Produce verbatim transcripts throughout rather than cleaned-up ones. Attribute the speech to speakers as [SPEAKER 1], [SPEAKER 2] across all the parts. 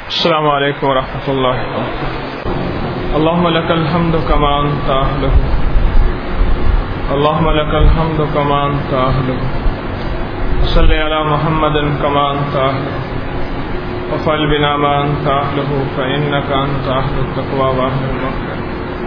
[SPEAKER 1] السلام علیکم ورحمۃ اللہ وبرکاتہ. اللهم لك الحمد كما أنت أهله اللهم لك الحمد كما أنت أهله صل على محمد كما أنت أهله وفعل بنا ما أنت أهله فإنك أنت أهل التقوى وأهل المغفرة.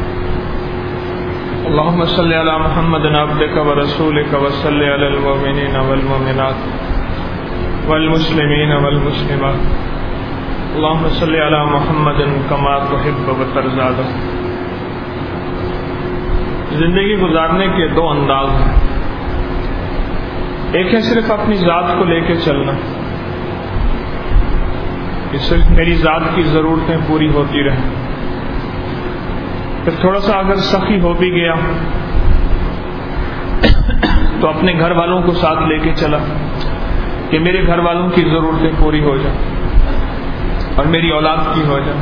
[SPEAKER 1] اللهم صل على محمد عبدك ورسولك وصل على المؤمنين والمؤمنات والمسلمين والمسلمات. اللهم صل على محمد كما تحب وترضى. زندگی گزارنے کے دو انداز ہیں. ایک ہے صرف اپنی ذات کو لے کے چلنا کہ صرف میری ذات کی ضرورتیں پوری ہوتی رہیں. پھر تھوڑا سا اگر سخی ہو بھی گیا تو اپنے گھر والوں کو ساتھ لے کے چلا کہ میرے گھر والوں کی ضرورتیں پوری ہو جائیں اور میری اولاد کی ہو جائے.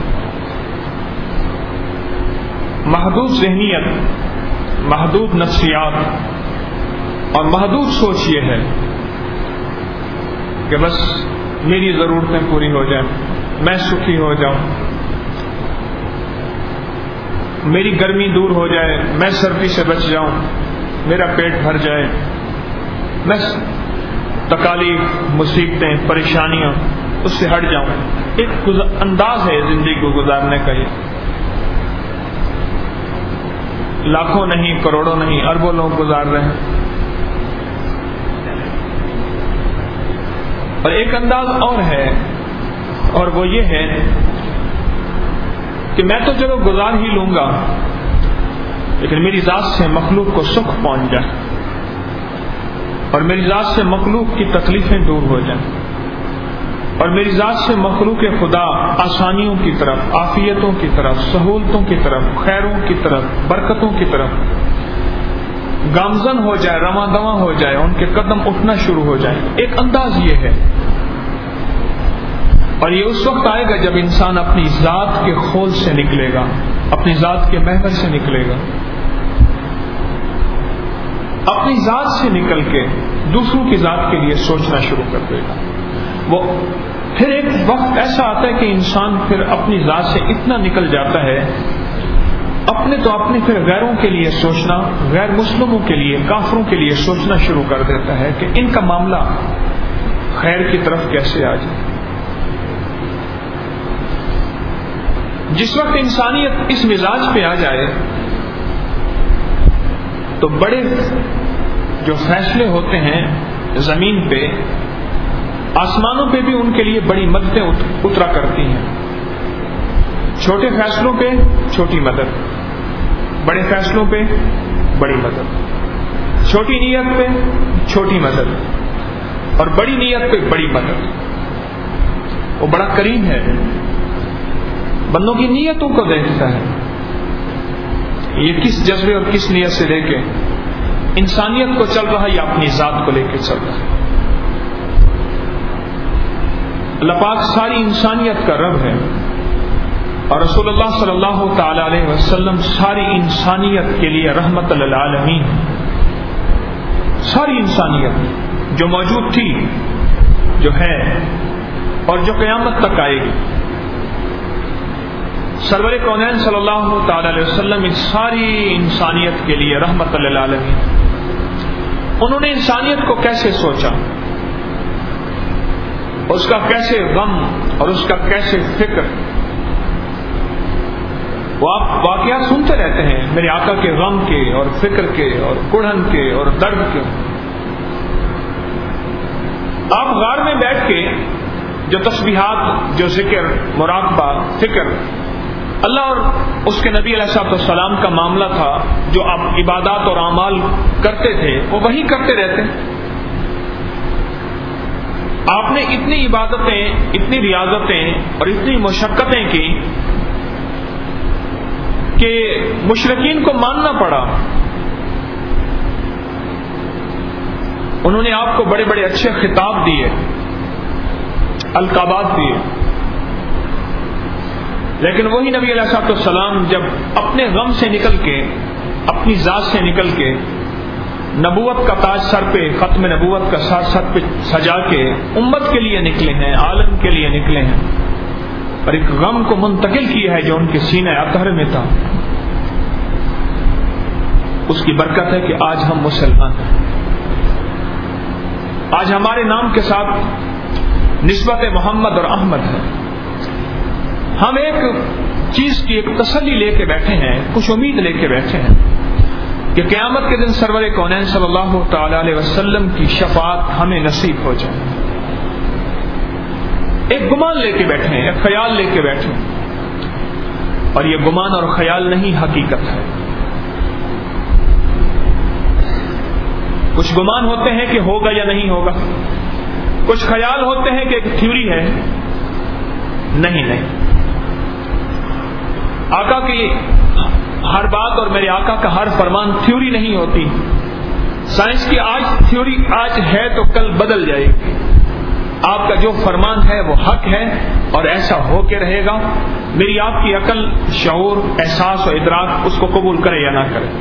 [SPEAKER 1] محدود ذہنیت، محدود نفسیات اور محدود سوچ یہ ہے کہ بس میری ضرورتیں پوری ہو جائیں، میں سکھی ہو جاؤں، میری گرمی دور ہو جائے، میں سردی سے بچ جاؤں، میرا پیٹ بھر جائے، میں تکالیف، مصیبتیں، پریشانیاں اس سے ہٹ جاؤں. ایک انداز ہے زندگی کو گزارنے کا. یہ لاکھوں نہیں، کروڑوں نہیں، اربوں لوگ گزار رہے ہیں. اور ایک انداز اور ہے، اور وہ یہ ہے کہ میں تو چلو گزار ہی لوں گا لیکن میری ذات سے مخلوق کو سکھ پہنچ جائے اور میری ذات سے مخلوق کی تکلیفیں دور ہو جائیں اور میری ذات سے مخلوق خدا آسانیوں کی طرف، عافیتوں کی طرف، سہولتوں کی طرف، خیروں کی طرف، برکتوں کی طرف گامزن ہو جائے، رواں دواں ہو جائے، ان کے قدم اٹھنا شروع ہو جائے. ایک انداز یہ ہے. اور یہ اس وقت آئے گا جب انسان اپنی ذات کے خول سے نکلے گا، اپنی ذات کے محور سے نکلے گا، اپنی ذات سے نکل کے دوسروں کی ذات کے لیے سوچنا شروع کر دے گا. وہ پھر ایک وقت ایسا آتا ہے کہ انسان پھر اپنی ذات سے اتنا نکل جاتا ہے، اپنے تو اپنے پھر غیروں کے لیے سوچنا، غیر مسلموں کے لیے، کافروں کے لیے سوچنا شروع کر دیتا ہے کہ ان کا معاملہ خیر کی طرف کیسے آ جائے. جس وقت انسانیت اس مزاج پہ آ جائے تو بڑے جو فیصلے ہوتے ہیں زمین پہ، آسمانوں پہ بھی ان کے لیے بڑی مددیں اترا کرتی ہیں. چھوٹے فیصلوں پہ چھوٹی مدد، بڑے فیصلوں پہ بڑی مدد، چھوٹی نیت پہ چھوٹی مدد اور بڑی نیت پہ بڑی مدد. وہ بڑا کریم ہے، بندوں کی نیتوں کو دیکھتا ہے. یہ کس جذبے اور کس نیت سے لے کے انسانیت کو چل رہا ہے یا اپنی ذات کو لے کے چل رہا ہے. اللہ پاک ساری انسانیت کا رب ہے اور رسول اللہ صلی اللہ تعالی علیہ وسلم ساری انسانیت کے لیے رحمت للعالمین. ساری انسانیت جو موجود تھی، جو ہے اور جو قیامت تک آئے گی، سرور کونین صلی اللہ تعالی علیہ وسلم اس ساری انسانیت کے لیے رحمت للعالمین. انہوں نے انسانیت کو کیسے سوچا، اس کا کیسے غم اور اس کا کیسے فکر. وہ آپ واقعات سنتے رہتے ہیں میرے آقا کے غم کے اور فکر کے اور کڑھن کے اور درد کے. آپ غار میں بیٹھ کے جو تسبیحات، جو ذکر، مراقبہ، فکر اللہ اور اس کے نبی علیہ الصلوۃ والسلام کا معاملہ تھا، جو آپ عبادات اور اعمال کرتے تھے وہ وہی کرتے رہتے. آپ نے اتنی عبادتیں، اتنی ریاضتیں اور اتنی مشقتیں کی کہ مشرکین کو ماننا پڑا. انہوں نے آپ کو بڑے بڑے اچھے خطاب دیے، القابات دیے، لیکن وہی نبی علیہ الصلوۃ والسلام جب اپنے غم سے نکل کے، اپنی ذات سے نکل کے نبوت کا تاج سر پہ، ختم نبوت کا سر سر پہ سجا کے امت کے لیے نکلے ہیں، عالم کے لیے نکلے ہیں، اور ایک غم کو منتقل کیا ہے جو ان کے سینہ اطہر میں تھا. اس کی برکت ہے کہ آج ہم مسلمان ہیں. آج ہمارے نام کے ساتھ نسبت محمد اور احمد ہے. ہم ایک چیز کی ایک تسلی لے کے بیٹھے ہیں, کچھ امید لے کے بیٹھے ہیں کہ قیامت کے دن سرور کونین صلی اللہ تعالی علیہ وسلم کی شفاعت ہمیں نصیب ہو جائے. ایک گمان لے کے بیٹھے ہیں, ایک خیال لے کے بیٹھے ہیں, اور یہ گمان اور خیال نہیں, حقیقت ہے. کچھ گمان ہوتے ہیں کہ ہوگا یا نہیں ہوگا, کچھ خیال ہوتے ہیں کہ ایک تھیوری ہے. نہیں نہیں, آقا کی ہر بات اور میرے آقا کا ہر فرمان تھیوری نہیں ہوتی. سائنس کی آج تھیوری آج ہے تو کل بدل جائے گی. آپ کا جو فرمان ہے وہ حق ہے اور ایسا ہو کے رہے گا. میری آپ کی عقل, شعور, احساس اور ادراک اس کو قبول کرے یا نہ کرے.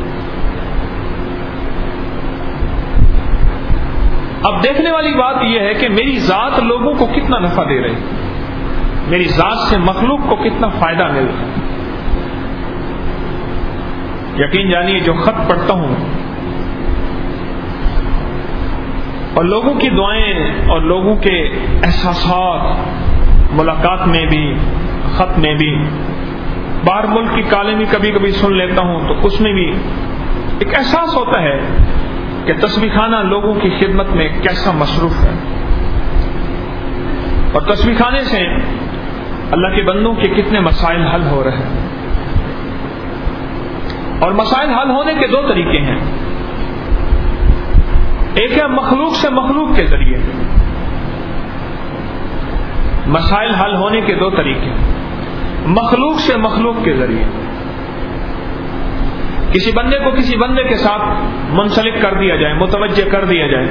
[SPEAKER 1] اب دیکھنے والی بات یہ ہے کہ میری ذات لوگوں کو کتنا نفع دے رہی, میری ذات سے مخلوق کو کتنا فائدہ مل رہا ہے. یقین جانیے جو خط پڑھتا ہوں اور لوگوں کی دعائیں اور لوگوں کے احساسات ملاقات میں بھی, خط میں بھی, باہر ملک کی کالمی کبھی کبھی سن لیتا ہوں تو اس میں بھی ایک احساس ہوتا ہے کہ تسبیح خانہ لوگوں کی خدمت میں کیسا مصروف ہے, اور تسبیح خانے سے اللہ کے بندوں کے کتنے مسائل حل ہو رہے ہیں. اور مسائل حل ہونے کے دو طریقے ہیں. ایک ہے مخلوق سے مخلوق کے ذریعے. مسائل حل ہونے کے دو طریقے, مخلوق سے مخلوق کے ذریعے. کسی بندے کو کسی بندے کے ساتھ منسلک کر دیا جائے, متوجہ کر دیا جائے.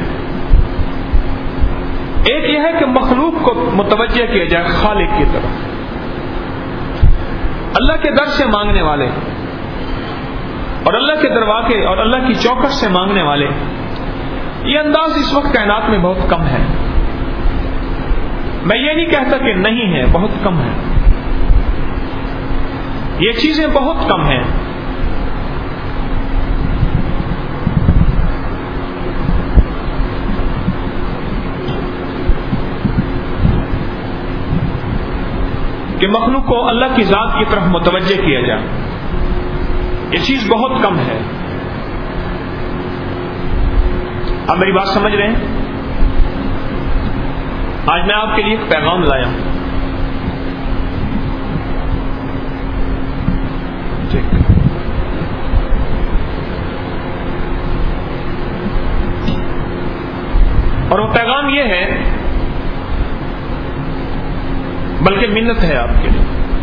[SPEAKER 1] ایک یہ ہے کہ مخلوق کو متوجہ کیا جائے خالق کی طرف, اللہ کے در سے مانگنے والے اور اللہ کے دروازے اور اللہ کی چوکٹ سے مانگنے والے. یہ انداز اس وقت کائنات میں بہت کم ہے. میں یہ نہیں کہتا کہ نہیں ہے, بہت کم ہے. یہ چیزیں بہت کم ہیں. کہ مخلوق کو اللہ کی ذات کی طرف متوجہ کیا جائے, یہ چیز بہت کم ہے. آپ میری بات سمجھ رہے ہیں؟ آج میں آپ کے لیے ایک پیغام لایا ہوں. اور وہ پیغام یہ ہے, بلکہ منت ہے آپ کے لیے.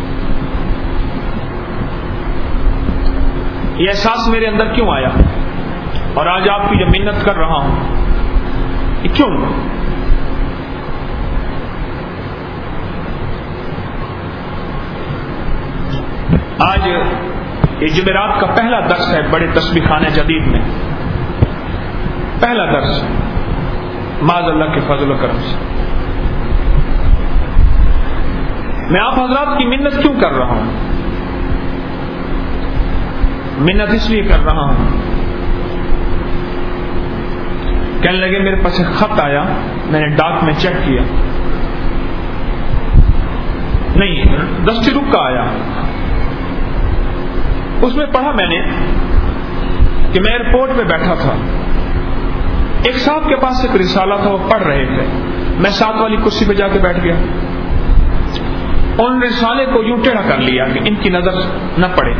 [SPEAKER 1] یہ احساس میرے اندر کیوں آیا اور آج آپ کی جو منت کر رہا ہوں یہ کیوں؟ آج یہ جمعرات کا پہلا درس ہے بڑے تسبیح خانے جدید میں, پہلا درس معاذ اللہ کے فضل و کرم سے. میں آپ حضرات کی منت کیوں کر رہا ہوں؟ منت اس لیے کر رہا ہوں, کہنے لگے میرے پاس ایک خط آیا, میں نے ڈاک میں چیک کیا, نہیں دستی رک کا آیا. اس میں پڑھا میں نے کہ میں ایئرپورٹ پہ بیٹھا تھا, ایک صاحب کے پاس ایک رسالہ تھا, وہ پڑھ رہے تھے. میں ساتھ والی کرسی پہ جا کے بیٹھ گیا, ان رسالے کو یوں ٹیڑھا کر لیا کہ ان کی نظر نہ پڑے.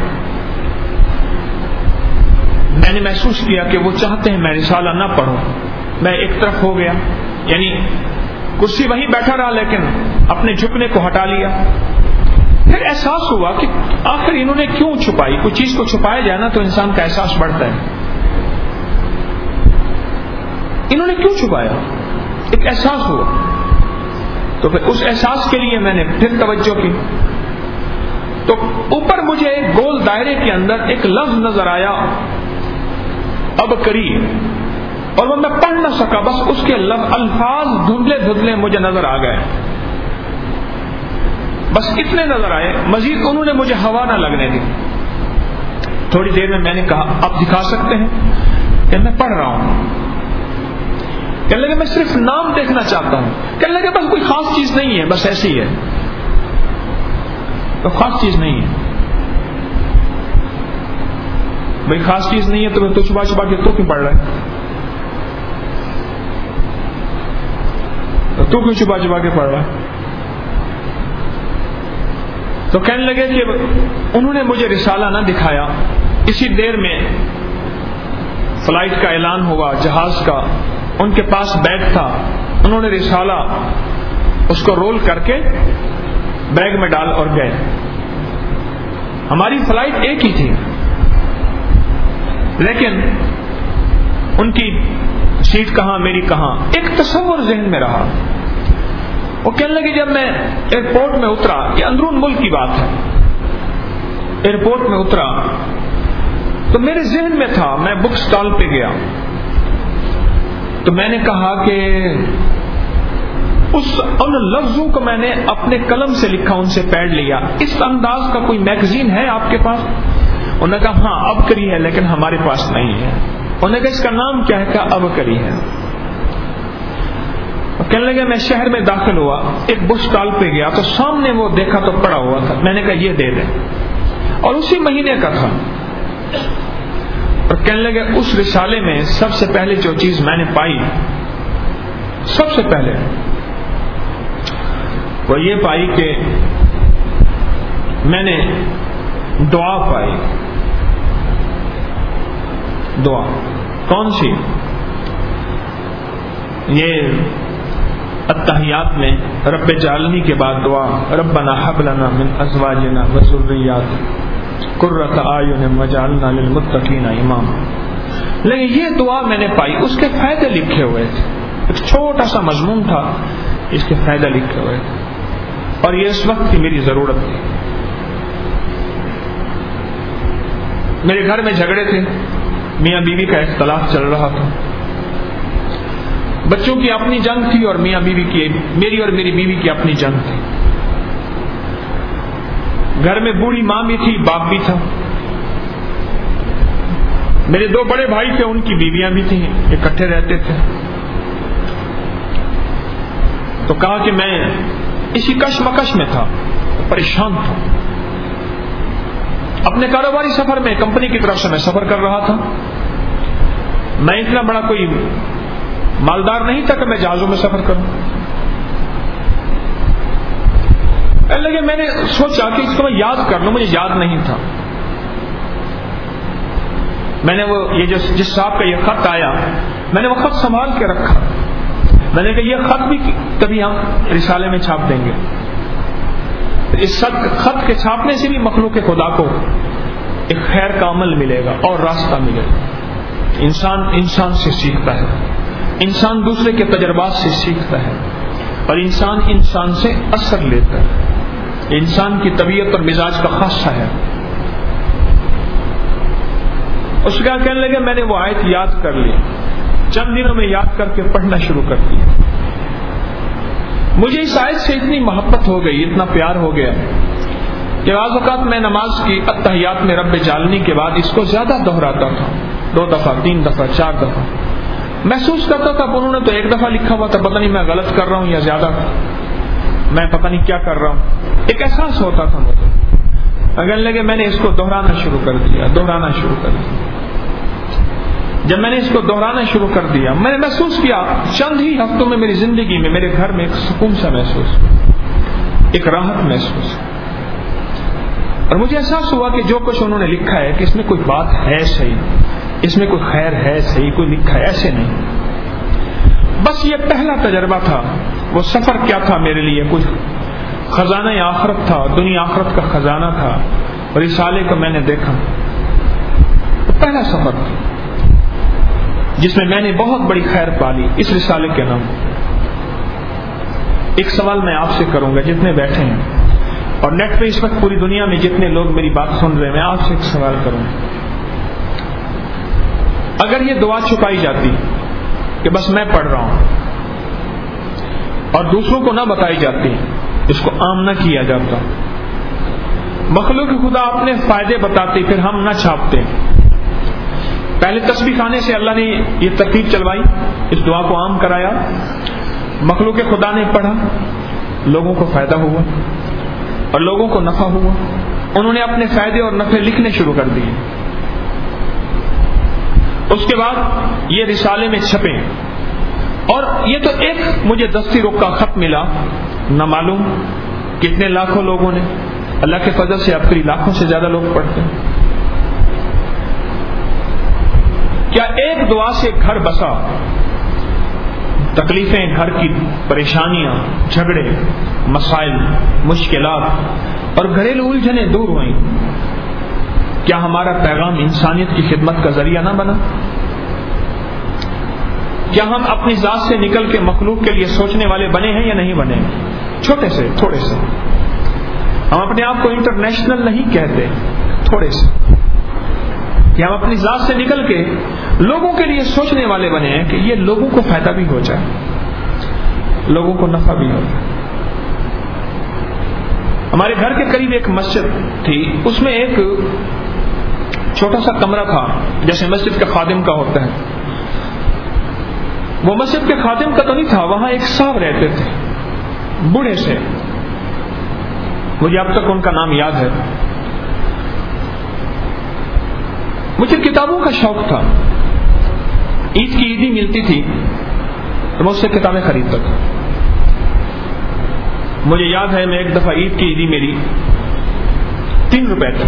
[SPEAKER 1] میں نے محسوس کیا کہ وہ چاہتے ہیں میں رسالہ نہ پڑھوں. میں ایک طرف ہو گیا, یعنی کرسی وہیں بیٹھا رہا لیکن اپنے جھکنے کو ہٹا لیا. پھر احساس ہوا کہ آخر انہوں نے کیوں چھپائی. کوئی چیز کو چھپایا جائے نا تو انسان کا احساس بڑھتا ہے. انہوں نے کیوں چھپایا, ایک احساس ہوا. تو پھر اس احساس کے لیے میں نے پھر توجہ کی تو اوپر مجھے ایک گول دائرے کے اندر ایک لفظ نظر آیا, اب کری, اور وہ میں پڑھ نہ سکا, بس اس کے الفاظ دھندلے دھندلے مجھے نظر آ گئے. بس اتنے نظر آئے، مزید انہوں نے مجھے ہوا نہ لگنے دی. تھوڑی دیر میں میں نے کہا آپ دکھا سکتے ہیں؟ کہ میں پڑھ رہا ہوں. کہنے لگے میں صرف نام دیکھنا چاہتا ہوں. کہنے لگے بس کوئی خاص چیز نہیں ہے، بس ایسی ہے، تو خاص چیز نہیں ہے. بھائی خاص چیز نہیں ہے تو میں تو چھپا چھپا کے تو کیوں پڑھ رہا ہے؟ تو کیوں چھپا چھپا کے پڑھ رہا ہے؟ تو کہنے لگے کہ انہوں نے مجھے رسالہ نہ دکھایا. اسی دیر میں فلائٹ کا اعلان ہوا، جہاز کا. ان کے پاس بیگ تھا، انہوں نے رسالہ اس کو رول کر کے بیگ میں ڈال اور گئے. ہماری فلائٹ ایک ہی تھی، لیکن ان کی سیٹ کہاں میری کہاں، ایک تصور ذہن میں رہا. وہ کہنے لگے جب میں ایئرپورٹ میں اترا، یہ اندرون ملک کی بات ہے، ایئرپورٹ میں اترا تو میرے ذہن میں تھا، میں بک سٹال پہ گیا تو میں نے کہا کہ اس ان لفظوں کو میں نے اپنے قلم سے لکھا، ان سے پیڑ لیا. اس انداز کا کوئی میگزین ہے آپ کے پاس؟ انہوں نے کہا ہاں اب کری ہے لیکن ہمارے پاس نہیں ہے. انہوں نے کہا اس کا نام کیا ہے؟ کہا اب کری ہے. کہنے لگے میں شہر میں داخل ہوا، ایک بک سٹال پہ گیا تو سامنے وہ دیکھا تو پڑا ہوا تھا. میں نے کہا یہ دے دیں، اور اسی مہینے کا تھا. اور کہنے لگے اس رسالے میں سب سے پہلے جو چیز میں نے پائی، سب سے پہلے وہ یہ پائی کہ میں نے دعا پائی. دعا کون سی؟ یہ التحیات میں رب جعلنی کے بعد دعا ربنا حب لنا من ازواجنا وذریاتنا قرۃ اعین واجعلنا للمتقین اماما. لیکن یہ دعا میں نے پائی، اس کے فائدے لکھے ہوئے تھے، ایک چھوٹا سا مضمون تھا، اس کے فائدے لکھے ہوئے تھے، اور یہ اس وقت کی میری ضرورت تھی. میرے گھر میں جھگڑے تھے، میاں بیوی کا اختلاف چل رہا تھا، بچوں کی اپنی جنگ تھی اور میاں بیوی کی، میری اور میری بیوی کی اپنی جنگ تھی. گھر میں بوڑھی ماں بھی تھی، باپ بھی تھا. میرے دو بڑے بھائی تھے، ان کی بیویاں بھی تھیں، اکٹھے رہتے تھے. تو کہا کہ میں اسی کشمکش میں تھا، پریشان تھا. اپنے کاروباری سفر میں کمپنی کی طرف سے میں سفر کر رہا تھا. میں اتنا بڑا کوئی مالدار نہیں تھا کہ میں جہازوں میں سفر کروں. لگے میں نے سوچا کہ اس کو میں یاد کر لوں، مجھے یاد نہیں تھا. میں نے وہ یہ جو جس صاحب کا یہ خط آیا، میں نے وہ خط سنبھال کے رکھا. میں نے کہا یہ خط بھی کبھی ہم رسالے میں چھاپ دیں گے. اس خط کے چھاپنے سے بھی مخلوق خدا کو ایک خیر کا عمل ملے گا اور راستہ ملے گا. انسان انسان سے سیکھتا ہے، انسان دوسرے کے تجربات سے سیکھتا ہے، اور انسان انسان سے اثر لیتا ہے. انسان کی طبیعت اور مزاج کا خاصہ ہے. اس کا کہنے لگے میں نے وہ آیت یاد کر لی، چند دنوں میں یاد کر کے پڑھنا شروع کر دیا. مجھے اس آیت سے اتنی محبت ہو گئی، اتنا پیار ہو گیا کہ بعض اوقات میں نماز کی التحیات میں رب جعلنی کے بعد اس کو زیادہ دہراتا تھا، دو دفعہ، تین دفعہ، چار دفعہ. محسوس کرتا تھا انہوں نے تو ایک دفعہ لکھا ہوا تھا، پتہ نہیں میں غلط کر رہا ہوں یا زیادہ، میں پتہ نہیں کیا کر رہا ہوں. ایک احساس ہوتا تھا مجھے. اگر لگے میں نے اس کو دہرانا شروع کر دیا، دہرانا شروع کر دیا. جب میں نے اس کو دہرانا شروع کر دیا، میں نے محسوس کیا چند ہی ہفتوں میں میری زندگی میں، میرے گھر میں ایک سکون سا محسوس، ایک راحت محسوس. اور مجھے احساس ہوا کہ جو کچھ انہوں نے لکھا ہے کہ اس میں کوئی بات ہے صحیح، اس میں کوئی خیر ہے صحیح، کوئی لکھا ہے ایسے نہیں. بس یہ پہلا تجربہ تھا. وہ سفر کیا تھا میرے لیے؟ کچھ خزانہ آخرت تھا، دنیا آخرت کا خزانہ تھا. رسالے کو میں نے دیکھا، پہلا سفر تھا جس میں میں نے بہت بڑی خیر پالی اس رسالے کے نام. ایک سوال میں آپ سے کروں گا جتنے بیٹھے ہیں اور نیٹ پہ اس وقت پوری دنیا میں جتنے لوگ میری بات سن رہے ہیں، میں آپ سے ایک سوال کروں گا. اگر یہ دعا چھپائی جاتی کہ بس میں پڑھ رہا ہوں اور دوسروں کو نہ بتائی جاتی اس کو عام نہ کیا جاتا. مخلوق خدا اپنے فائدے بتاتی پھر ہم نہ چھاپتے. پہلے تسبیح خانے سے اللہ نے یہ ترتیب چلوائی, اس دعا کو عام کرایا, مخلوق خدا نے پڑھا, لوگوں کو فائدہ ہوا اور لوگوں کو نفع ہوا, انہوں نے اپنے فائدے اور نفع لکھنے شروع کر دیے. اس کے بعد یہ رسالے میں چھپے, اور یہ تو ایک مجھے دستی رخ کا خط ملا, نہ معلوم کتنے لاکھوں لوگوں نے, اللہ کے فضل سے اب قریب لاکھوں سے زیادہ لوگ پڑھتے ہیں. کیا ایک دعا سے گھر بسا, تکلیفیں, گھر کی پریشانیاں, جھگڑے, مسائل, مشکلات اور گھریلو الجھنیں دور ہوئیں؟ کیا ہمارا پیغام انسانیت کی خدمت کا ذریعہ نہ بنا؟ کیا ہم اپنی ذات سے نکل کے مخلوق کے لیے سوچنے والے بنے ہیں یا نہیں بنے؟ چھوٹے سے تھوڑے سے. ہم اپنے آپ کو انٹرنیشنل نہیں کہتے, تھوڑے سے. کہ ہم اپنی ذات سے نکل کے لوگوں کے لیے سوچنے والے بنے ہیں کہ یہ لوگوں کو فائدہ بھی ہو جائے, لوگوں کو نفع بھی ہو جائے. ہمارے گھر کے قریب ایک مسجد تھی, اس میں ایک چھوٹا سا کمرہ تھا جیسے مسجد کا خادم کا ہوتا ہے. وہ مسجد کے خادم کا تو نہیں تھا, وہاں ایک صاحب رہتے تھے, بوڑھے سے, مجھے اب تک ان کا نام یاد ہے. مجھے کتابوں کا شوق تھا, عید کی عیدی ملتی تھی تو میں اس سے کتابیں خریدتا تھا. مجھے یاد ہے میں ایک دفعہ عید کی عیدی میری تین روپے تھی.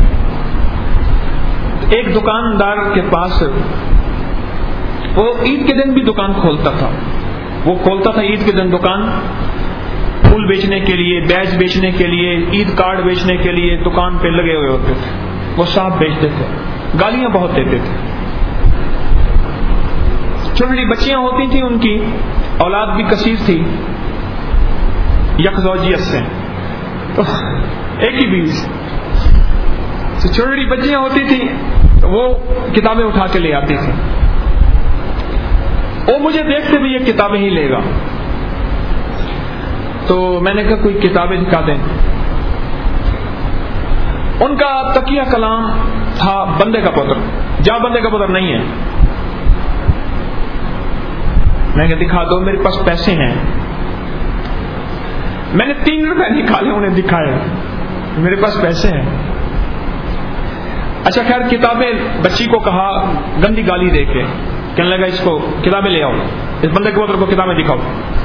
[SPEAKER 1] ایک دکاندار کے پاس, وہ عید کے دن بھی دکان کھولتا تھا, وہ کھولتا تھا عید کے دن دکان پھول بیچنے کے لیے, بیج بیچنے کے لیے, عید کارڈ بیچنے کے لیے دکان پہ لگے ہوئے ہوتے تھے. وہ صاحب بیچتے تھے, گالیاں بہت دیتے تھے. چھوٹی بچیاں ہوتی تھیں, ان کی اولاد بھی کثیر تھی, یکزوجیت سے, تو ایک ہی بیوی سے. چھوٹی بچیاں ہوتی تھیں وہ کتابیں اٹھا کے لے آتی تھی. وہ مجھے دیکھتے بھی یہ کتابیں ہی لے گا, تو میں نے کہا کوئی کتابیں دکھا دیں. ان کا تکیہ کلام تھا بندے کا پتر. جا بندے کا پتر نہیں ہے. میں نے دکھا دو, میرے پاس پیسے ہیں. میں نے تین روپے نکالے, انہیں دکھائے, میرے پاس پیسے ہیں. اچھا خیر, کتابیں, بچی کو کہا گندی گالی دے کے, کہنے لگا اس کو کتابیں لے آؤ, اس بندے کے پتر کو کتابیں دکھاؤ.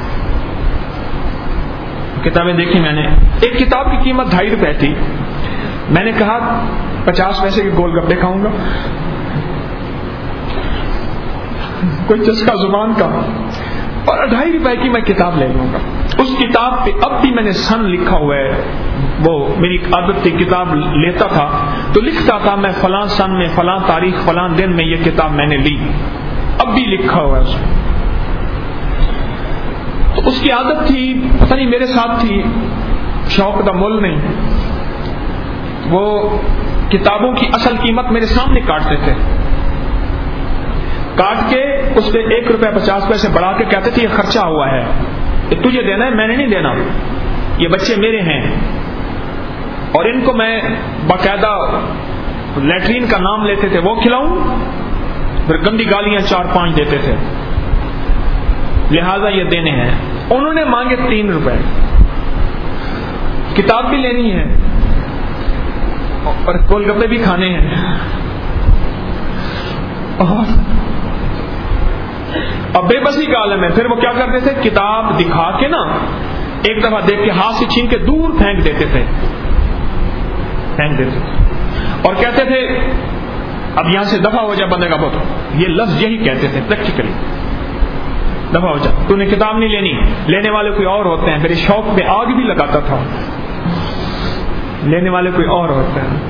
[SPEAKER 1] کتابیں دیکھی میں نے. ایک کتاب کی قیمت ڈھائی روپے تھی. میں نے کہا پچاس پیسے کے گول گپے کھاؤں گا, کوئی چسکا زبان کا, اور ڈھائی روپے کی میں کتاب لے لوں گا. اس کتاب پہ اب بھی میں نے سن لکھا ہوا ہے. وہ میری عادت تھی, کتاب لیتا تھا تو لکھتا تھا میں فلاں سن میں, فلاں تاریخ, فلاں دن میں یہ کتاب میں نے لی. اب بھی لکھا ہوا ہے اس میں. تو اس کی عادت تھی, پتہ نہیں میرے ساتھ تھی, شوق دا مول نہیں. وہ کتابوں کی اصل قیمت میرے سامنے کاٹتے تھے, کاٹ کے اس پہ ایک روپے پچاس پیسے بڑھا کے کہتے تھے یہ خرچہ ہوا ہے, یہ تجھے دینا ہے, میں نے نہیں دینا, یہ بچے میرے ہیں. اور ان کو میں باقاعدہ لیٹرین کا نام لیتے تھے وہ کھلاؤں, پھر گندی گالیاں چار پانچ دیتے تھے, لہذا یہ دینے ہیں. انہوں نے مانگے تین روپے. کتاب بھی لینی ہے اور گول گپے بھی کھانے ہیں. اور اب بے بسی کا عالم ہے. پھر وہ کیا کرتے تھے, کتاب دکھا کے نا ایک دفعہ دیکھ کے ہاتھ سے چھین کے دور پھینک دیتے تھے, پھینک دیتے تھے اور کہتے تھے اب یہاں سے دفع ہو جائے بندے کا پتر. یہ لفظ یہی کہتے تھے پریکٹیکلی, دفع ہو جائے, تو نے کتاب نہیں لینی, لینے والے کوئی اور ہوتے ہیں. میرے شوق پہ آگ بھی لگاتا تھا, لینے والے کوئی اور ہوتے ہیں.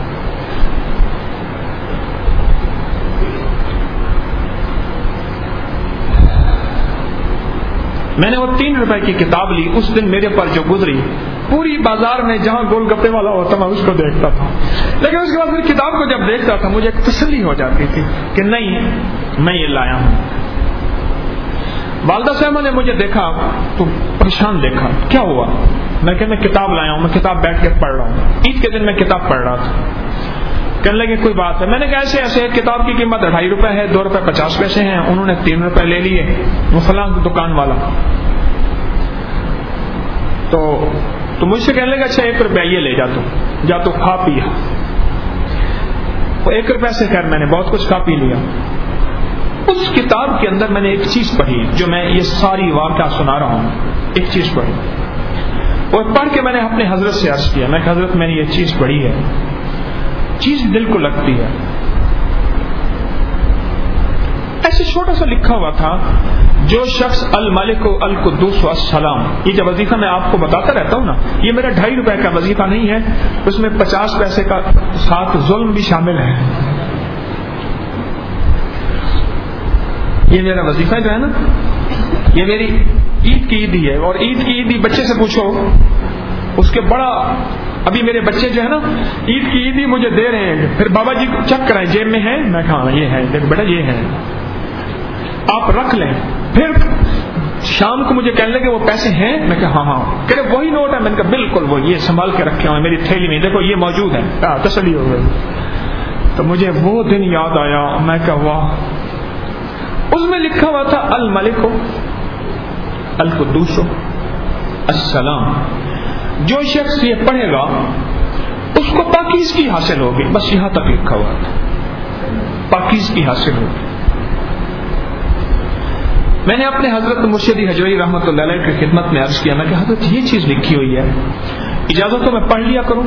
[SPEAKER 1] میں نے وہ تین روپے کی کتاب لی. اس دن میرے پر جو گزری, پوری بازار میں جہاں گول گپے والا ہوتا میں اس کو دیکھتا تھا, لیکن اس کے بعد پھر کتاب کو جب دیکھتا تھا مجھے ایک تسلی ہو جاتی تھی کہ نہیں, میں یہ لایا ہوں. والدہ صاحبہ نے مجھے دیکھا تو پریشان دیکھا. کیا ہوا؟ میں کہ میں کتاب لایا ہوں, میں کتاب بیٹھ کے پڑھ رہا ہوں. عید کے دن میں کتاب پڑھ رہا تھا. کہنے لگے کوئی بات ہے؟ میں نے کہا ایسے ایسے کتاب کی قیمت ڈھائی روپے ہے, دو روپے پچاس پیسے ہیں, انہوں نے تین روپے لے لیے, وہ فلاں دکان والا. تو تو مجھ سے کہنے لگا اچھا ایک روپیہ یہ لے جا تو جا تو کھا پیا. وہ ایک روپے سے خیر میں نے بہت کچھ کھا پی لیا. اس کتاب کے اندر میں نے ایک چیز پڑھی جو میں یہ ساری واقعہ سنا رہا ہوں. ایک چیز پڑھی اور پڑھ کے میں نے اپنے حضرت سے عرض کیا, میں کہ حضرت میں نے یہ چیز پڑھی ہے, چیز دل کو لگتی ہے. ایسے چھوٹا سا لکھا ہوا تھا, جو شخص الملک القدوس السلام, یہ جو وظیفہ میں آپ کو بتاتا رہتا ہوں نا, یہ میرا ڈھائی روپے کا وظیفہ نہیں ہے, اس میں پچاس پیسے کا ساتھ ظلم بھی شامل ہے. یہ میرا وظیفہ جو ہے نا, یہ میری عید کی عیدی ہے, اور عید کی عیدی بچے سے پوچھو اس کے بڑا, ابھی میرے بچے جو ہے نا عید کی عیدی مجھے دے رہے ہیں, پھر بابا جی چیک کرائیں جیب میں ہے, میں کہا یہ ہے, دیکھ بیٹا یہ ہے آپ رکھ لیں. پھر شام کو مجھے کہنے لگے وہ پیسے ہیں, میں کہا ہاں ہاں, کہہ رہے وہی نوٹ ہے, میں نے کہا بالکل وہ, یہ سنبھال کے رکھے ہوئے میری تھیلی میں, دیکھو یہ موجود ہے, تسلی ہو گئی. تو مجھے وہ دن یاد آیا, میں کہا واہ, اس میں لکھا ہوا تھا الملک القدوس السلام, جو شخص یہ پڑھے گا اس کو پاکیزگی حاصل ہوگی. بس یہاں تک لکھا ہوا تھا, پاکیزگی حاصل ہوگی. میں نے اپنے حضرت مرشدی حجویری رحمۃ اللہ علیہ کی خدمت میں عرض کیا, میں کہ حضرت یہ چیز لکھی ہوئی ہے, اجازت تو میں پڑھ لیا کروں.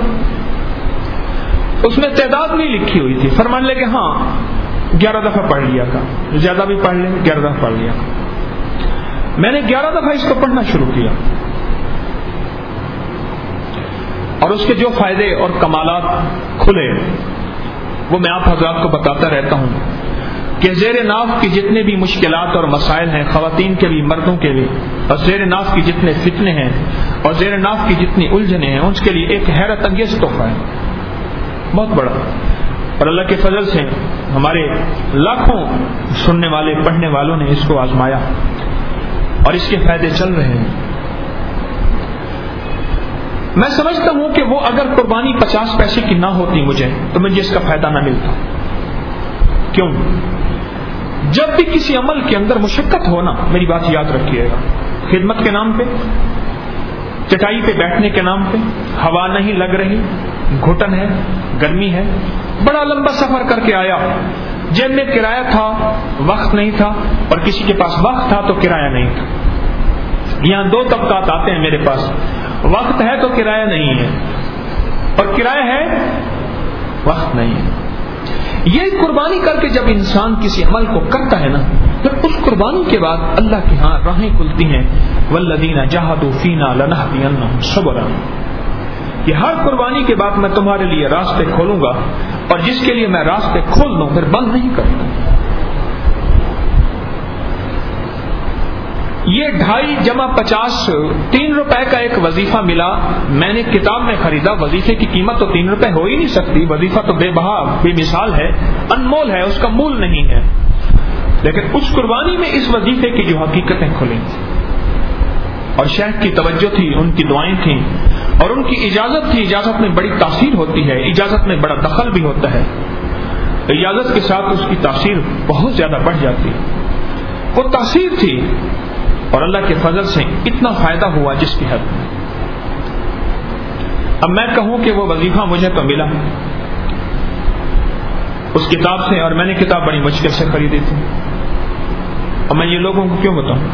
[SPEAKER 1] اس میں تعداد نہیں لکھی ہوئی تھی, فرمان لے کہ ہاں گیارہ دفعہ پڑھ لیا کا, زیادہ بھی پڑھ لیں, گیارہ دفعہ پڑھ لیا. میں نے گیارہ دفعہ اس کو پڑھنا شروع کیا, اور اس کے جو فائدے اور کمالات کھلے وہ میں آپ حضرات کو بتاتا رہتا ہوں کہ زیر ناف کی جتنے بھی مشکلات اور مسائل ہیں, خواتین کے بھی مردوں کے بھی, اور زیر ناف کی جتنے فتنے ہیں اور زیر ناف کی جتنی الجھنیں ہیں, اس کے لیے ایک حیرت انگیز تحفہ ہے بہت بڑا. اور اللہ کے فضل سے ہمارے لاکھوں سننے والے پڑھنے والوں نے اس کو آزمایا اور اس کے فائدے چل رہے ہیں. میں سمجھتا ہوں کہ وہ اگر قربانی پچاس پیسے کی نہ ہوتی مجھے تو مجھے اس کا فائدہ نہ ملتا. کیوں؟ جب بھی کسی عمل کے اندر مشقت ہونا, میری بات یاد رکھیے گا, خدمت کے نام پہ, چٹائی پہ بیٹھنے کے نام پہ, ہوا نہیں لگ رہی, گھٹن ہے, گرمی ہے, بڑا لمبا سفر کر کے آیا, جیب میں کرایہ تھا, وقت نہیں تھا, اور کسی کے پاس وقت تھا تو کرایہ نہیں تھا. یہاں دو طبقات آتے ہیں میرے پاس, وقت ہے تو کرایہ نہیں ہے, اور کرایہ ہے وقت نہیں ہے. یہ قربانی کر کے جب انسان کسی عمل کو کرتا ہے نا, پھر اس قربانی کے بعد اللہ کے ہاں راہیں کھلتی ہیں. والذین جاہدوا فینا لنہدینہم سبلا, کہ ہر قربانی کے بعد میں تمہارے لیے راستے کھولوں گا, اور جس کے لیے میں راستے کھول دوں پھر بند نہیں کرتا. یہ ڈھائی جمع پچاس, تین روپے کا ایک وظیفہ ملا, میں نے کتاب میں خریدا. وظیفے کی قیمت تو تین روپے ہو ہی نہیں سکتی, وظیفہ تو بے بہا بے مثال ہے, انمول ہے, اس کا مول نہیں ہے. لیکن اس قربانی میں اس وظیفے کی جو حقیقتیں کھلیں, اور شیخ کی توجہ تھی, ان کی دعائیں تھیں, اور ان کی اجازت تھی. اجازت میں بڑی تاثیر ہوتی ہے, اجازت میں بڑا دخل بھی ہوتا ہے. اجازت کے ساتھ اس کی تاثیر بہت زیادہ بڑھ جاتی ہے. وہ تاثیر تھی, اور اللہ کے فضل سے اتنا فائدہ ہوا جس کی حد. اب میں کہوں کہ وہ وظیفہ مجھے تو ملا اس کتاب سے, اور میں نے کتاب بڑی مشکل سے خریدی تھی, اور میں یہ لوگوں کو کیوں بتاؤں.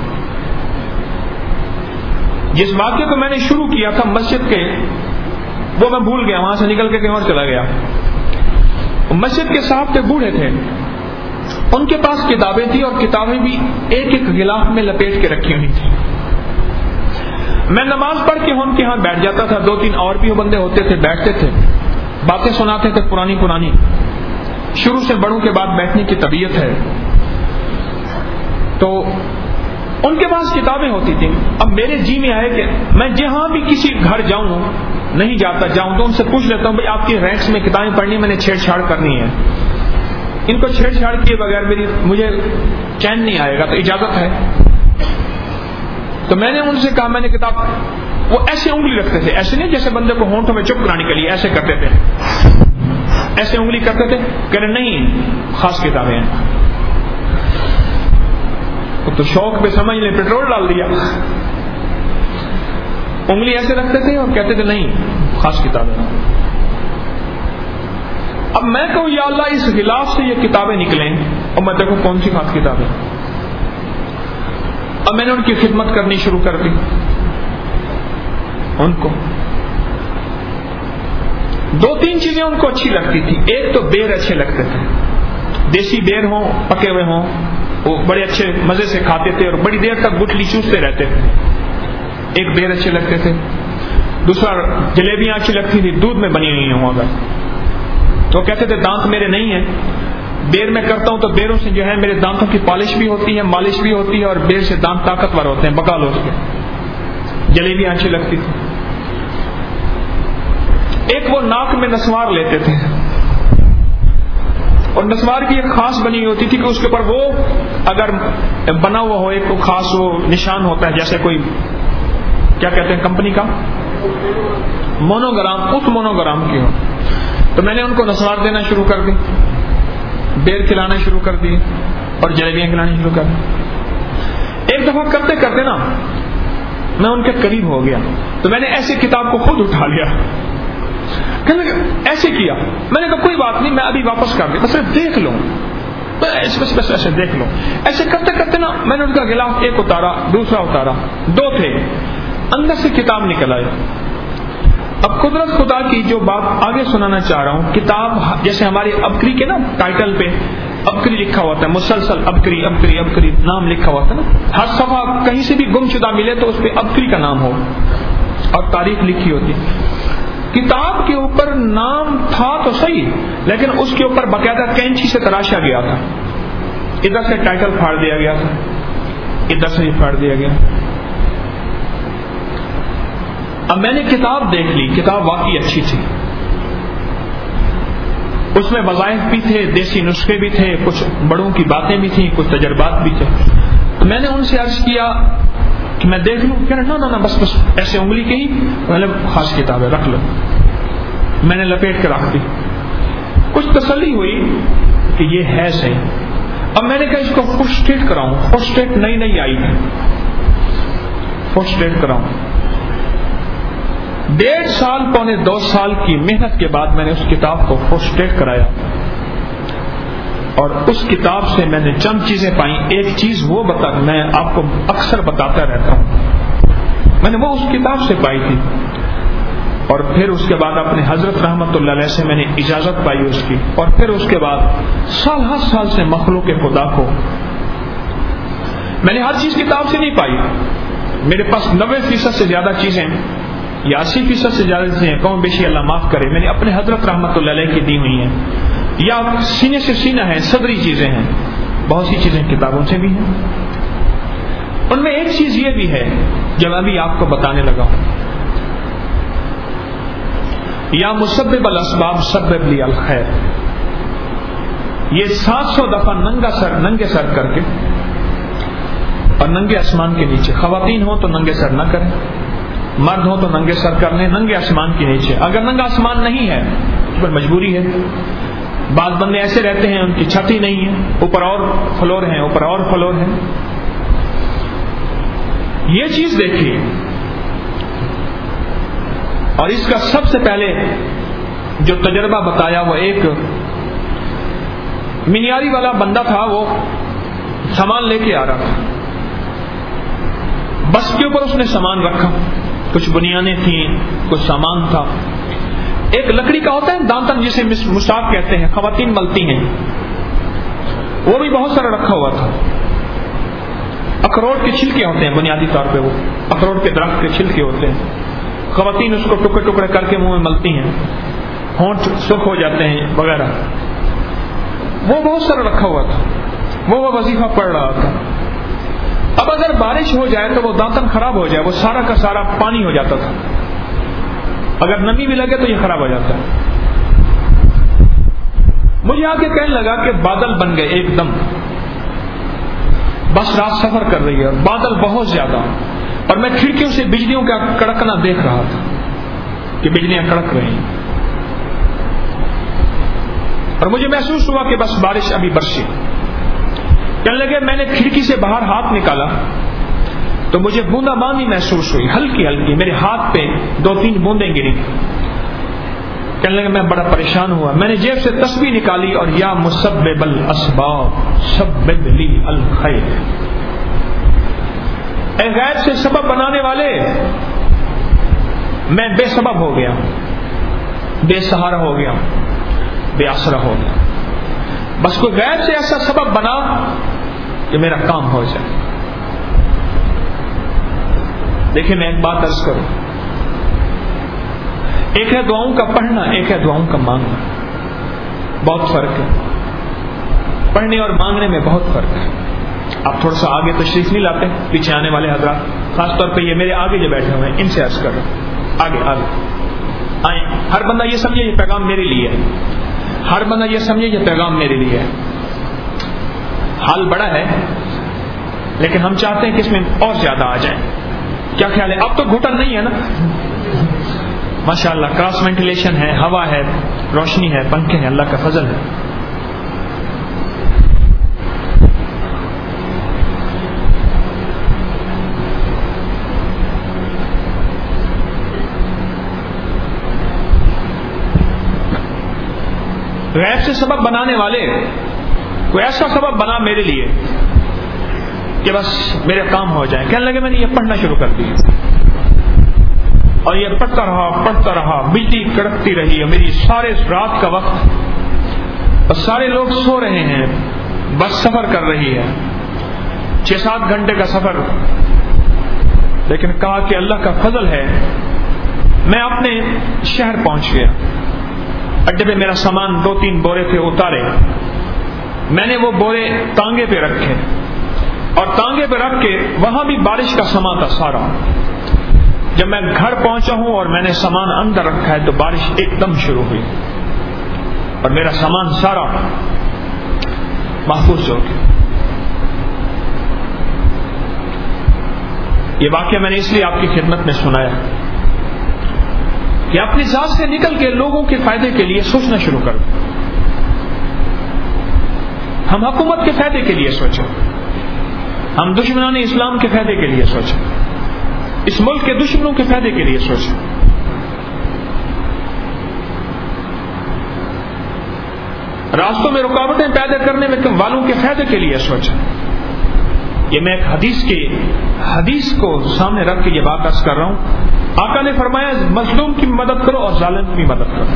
[SPEAKER 1] جس واقعے کو میں نے شروع کیا تھا مسجد کے, وہ میں بھول گیا, وہاں سے نکل کے کہیں اور چلا گیا. مسجد کے صاحب تھے, بوڑھے تھے, ان کے پاس کتابیں تھی, اور کتابیں بھی ایک ایک غلاف میں لپیٹ کے رکھی ہوئی تھی. میں نماز پڑھ کے ان کے ہاں بیٹھ جاتا تھا, دو تین اور بھی بندے ہوتے تھے, بیٹھتے تھے, باتیں سناتے تھے پرانی پرانی. شروع سے بڑوں کے بعد بیٹھنے کی طبیعت ہے, تو ان کے پاس کتابیں ہوتی تھیں. اب میرے جی میں آئے کہ میں جہاں بھی کسی گھر جاؤں, نہیں جاتا جاؤں تو ان سے پوچھ لیتا ہوں بھائی آپ کی رینکس میں کتابیں پڑھنی, میں نے چھیڑ چھاڑ کرنی ہے. ان کو چھیڑ چھاڑ کیے بغیر میری مجھے چین نہیں آئے گا, تو اجازت ہے. تو میں نے ان سے کہا میں نے کتاب، وہ ایسے انگلی رکھتے تھے، ایسے نہیں جیسے بندے کو ہونٹوں میں چپ کرانے کے لیے ایسے کرتے تھے، ایسے انگلی کرتے تھے، کہہ رہے نہیں خاص کتابیں ہیں. تو شوق پہ سمجھ لیں پیٹرول ڈال دیا. انگلی ایسے رکھتے تھے اور کہتے تھے نہیں خاص کتابیں. اب میں کہوں یا اللہ اس غلاف سے یہ کتابیں نکلیں، اور میں دیکھوں کون سی خاص کتابیں. اب میں نے ان کی خدمت کرنی شروع کر دی. ان کو دو تین چیزیں ان کو اچھی لگتی تھی. ایک تو بیر اچھے لگتے تھے، دیسی بیر ہوں پکے ہوئے ہوں، وہ بڑے اچھے مزے سے کھاتے تھے اور بڑی دیر تک گٹلی چوستے رہتے تھے. ایک بیر اچھے لگتے تھے. دوسرا جلیبیاں اچھی لگتی تھی دودھ میں بنی ہوئی ہوں. اگر تو کہتے تھے دانت میرے نہیں ہیں، بیر میں کرتا ہوں تو بیروں سے جو ہے میرے دانتوں کی پالش بھی ہوتی ہے، مالش بھی ہوتی ہے، اور بیر سے دانت طاقتور ہوتے ہیں بکا لو اس کے. جلیبیاں اچھی لگتی تھی. ایک وہ ناک میں نسوار لیتے تھے، اور نسوار کی ایک خاص بنی ہوتی تھی کہ اس کے اوپر وہ اگر بنا ہوا ہو ایک خاص وہ نشان ہوتا ہے، جیسے کوئی کیا کہتے ہیں کمپنی کا مونوگرام، اس مونوگرام کی ہو. تو میں نے ان کو نسوار دینا شروع کر دی، بیر کھلانا شروع کر دی اور جلیبیاں کھلانی شروع کر دی. ایک دفعہ کرتے کرتے نا میں ان کے قریب ہو گیا، تو میں نے ایسی کتاب کو خود اٹھا لیا. ایسے کیا، میں نے کہا کوئی بات نہیں میں ابھی واپس کر دیں، بس دیکھ لوں، بس بس بس ایسے دیکھ لوں. ایسے کرتے کرتے نا میں نے ان کا غلاف ایک اتارا، دوسرا اتارا، دو تھے، اندر سے کتاب نکل آئی. اب قدرت خدا کی جو بات آگے سنانا چاہ رہا ہوں، کتاب جیسے ہماری ابکری کے نا ٹائٹل پہ ابکری لکھا ہوتا ہے، مسلسل ابکری ابکری ابکری نام لکھا ہوتا ہے نا. ہر صفحہ کہیں سے بھی گم شدہ ملے تو اس پہ ابکری کا نام ہو اور تاریخ لکھی ہوتی. کتاب کے اوپر نام تھا تو صحیح، لیکن اس کے اوپر باقاعدہ کینچی سے تراشا گیا تھا. ادھر سے ٹائٹل پھاڑ دیا گیا تھا، ادھر سے ہی پھاڑ دیا گیا. اب میں نے کتاب دیکھ لی، کتاب واقعی اچھی تھی. اس میں وظائف بھی تھے، دیسی نسخے بھی تھے، کچھ بڑوں کی باتیں بھی تھیں، کچھ تجربات بھی تھے. میں نے ان سے عرض کیا کہ میں دیکھ لوں، کہہ رہے نہ نہ بس بس ایسے انگلی کی مطلب خاص کتاب ہے رکھ لو. میں نے لپیٹ کے رکھ دی. کچھ تسلی ہوئی کہ یہ ہے صحیح. اب میں نے کہا اس کو فوٹسٹیٹ کراؤں، فوٹسٹیٹ نئی نئی آئی ہے، فوٹسٹیٹ کراؤں. ڈیڑھ سال پونے دو سال کی محنت کے بعد میں نے اس کتاب کو فوٹسٹیٹ کرایا، اور اس کتاب سے میں نے چند چیزیں پائیں. ایک چیز وہ بتا میں آپ کو اکثر بتاتا رہتا ہوں، میں نے وہ اس کتاب سے پائی تھی. اور پھر اس کے بعد اپنے حضرت رحمت اللہ علیہ سے میں نے اجازت پائی اس کی، اور پھر اس کے بعد سال ہر سال سے مخلوق خدا کو میں نے ہر چیز کتاب سے نہیں پائی. میرے پاس نوے فیصد سے زیادہ چیزیں یا اسی فیصد سے زیادہ چیزیں کم بیشی اللہ معاف کرے میں نے اپنے حضرت رحمت اللہ علیہ کی دی ہوئی ہیں، یا سینے سے سینہ ہے، صدری چیزیں ہیں. بہت سی چیزیں کتابوں سے بھی ہیں. ان میں ایک چیز یہ بھی ہے جو میں ابھی آپ کو بتانے لگا ہوں، یا مسبب الاسباب سبب لی الخیر. یہ سات سو دفعہ ننگا سر ننگے سر کر کے اور ننگے آسمان کے نیچے، خواتین ہو تو ننگے سر نہ کریں، مرد ہو تو ننگے سر کر لیں، ننگے آسمان کے نیچے. اگر ننگا آسمان نہیں ہے تو پھر مجبوری ہے. بعض بندے ایسے رہتے ہیں ان کی چھت ہی نہیں ہے، اوپر اور فلور ہیں، اوپر اور فلور ہیں. یہ چیز دیکھیے. اور اس کا سب سے پہلے جو تجربہ بتایا وہ ایک منیاری والا بندہ تھا، وہ سامان لے کے آ رہا تھا. بس کے اوپر اس نے سامان رکھا، کچھ بنیادیں تھیں، کچھ سامان تھا. ایک لکڑی کا ہوتا ہے دانتن جسے مشاک کہتے ہیں، خواتین ملتی ہیں، وہ بھی بہت سارا رکھا ہوا تھا. اخروٹ کے چھلکے ہوتے ہیں بنیادی طور پہ، وہ اخروٹ کے درخت کے چھلکے ہوتے ہیں. خواتین اس کو ٹکڑے ٹکڑے کر کے منہ میں ملتی ہیں، ہونٹ سرخ ہو جاتے ہیں وغیرہ. وہ بہت سارا رکھا ہوا تھا. وہ وہ وظیفہ پڑھ رہا تھا. اب اگر بارش ہو جائے تو وہ دانتن خراب ہو جائے، وہ سارا کا سارا پانی ہو جاتا تھا. اگر نمی بھی لگے تو یہ خراب ہو جاتا ہے. مجھے آ کے کہنے لگا کہ بادل بن گئے ایک دم. بس رات سفر کر رہی ہے، بادل بہت زیادہ. اور میں کھڑکیوں سے بجلیوں کا کڑکنا دیکھ رہا تھا کہ بجلیاں کڑک رہی ہیں، اور مجھے محسوس ہوا کہ بس بارش ابھی برسے. کہنے لگے میں نے کھڑکی سے باہر ہاتھ نکالا تو مجھے بوندا باندی محسوس ہوئی، ہلکی ہلکی، میرے ہاتھ پہ دو تین بوندیں گری. کہنے لگے میں بڑا پریشان ہوا. میں نے جیب سے تسبیح نکالی اور یا مسبب الاسباب سبب لی الخیر، اے غیب سے سبب بنانے والے، میں بے سبب ہو گیا، بے سہارا ہو گیا، بے آسرا ہو گیا، بس کوئی غیب سے ایسا سبب بنا کہ میرا کام ہو جائے. دیکھیں میں ایک بات عرض کروں، ایک ہے دعاؤں کا پڑھنا، ایک ہے دعاؤں کا مانگنا. بہت فرق ہے، پڑھنے اور مانگنے میں بہت فرق ہے. آپ تھوڑا سا آگے تشریف نہیں لاتے، پیچھے آنے والے حضرات، خاص طور پہ یہ میرے آگے جو بیٹھے ہوئے ہیں ان سے عرض کر رہا ہوں، آگے آگے آئیں. ہر بندہ یہ سمجھے یہ پیغام میرے لیے ہے، ہر بندہ یہ سمجھے یہ پیغام میرے لیے ہے. حال بڑا ہے لیکن ہم چاہتے ہیں کہ اس میں اور زیادہ آ جائیں. کیا خیال ہے؟ اب تو گھٹن نہیں ہے نا؟ ماشاءاللہ کراس وینٹیلیشن ہے، ہوا ہے، روشنی ہے، پنکھے ہیں، اللہ کا فضل ہے. غیب سے سبب بنانے والے، کوئی ایسا سبب بنا میرے لیے کہ بس میرے کام ہو جائے. کہنے لگے میں نے یہ پڑھنا شروع کر دیا اور یہ پڑھتا رہا پڑھتا رہا، بجلی کڑکتی رہی اور میری سارے رات کا وقت، اور سارے لوگ سو رہے ہیں، بس سفر کر رہی ہے، چھ سات گھنٹے کا سفر. لیکن کہا کہ اللہ کا فضل ہے، میں اپنے شہر پہنچ گیا. اڈے پہ میرا سامان دو تین بورے تھے، اتارے. میں نے وہ بورے تانگے پہ رکھے اور تانگے پہ رکھ کے وہاں بھی بارش کا سما تھا سارا. جب میں گھر پہنچا ہوں اور میں نے سامان اندر رکھا ہے تو بارش ایک دم شروع ہوئی اور میرا سامان سارا محفوظ ہو گیا. یہ واقعہ میں نے اس لیے آپ کی خدمت میں سنایا کہ اپنی ذات سے نکل کے لوگوں کے فائدے کے لیے سوچنا شروع کر دیں. ہم حکومت کے فائدے کے لیے سوچیں، ہم دشمنان اسلام کے فائدے کے لیے سوچیں، اس ملک کے دشمنوں کے فائدے کے لیے سوچیں. راستوں میں رکاوٹیں پیدا کرنے میں والوں کے فائدے کے لیے سوچیں. یہ میں ایک حدیث کی حدیث کو سامنے رکھ کے یہ بات عرض کر رہا ہوں. آقا نے فرمایا مظلوم کی مدد کرو اور ظالم کی مدد کرو.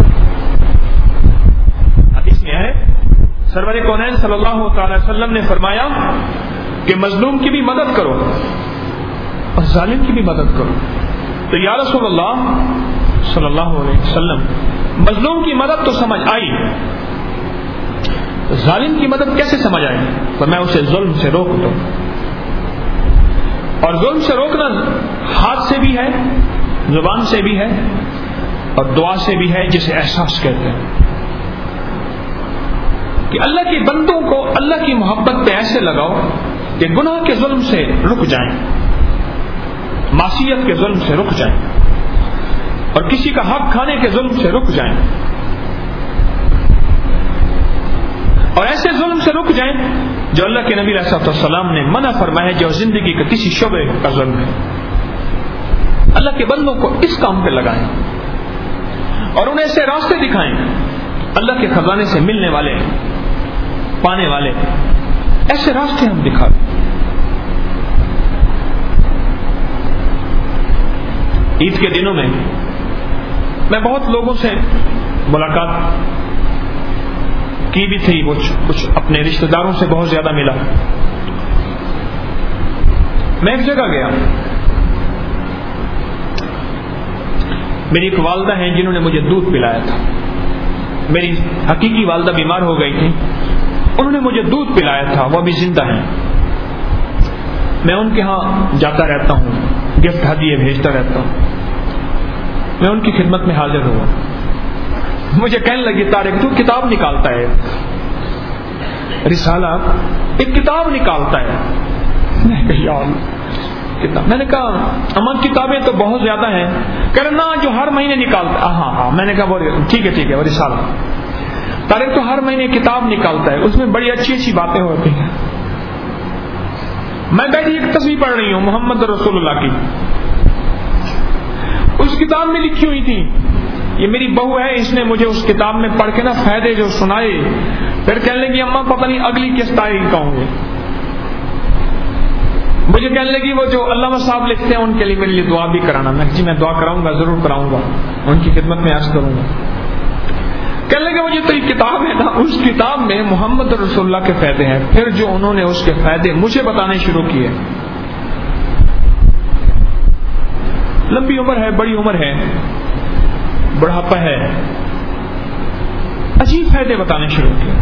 [SPEAKER 1] حدیث میں ہے سرور کونین صلی اللہ تعالی وسلم نے فرمایا کہ مظلوم کی بھی مدد کرو اور ظالم کی بھی مدد کرو. تو یا رسول اللہ صلی اللہ علیہ وسلم، مظلوم کی مدد تو سمجھ آئی، ظالم کی مدد کیسے سمجھ آئے؟ تو میں اسے ظلم سے روک دوں. اور ظلم سے روکنا ہاتھ سے بھی ہے، زبان سے بھی ہے اور دعا سے بھی ہے، جسے احساس کہتے ہیں. کہ اللہ کے بندوں کو اللہ کی محبت پہ ایسے لگاؤ کہ گناہ کے ظلم سے رک جائیں، معصیت کے ظلم سے رک جائیں اور کسی کا حق کھانے کے ظلم سے رک جائیں، اور ایسے ظلم سے رک جائیں جو اللہ کے نبی علیہ السلام نے منع فرمایا، جو زندگی کا کسی شعبے کا ظلم ہے. اللہ کے بندوں کو اس کام پہ لگائیں اور انہیں ایسے راستے دکھائیں، اللہ کے خزانے سے ملنے والے، پانے والے، ایسے راستے ہم دکھا دیں. عید کے دنوں میں میں بہت لوگوں سے ملاقات کی بھی تھی، وہ کچھ اپنے رشتہ داروں سے بہت زیادہ ملا. میں ایک جگہ گیا، میری ایک والدہ ہیں جنہوں نے مجھے دودھ پلایا تھا. میری حقیقی والدہ بیمار ہو گئی تھی، انہوں نے مجھے دودھ پلایا تھا، وہ ابھی زندہ ہیں. میں ان کے ہاں جاتا رہتا ہوں، گفٹ ہدیے بھیجتا رہتا ہوں. میں ان کی خدمت میں حاضر ہوا. مجھے کہنے لگی طارق تو کتاب نکالتا ہے، رسالہ ایک کتاب نکالتا ہے. میں کہا یار کتاب. میں نے کہا اما کتابیں تو بہت زیادہ ہیں. کہہ رہے نا جو ہر مہینے نکالتا. ہاں ہاں میں نے کہا وہ ٹھیک ہے ٹھیک ہے وہ رسالہ طارق تو ہر مہینے کتاب نکالتا ہے, اس میں بڑی اچھی اچھی باتیں ہوتی ہیں. میں بیٹھی ایک تصویر پڑھ رہی ہوں محمد رسول اللہ کی, اس کتاب میں لکھی ہوئی تھی, یہ میری بہو ہے, اس نے مجھے اس کتاب میں پڑھ کے نا فائدے جو سنائے, پھر کہنے لگی اماں پتہ نہیں اگلی کس تاریخ کا ہوں گے. مجھے کہنے لگی وہ جو علامہ صاحب لکھتے ہیں ان کے لیے میرے لیے دعا بھی کرانا. میں جی میں دعا کراؤں گا, ضرور کراؤں گا, ان کی خدمت میں عرض کروں گا. کہنے لگے مجھے تو یہ کتاب ہے نا, اس کتاب میں محمد رسول اللہ کے فائدے ہیں. پھر جو انہوں نے اس کے فائدے مجھے بتانے شروع کیے. لمبی عمر ہے, بڑی عمر ہے, بڑھاپا ہے, عجیب فائدے بتانے شروع کیے.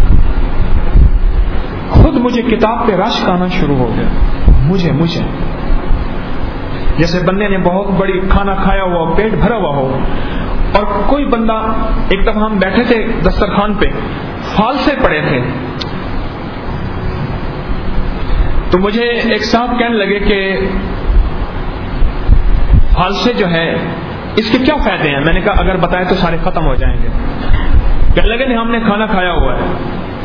[SPEAKER 1] خود مجھے کتاب پہ رشک آنا شروع ہو گیا. مجھے مجھے جیسے بندے نے بہت بڑی کھانا کھایا ہوا, پیٹ بھرا ہوا ہو, اور کوئی بندہ, ایک دفعہ ہم بیٹھے تھے دسترخوان پہ, فالسے پڑے تھے, تو مجھے ایک صاحب کہنے لگے کہ فالسے جو ہے اس کے کیا فائدے ہیں. میں نے کہا اگر بتائے تو سارے ختم ہو جائیں گے. کہنے لگے نہیں ہم نے کھانا کھایا ہوا ہے.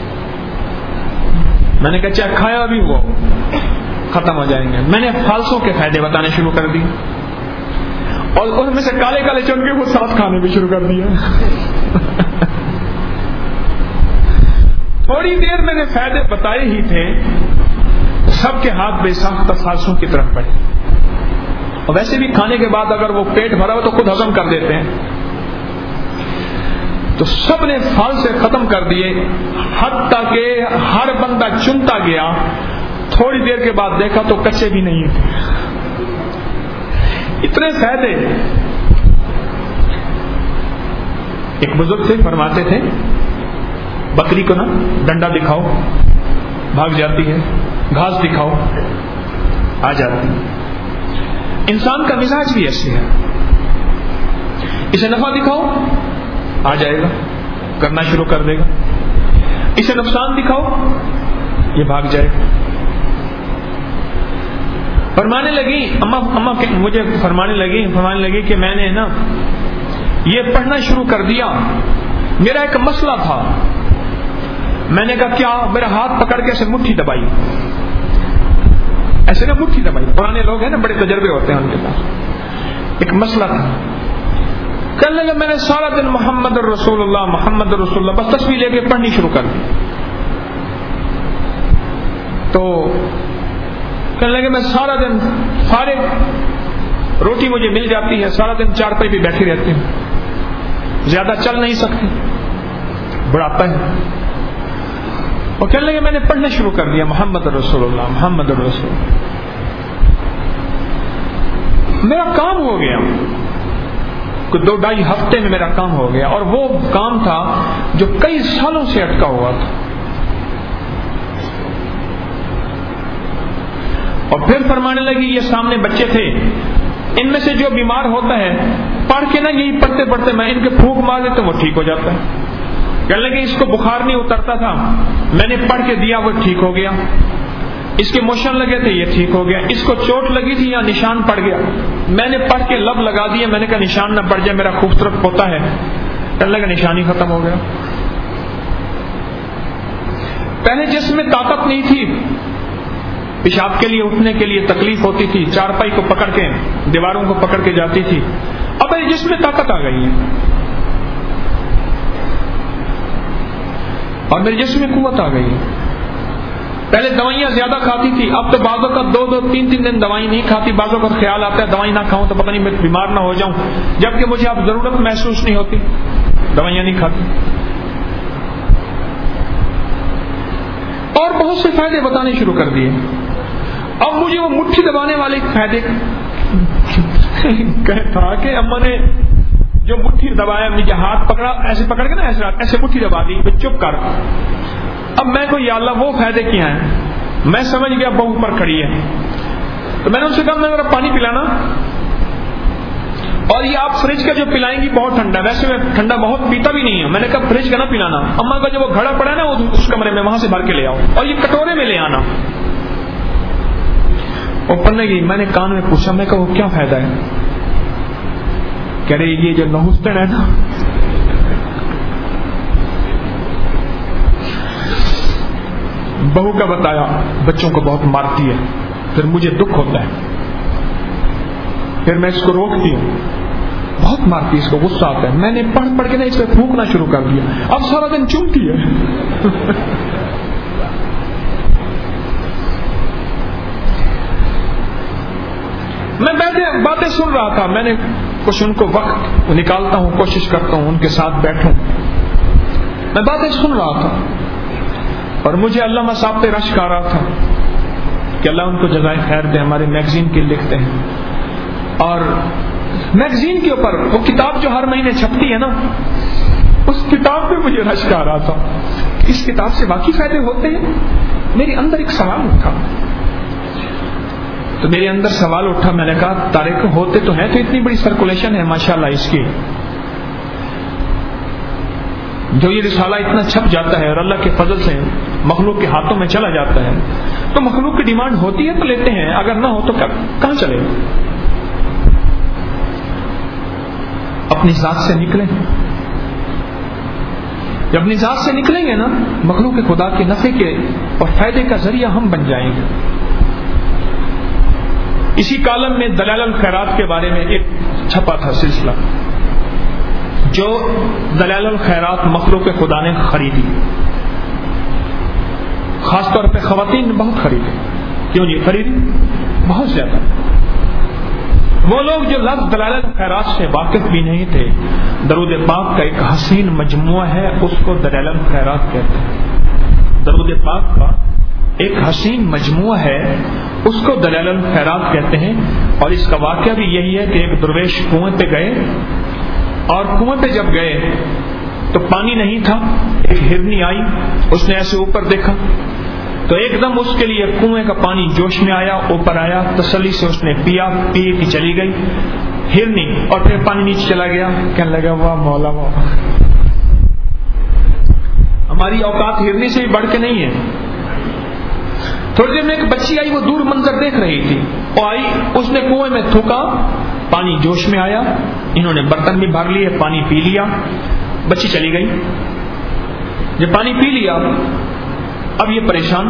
[SPEAKER 1] میں نے کہا چاہے کھایا بھی ہوا ختم ہو جائیں گے. میں نے فالسوں کے فائدے بتانے شروع کر دیے, اور اس میں سے کالے کالے چن کے وہ ساتھ کھانے بھی شروع کر دیا. تھوڑی دیر میں نے فائدے بتائے ہی تھے, سب کے ہاتھ بے ساختہ فالسوں کی طرف پڑے. اور ویسے بھی کھانے کے بعد اگر وہ پیٹ بھرا ہو تو خود ہضم کر دیتے ہیں. تو سب نے فالسے ختم کر دیے, حتیٰ کہ ہر بندہ چنتا گیا. تھوڑی دیر کے بعد دیکھا تو کچے بھی نہیں تھے. اتنے فائدے. ایک بزرگ سے فرماتے تھے بکری کو نا ڈنڈا دکھاؤ بھاگ جاتی ہے, گھاس دکھاؤ آ جاتی ہے. انسان کا مزاج بھی ایسے ہے, اسے نفع دکھاؤ آ جائے گا, کرنا شروع کر دے گا. اسے نقصان دکھاؤ یہ بھاگ جائے گا. فرمانے لگی اما اما مجھے فرمانے لگی فرمانے لگی کہ میں نے نا یہ پڑھنا شروع کر دیا. میرا ایک مسئلہ تھا. میں نے کہا کیا؟ میرا ہاتھ پکڑ کے ایسے مٹھی دبائی, ایسے نا مٹھی دبائی. پرانے لوگ ہیں نا, بڑے تجربے ہوتے ہیں ان کے پاس. ایک مسئلہ تھا. کہنے لگا میں نے سارا دن محمد رسول اللہ محمد رسول اللہ بس تصویر لے کے پڑھنی شروع کر دی. تو کہنے لگے میں سارا دن فارغ, روٹی مجھے مل جاتی ہے, سارا دن چار پائی پہ بیٹھی رہتی ہوں, زیادہ چل نہیں سکتی, بڑھاپا ہے. اور کہنے لگے میں نے پڑھنا شروع کر دیا محمد رسول اللہ محمد رسول اللہ. میرا کام ہو گیا, دو ڈھائی ہفتے میں میرا کام ہو گیا. اور وہ کام تھا جو کئی سالوں سے اٹکا ہوا تھا. اور پھر فرمانے لگی یہ سامنے بچے تھے, ان میں سے جو بیمار ہوتا ہے پڑھ کے نا یہی پڑھتے پڑھتے میں ان کے پھونک مار دیتا وہ ٹھیک ہو جاتا ہے. کہنے لگے اس کو بخار نہیں اترتا تھا, میں نے پڑھ کے دیا وہ ٹھیک ہو گیا. اس کے موشن لگے تھے یہ ٹھیک ہو گیا. اس کو چوٹ لگی تھی یا نشان پڑ گیا, میں نے پڑھ کے لب لگا دیا. میں نے کہا نشان نہ پڑ جائے, میرا خوبصورت ہوتا ہے. کہنے لگا نشانی ختم ہو گیا. پہلے جسم میں طاقت نہیں تھی, پیشاب کے لیے اٹھنے کے لیے تکلیف ہوتی تھی, چارپائی کو پکڑ کے دیواروں کو پکڑ کے جاتی تھی. اب میرے جسم میں طاقت آ گئی ہے اور میرے جسم میں قوت آ گئی ہے. پہلے دوائیاں زیادہ کھاتی تھی, اب تو بعضوں کا دو دو تین تین دن دوائی نہیں کھاتی. بعضوں کا خیال آتا ہے دوائی نہ کھاؤں تو پتہ نہیں میں بیمار نہ ہو جاؤں, جبکہ مجھے اب ضرورت محسوس نہیں ہوتی, دوائیاں نہیں کھاتی. اور بہت سے فائدے بتانے شروع کر دیے. اب مجھے وہ مٹھی دبانے والے فائدے تھا کہ اما نے جو مٹھی دبایا, مجھے ہاتھ پکڑا, ایسے پکڑ کے نا ایسے ایسے مٹھی دبا دی, چپ کر. اب میں کو یا اللہ وہ فائدے کیا ہیں, میں سمجھ گیا بہو پر کھڑی ہے. تو میں نے ان سے کہا میں ذرا پانی پلانا, اور یہ آپ فریج کا جو پلائیں گی بہت ٹھنڈا, ویسے میں ٹھنڈا بہت پیتا بھی نہیں ہوں. میں نے کہا فریج کا نہ پلانا, اما کا جو وہ گھڑا پڑا ہے نا وہ اس کمرے میں وہاں سے بھر کے لے آؤ اور یہ کٹورے میں لے آنا. وہ پڑھنے گئی. میں نے کان میں پوچھا, میں کہا وہ کیا فائدہ ہے؟ کہہ رہے یہ جو نحوستن ہے نا, بہو کا بتایا, بچوں کو بہت مارتی ہے, پھر مجھے دکھ ہوتا ہے, پھر میں اس کو روکتی ہوں, بہت مارتی ہے, اس کو غصہ آتا ہے. میں نے پڑھ پڑھ کے نا اس پہ پھونکنا شروع کر دیا, اب سارا دن چومتی ہے. میں بیٹھے باتیں سن رہا تھا, میں نے کچھ ان کو وقت نکالتا ہوں, کوشش کرتا ہوں ان کے ساتھ بیٹھوں. میں باتیں سن رہا تھا اور مجھے علامہ صاحب پہ رشک آ رہا تھا کہ اللہ ان کو جزائے خیر دے, ہمارے میگزین کے لکھتے ہیں, اور میگزین کے اوپر وہ کتاب جو ہر مہینے چھپتی ہے نا, اس کتاب پہ مجھے رشک آ رہا تھا. اس کتاب سے واقعی فائدے ہوتے ہیں؟ میرے اندر ایک سوال اٹھا, تو میرے اندر سوال اٹھا, میں نے کہا طارق ہوتے تو ہیں, تو اتنی بڑی سرکولیشن ہے ماشاءاللہ اس کی, جو یہ رسالہ اتنا چھپ جاتا ہے اور اللہ کے فضل سے مخلوق کے ہاتھوں میں چلا جاتا ہے, تو مخلوق کی ڈیمانڈ ہوتی ہے تو لیتے ہیں, اگر نہ ہو تو کہاں چلے. اپنی ذات سے نکلیں, جب اپنی ذات سے نکلیں گے نا, مخلوق کے خدا کے نفع کے اور فائدے کا ذریعہ ہم بن جائیں گے. اسی کالم میں دلائل الخیرات کے بارے میں ایک چھپا تھا سلسلہ, جو دلائل الخیرات مخلوق خدا نے خریدی, خاص طور پہ خواتین نے بہت خریدی. کیوں نہیں خریدی؟ بہت زیادہ. وہ لوگ جو لفظ دلائل الخیرات سے واقف بھی نہیں تھے, درود پاک کا ایک حسین مجموعہ ہے, اس کو دلائل الخیرات کہتے ہیں. درود پاک کا ایک حسین مجموعہ ہے, اس کو دلائل الخیرات کہتے ہیں. اور اس کا واقعہ بھی یہی ہے کہ ایک درویش کنویں پہ گئے, اور کنویں پہ جب گئے تو پانی نہیں تھا. ایک ہرنی آئی, اس نے ایسے اوپر دیکھا تو ایک دم اس کے لیے کنویں کا پانی جوش میں آیا, اوپر آیا, تسلی سے اس نے پیا, پی کی چلی گئی ہرنی, اور پھر پانی نیچے چلا گیا. کہنے لگا واہ مولا واہ, ہماری اوقات ہرنی سے بھی بڑھ کے نہیں ہے. تھوڑی دیر میں ایک بچی آئی, وہ دور منظر دیکھ رہی تھی, وہ آئی, اس نے کنویں میں تھوکا, پانی جوش میں آیا, انہوں نے برتن بھی بھر لیے, پانی پی لیا, بچی چلی گئی. جب پانی پی لیا, اب یہ پریشان,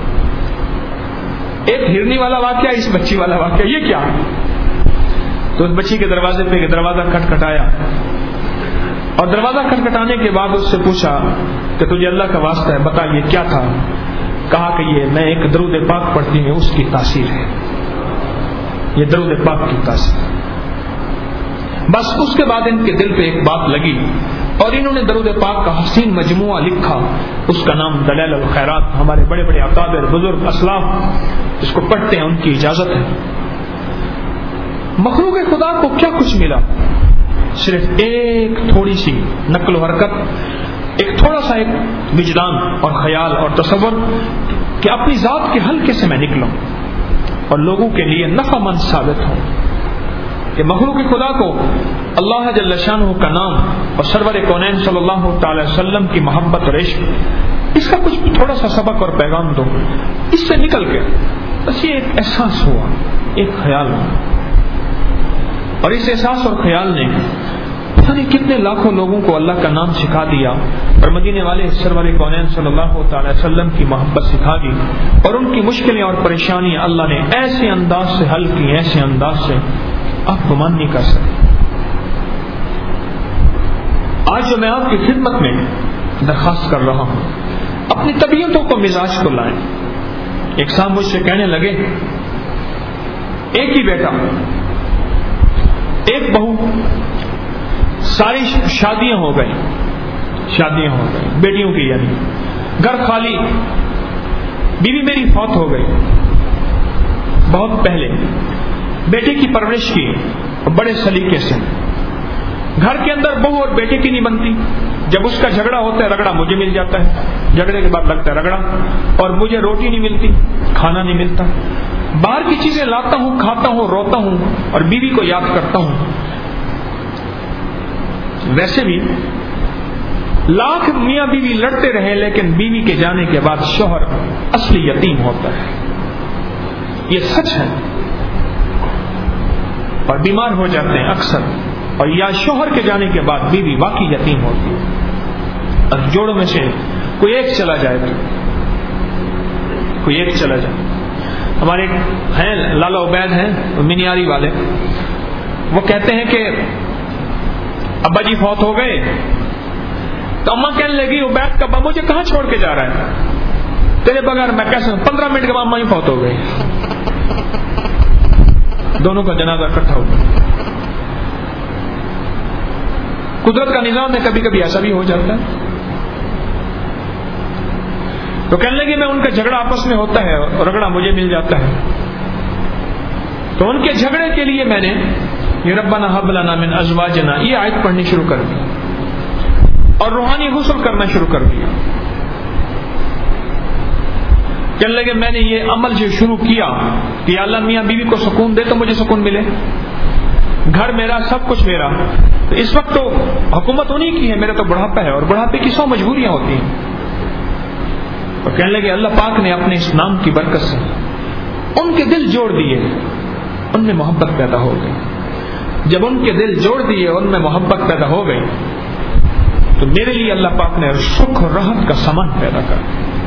[SPEAKER 1] ایک ہرنی والا واقعہ, اس بچی والا واقعہ, یہ کیا؟ تو اس بچی کے دروازے پہ دروازہ کھٹکھٹایا, اور دروازہ کھٹکھٹانے کے بعد اس سے پوچھا کہ تجھے اللہ کا واسطہ ہے بتا یہ کیا تھا؟ کہا کہ یہ میں ایک درود پاک پڑھتی ہوں, اس کی تاثیر ہے, یہ درود پاک کی تاثیر. بس اس کے بعد ان کے دل پہ ایک بات لگی, اور انہوں نے درود پاک کا حسین مجموعہ لکھا, اس کا نام دلائل الخیرات. ہمارے بڑے بڑے اکابر بزرگ اسلاف اس کو پڑھتے ہیں, ان کی اجازت ہے. مخلوق خدا کو کیا کچھ ملا؟ صرف ایک تھوڑی سی نقل و حرکت, ایک تھوڑا سا ایک وجدان اور خیال اور تصور کہ اپنی ذات کے حلقے سے میں نکلوں اور لوگوں کے لیے نفع مند ثابت ہوں. کہ مخلوق خدا کو اللہ جل شانہ کا نام اور سرور کونین صلی اللہ تعالی وسلم کی محبت اور عشق, اس کا کچھ تھوڑا سا سبق اور پیغام دو. اس سے نکل کے بس یہ ایک احساس ہوا, ایک خیال ہوا, اور اس احساس اور خیال نے پتہ نہیں کتنے لاکھوں لوگوں کو اللہ کا نام سکھا دیا, اور مدینے والے سرور کونین صلی اللہ تعالی وسلم کی محبت سکھا دی, اور ان کی مشکلیں اور پریشانیاں اللہ نے ایسے انداز سے حل کی, ایسے انداز سے آپ گمان نہیں کر سکتے. آج جو میں آپ کی خدمت میں درخواست کر رہا ہوں, اپنی طبیعتوں کو مزاج کو لائیں. ایک صاحب مجھ سے کہنے لگے, ایک ہی بیٹا, ایک بہو, ساری شادیاں ہو گئی, شادیاں ہو گئی بیٹیوں کی, یعنی گھر خالی, بیوی میری فوت ہو گئی بہت پہلے, بیٹے کی پرورش کی بڑے سلیقے سے, گھر کے اندر بہو اور بیٹے کی نہیں بنتی. جب اس کا جھگڑا ہوتا ہے رگڑا مجھے مل جاتا ہے, جھگڑے کے بعد لگتا ہے رگڑا, اور مجھے روٹی نہیں ملتی, کھانا نہیں ملتا. باہر کی چیزیں لاتا ہوں, کھاتا ہوں, روتا ہوں, اور بیوی کو یاد کرتا ہوں. ویسے بھی لاکھ میاں بیوی لڑتے رہے, لیکن بیوی کے جانے کے بعد شوہر اصلی یتیم ہوتا ہے. یہ سچ ہے. اور بیمار ہو جاتے ہیں اکثر, اور یا شوہر کے جانے کے بعد بیوی واقعی یتیم ہوتی ہے, اور جوڑوں میں سے کوئی ایک چلا جائے تو کوئی ایک چلا جائے. ہمارے ہیں لالا عبید ہیں منیاری والے, وہ کہتے ہیں کہ ابا جی فوت ہو گئے تو اماں کہنے لگی عبید کا ابا مجھے کہاں چھوڑ کے جا رہا ہے تیرے بغیر میں کیسے. پندرہ منٹ کے بعد اماں ہی فوت ہو گئی, دونوں کا جنازہ اکٹھا ہو گیا. قدرت کا نظام ہے, کبھی کبھی ایسا بھی ہو جاتا ہے. تو کہنے لگے میں ان کا جھگڑا آپس میں ہوتا ہے اور رگڑا مجھے مل جاتا ہے, تو ان کے جھگڑے کے لیے میں نے یہ ربنا ہب لنا من ازواجنا یہ آیت پڑھنی شروع کر دی اور روحانی غسل کرنا شروع کر دیا. کہنے لگے میں نے یہ عمل جو شروع کیا کہ اللہ میاں بیوی کو سکون دے تو مجھے سکون ملے, گھر میرا سب کچھ میرا. تو اس وقت تو حکومت انہی کی ہے, میرا تو بڑھاپا ہے اور بڑھاپے کی سو مجبوریاں ہوتی ہیں. اور کہنے لگے اللہ پاک نے اپنے اس نام کی برکت سے ان کے دل جوڑ دیے, ان میں محبت پیدا ہو گئی. جب ان کے دل جوڑ دیے, ان میں محبت پیدا ہو گئی, تو میرے لیے اللہ پاک نے سکھ اور راحت کا سامان پیدا کر.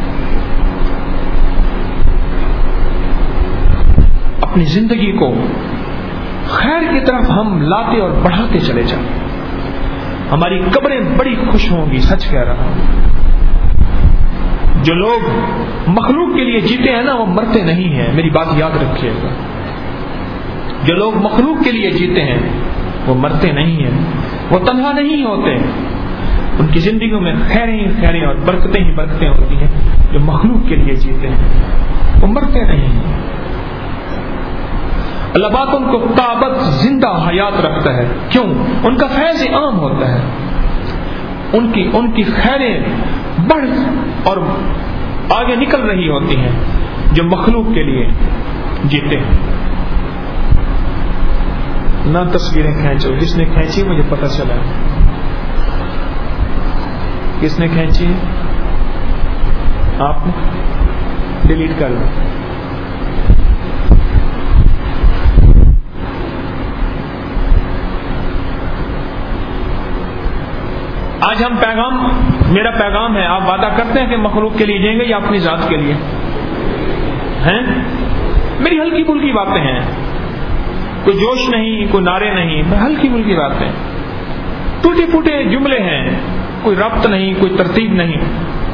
[SPEAKER 1] اپنی زندگی کو خیر کی طرف ہم لاتے اور بڑھاتے چلے جائیں, ہماری قبریں بڑی خوش ہوں گی. سچ کہہ رہا ہوں, جو لوگ مخلوق کے لیے جیتے ہیں نا وہ مرتے نہیں ہیں, میری بات یاد رکھیے گا. جو لوگ مخلوق کے لیے جیتے ہیں وہ مرتے نہیں ہیں, وہ تنہا نہیں ہوتے, ان کی زندگیوں میں خیریں ہی خیریں اور برکتیں ہی برکتیں ہوتی ہیں. جو مخلوق کے لیے جیتے ہیں وہ مرتے نہیں ہیں. اللہ پاک ان کو تابت زندہ حیات رکھتا ہے. کیوں؟ ان کا فیض عام ہوتا ہے, ان کی ان کی خیریں بڑھ اور آگے نکل رہی ہوتی ہیں جو مخلوق کے لیے جیتے ہیں. نہ تصویریں کھینچو, جس نے کھینچی مجھے پتہ چلا کس نے کھینچی, آپ نے ڈیلیٹ کر لو. آج ہم پیغام, میرا پیغام ہے, آپ وعدہ کرتے ہیں کہ مخلوق کے لیے جائیں گے یا اپنی ذات کے لیے ہیں؟ میری ہلکی پھلکی باتیں ہیں, کوئی جوش نہیں, کوئی نعرے نہیں, ہلکی پھلکی باتیں, ٹوٹے پھوٹے جملے ہیں, کوئی ربط نہیں, کوئی ترتیب نہیں,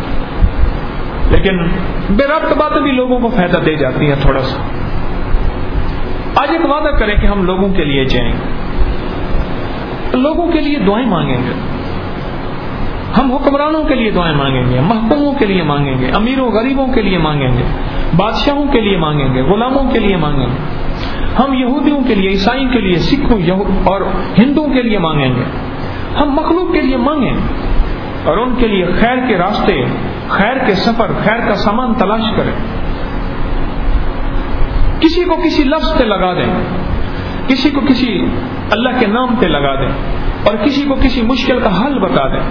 [SPEAKER 1] لیکن بے ربط باتیں بھی لوگوں کو فائدہ دے جاتی ہیں تھوڑا سا. آج ایک وعدہ کریں کہ ہم لوگوں کے لیے جائیں گے, لوگوں کے لیے دعائیں مانگیں گے, ہم حکمرانوں کے لیے دعائیں مانگیں گے, محکوموں کے لیے مانگیں گے, امیروں غریبوں کے لیے مانگیں گے, بادشاہوں کے لیے مانگیں گے, غلاموں کے لیے مانگیں گے, ہم یہودیوں کے لیے, عیسائیوں کے لیے, سکھوں اور ہندوؤں کے لیے مانگیں گے. ہم مخلوق کے لیے مانگیں اور ان کے لیے خیر کے راستے, خیر کے سفر, خیر کا سامان تلاش کریں. کسی کو کسی لفظ پہ لگا دیں, کسی کو کسی اللہ کے نام پہ لگا دیں, اور کسی کو کسی مشکل کا حل بتا دیں.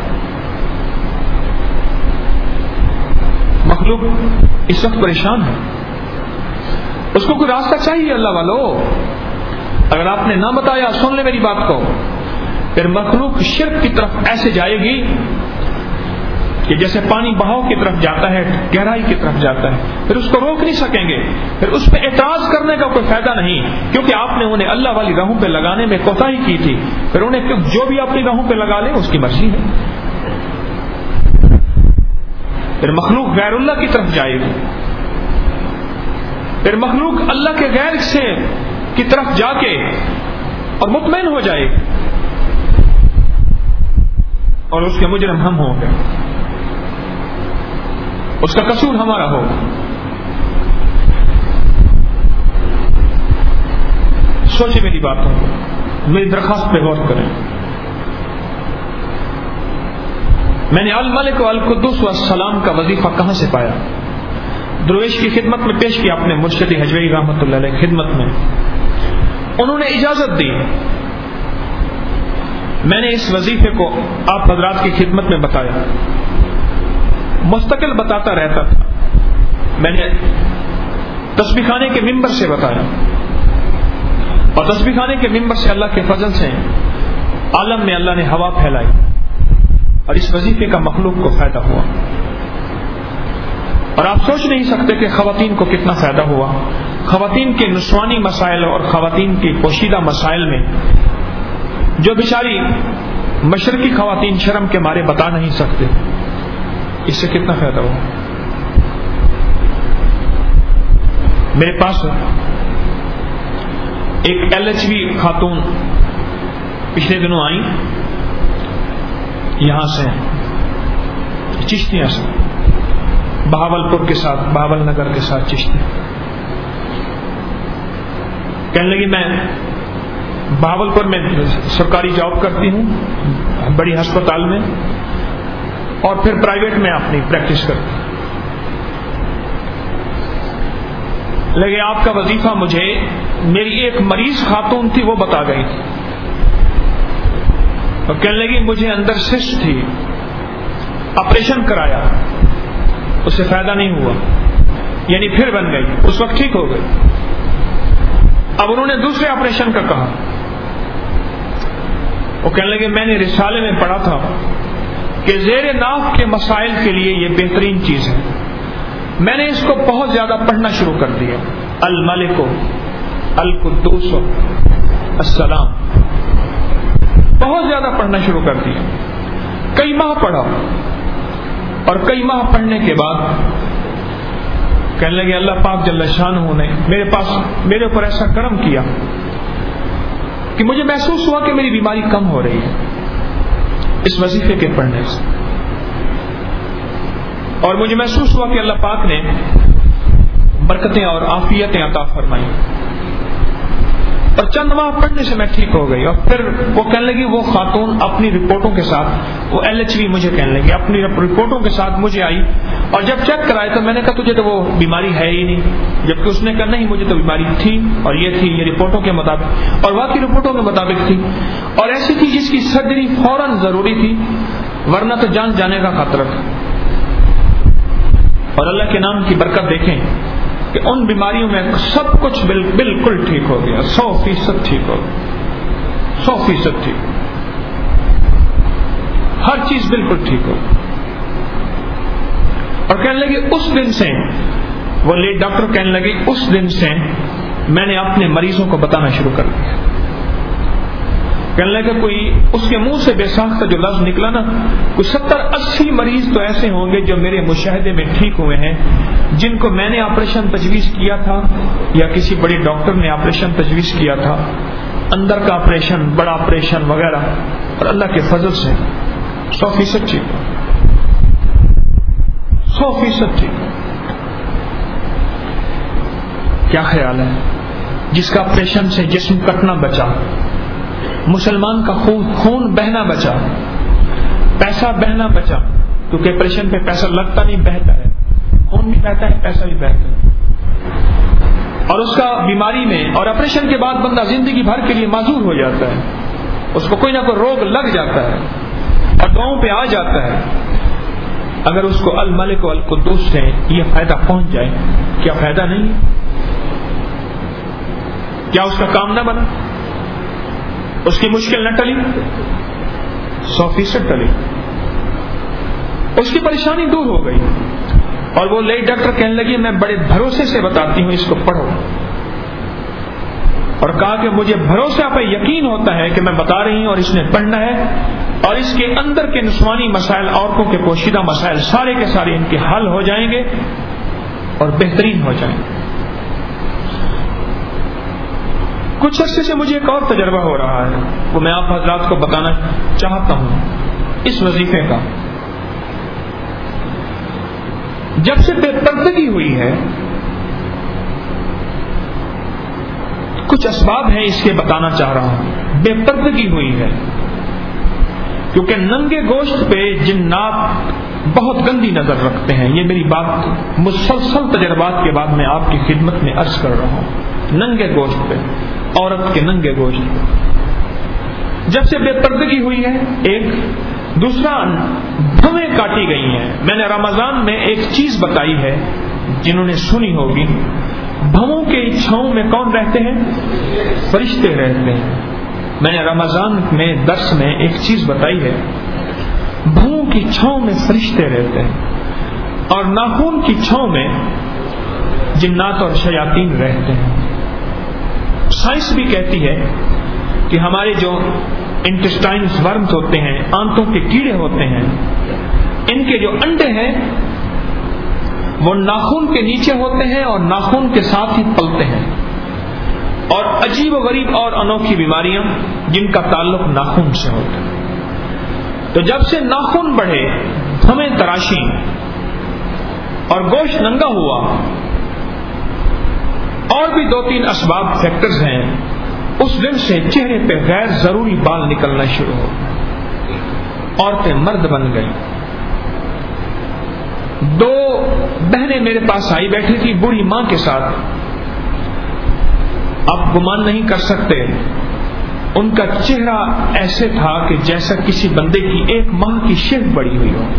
[SPEAKER 1] مخلوق اس وقت پریشان ہے, اس کو کوئی راستہ چاہیے. اللہ والو, اگر آپ نے نہ بتایا, سن لے میری بات کو, پھر مخلوق شرک کی طرف ایسے جائے گی کہ جیسے پانی بہاؤ کی طرف جاتا ہے, گہرائی کی طرف جاتا ہے, پھر اس کو روک نہیں سکیں گے, پھر اس پہ اعتراض کرنے کا کوئی فائدہ نہیں, کیونکہ آپ نے انہیں اللہ والی راہوں پہ لگانے میں کوتاہی کی تھی. پھر انہیں جو بھی اپنی راہوں پہ لگا لے اس کی مرضی ہے. پھر مخلوق غیر اللہ کی طرف جائے گی, پھر مخلوق اللہ کے غیر سے کی طرف جا کے اور مطمئن ہو جائے گی, اور اس کے مجرم ہم ہوں گے, اس کا قصور ہمارا ہوگا. سوچے میری باتوں کو, میری درخواست پہ غور کریں. میں نے الملک والقدوس والسلام کا وظیفہ کہاں سے پایا؟ درویش کی خدمت میں پیش کیا اپنے مرشد حجویری رحمۃ اللہ علیہ خدمت میں. انہوں نے اجازت دی, میں نے اس وظیفے کو آپ حضرات کی خدمت میں بتایا, مستقل بتاتا رہتا تھا. میں نے تسبیح خانے کے ممبر سے بتایا، اور تسبیح خانے کے ممبر سے اللہ کے فضل سے عالم میں اللہ نے ہوا پھیلائی، اور اس وظیفے کا مخلوق کو فائدہ ہوا۔ اور آپ سوچ نہیں سکتے کہ خواتین کو کتنا فائدہ ہوا۔ خواتین کے نسوانی مسائل اور خواتین کے پوشیدہ مسائل میں جو بیچاری مشرقی خواتین شرم کے مارے بتا نہیں سکتے، اس سے کتنا فائدہ ہوا۔ میرے پاس ایک ایل ایچ وی خاتون پچھلے دنوں آئی، یہاں سے چشتیاں سے، بہاولپور کے ساتھ، بہاول نگر کے ساتھ چشتی، کہنے لگی میں بہاولپور میں سرکاری جاب کرتی ہوں بڑی ہسپتال میں، اور پھر پرائیویٹ میں اپنی پریکٹس کرتی ہوں، لیکن آپ کا وظیفہ مجھے میری ایک مریض خاتون تھی وہ بتا گئی تھی، اور کہنے لگی مجھے اندر سسٹ تھی، آپریشن کرایا، اس سے فائدہ نہیں ہوا، یعنی پھر بن گئی، اس وقت ٹھیک ہو گئی۔ اب انہوں نے دوسرے آپریشن کا کہا، وہ کہنے لگے میں نے رسالے میں پڑھا تھا کہ زیر ناف کے مسائل کے لیے یہ بہترین چیز ہے، میں نے اس کو بہت زیادہ پڑھنا شروع کر دیا، الملک القدوس السلام، بہت زیادہ پڑھنا شروع کر دیا، کئی ماہ پڑھا، اور کئی ماہ پڑھنے کے بعد کہنے لگے اللہ پاک جل شانہ نے میرے پاس میرے اوپر ایسا کرم کیا کہ مجھے محسوس ہوا کہ میری بیماری کم ہو رہی ہے اس وظیفے کے پڑھنے سے، اور مجھے محسوس ہوا کہ اللہ پاک نے برکتیں اور عافیتیں عطا فرمائی، اور چند ماہ پڑھنے سے میں ٹھیک ہو گئی۔ اور پھر وہ کہنے لگی، وہ خاتون اپنی رپورٹوں کے ساتھ، وہ ایل ایچ وی مجھے کہنے لگی اپنی رپورٹوں کے ساتھ مجھے آئی، اور جب چیک کرائے تو میں نے کہا تجھے تو وہ بیماری ہے ہی نہیں، جبکہ اس نے کہا نہیں مجھے تو بیماری تھی، اور یہ تھی، یہ رپورٹوں کے مطابق، اور واقعی رپورٹوں کے مطابق تھی، اور ایسی تھی جس کی سرجری فوراً ضروری تھی، ورنہ تو جان جانے کا خطرہ تھا۔ اور اللہ کے نام کی برکت دیکھیں کہ ان بیماریوں میں سب کچھ بالکل ٹھیک ہو گیا، سو فیصد ٹھیک ہو گیا، سو فیصد ٹھیک، ہر چیز بالکل ٹھیک ہو گئی۔ اور کہنے لگے اس دن سے، وہ لیڈ ڈاکٹر کہنے لگے اس دن سے میں نے اپنے مریضوں کو بتانا شروع کر دیا۔ کہنے لگے کوئی اس کے منہ سے بے ساختہ جو لفظ نکلا نا، کوئی ستر اسی مریض تو ایسے ہوں گے جو میرے مشاہدے میں ٹھیک ہوئے ہیں، جن کو میں نے آپریشن تجویز کیا تھا یا کسی بڑے ڈاکٹر نے آپریشن تجویز کیا تھا، اندر کا آپریشن، بڑا آپریشن وغیرہ، اور اللہ کے فضل سے سو فیصد ٹھیک، سو فیصد ٹھیک۔ کیا خیال ہے جس کا آپریشن سے جسم کٹنا بچا، مسلمان کا خون خون بہنا بچا، پیسہ بہنا بچا، کیونکہ آپریشن پہ پیسہ لگتا نہیں، بہتا ہے، خون بھی بہتا ہے، پیسہ بھی بہتا ہے، اور اس کا بیماری میں اور آپریشن کے بعد بندہ زندگی بھر کے لیے معذور ہو جاتا ہے، اس کو کوئی نہ کوئی روگ لگ جاتا ہے اور دعاؤں پہ آ جاتا ہے۔ اگر اس کو الملک و القدوس سے یہ فائدہ پہنچ جائے، کیا فائدہ نہیں؟ کیا اس کا کام نہ بنا؟ اس کی مشکل نہ ٹلی؟ سو فیصد ٹلی، اس کی پریشانی دور ہو گئی۔ اور وہ لیڈی ڈاکٹر کہنے لگی میں بڑے بھروسے سے بتاتی ہوں اس کو پڑھو، اور کہا کہ مجھے بھروسہ پہ یقین ہوتا ہے کہ میں بتا رہی ہوں اور اس نے پڑھنا ہے، اور اس کے اندر کے نسوانی مسائل، عورتوں کے پوشیدہ مسائل سارے کے سارے ان کے حل ہو جائیں گے اور بہترین ہو جائیں گے۔ کچھ عرصے سے مجھے ایک اور تجربہ ہو رہا ہے، وہ میں آپ حضرات کو بتانا چاہتا ہوں اس وظیفے کا۔ جب سے بے پردگی ہوئی ہے، کچھ اسباب ہیں اس کے بتانا چاہ رہا ہوں۔ بے پردگی ہوئی ہے کیونکہ ننگے گوشت پہ جنات بہت گندی نظر رکھتے ہیں، یہ میری بات مسلسل تجربات کے بعد میں آپ کی خدمت میں عرض کر رہا ہوں۔ ننگے گوشت پہ، عورت کے ننگے گوشت پہ جب سے بے پردگی ہوئی ہے، ایک دوسرا بھویں کاٹی گئی ہیں۔ میں نے رمضان میں ایک چیز بتائی ہے، جنہوں نے سنی ہوگی، بھووں کے چھاؤں میں کون رہتے ہیں؟ فرشتے رہتے ہیں. میں نے رمضان میں درس میں ایک چیز بتائی ہے، بھووں کی چھاؤں میں فرشتے رہتے ہیں اور ناخون کی چھاؤں میں جنات اور شیاطین رہتے ہیں. سائنس بھی کہتی ہے کہ ہمارے جو انٹسٹائنز ورمز ہوتے ہیں، آنتوں کے کیڑے ہوتے ہیں، ان کے جو انڈے ہیں وہ ناخون کے نیچے ہوتے ہیں اور ناخون کے ساتھ ہی پلتے ہیں، اور عجیب و غریب اور انوکھی بیماریاں جن کا تعلق ناخون سے ہوتا ہے. تو جب سے ناخون بڑھے، ہمیں تراشی اور گوشت ننگا ہوا، اور بھی دو تین اسباب فیکٹرز ہیں، اس دن سے چہرے پہ غیر ضروری بال نکلنا شروع ہو، عورتیں مرد بن گئی. دو بہنیں میرے پاس آئی بیٹھی تھی بوڑھی ماں کے ساتھ. آپ گمان نہیں کر سکتے، ان کا چہرہ ایسے تھا کہ جیسا کسی بندے کی ایک ماہ کی شیو بڑی ہوئی ہو.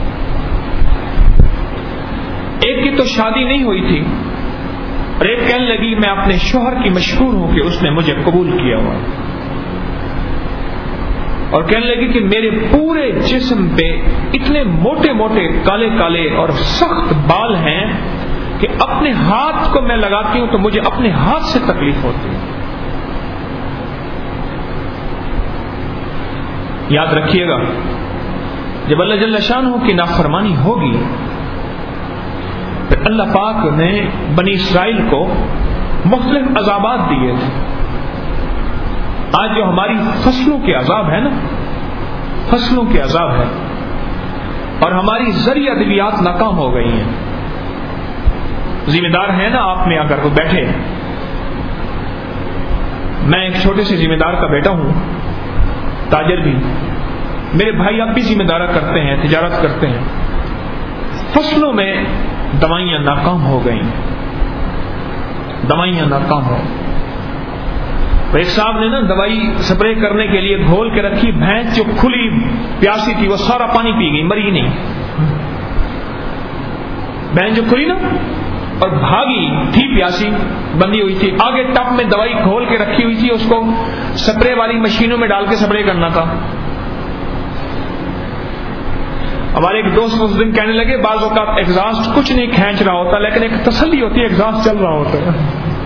[SPEAKER 1] ایک کی تو شادی نہیں ہوئی تھی اور ایک کہنے لگی میں اپنے شوہر کی مشکور ہوں کہ اس نے مجھے قبول کیا ہوا، اور کہنے لگی کہ میرے پورے جسم پہ اتنے موٹے موٹے کالے کالے اور سخت بال ہیں کہ اپنے ہاتھ کو میں لگاتی ہوں تو مجھے اپنے ہاتھ سے تکلیف ہوتی ہے. یاد رکھیے گا، جب اللہ جل شانہ کی نافرمانی ہوگی پھر اللہ پاک نے بنی اسرائیل کو مختلف عذابات دیے تھے. آج جو ہماری فصلوں کے عذاب ہے نا، فصلوں کے عذاب ہے، اور ہماری زرعی ادویات ناکام ہو گئی ہیں. ذمہ دار ہے نا آپ میں اگر وہ بیٹھے، میں ایک چھوٹے سے ذمہ دار کا بیٹا ہوں، تاجر بھی، میرے بھائی اب بھی ذمہ دارہ کرتے ہیں، تجارت کرتے ہیں. فصلوں میں دوائیاں ناکام ہو گئی، دوائیاں ناکام ہو. تو ایک صاحب نے نا دوائی سپرے کرنے کے لیے گھول کے رکھی، بھینس جو کھلی پیاسی تھی وہ سارا پانی پی گئی، مری نہیں. بھینس جو کھلی نا اور بھاگی تھی، پیاسی بندی ہوئی تھی، آگے ٹپ میں دوائی گھول کے رکھی ہوئی تھی، اس کو سپرے والی مشینوں میں ڈال کے سپرے کرنا تھا. ہمارے ایک دوست اس دن کہنے لگے بعض اوقات ایگزاسٹ کچھ نہیں کھینچ رہا ہوتا لیکن ایک تسلی ہوتی ہے ایگزاسٹ چل رہا ہوتا ہے.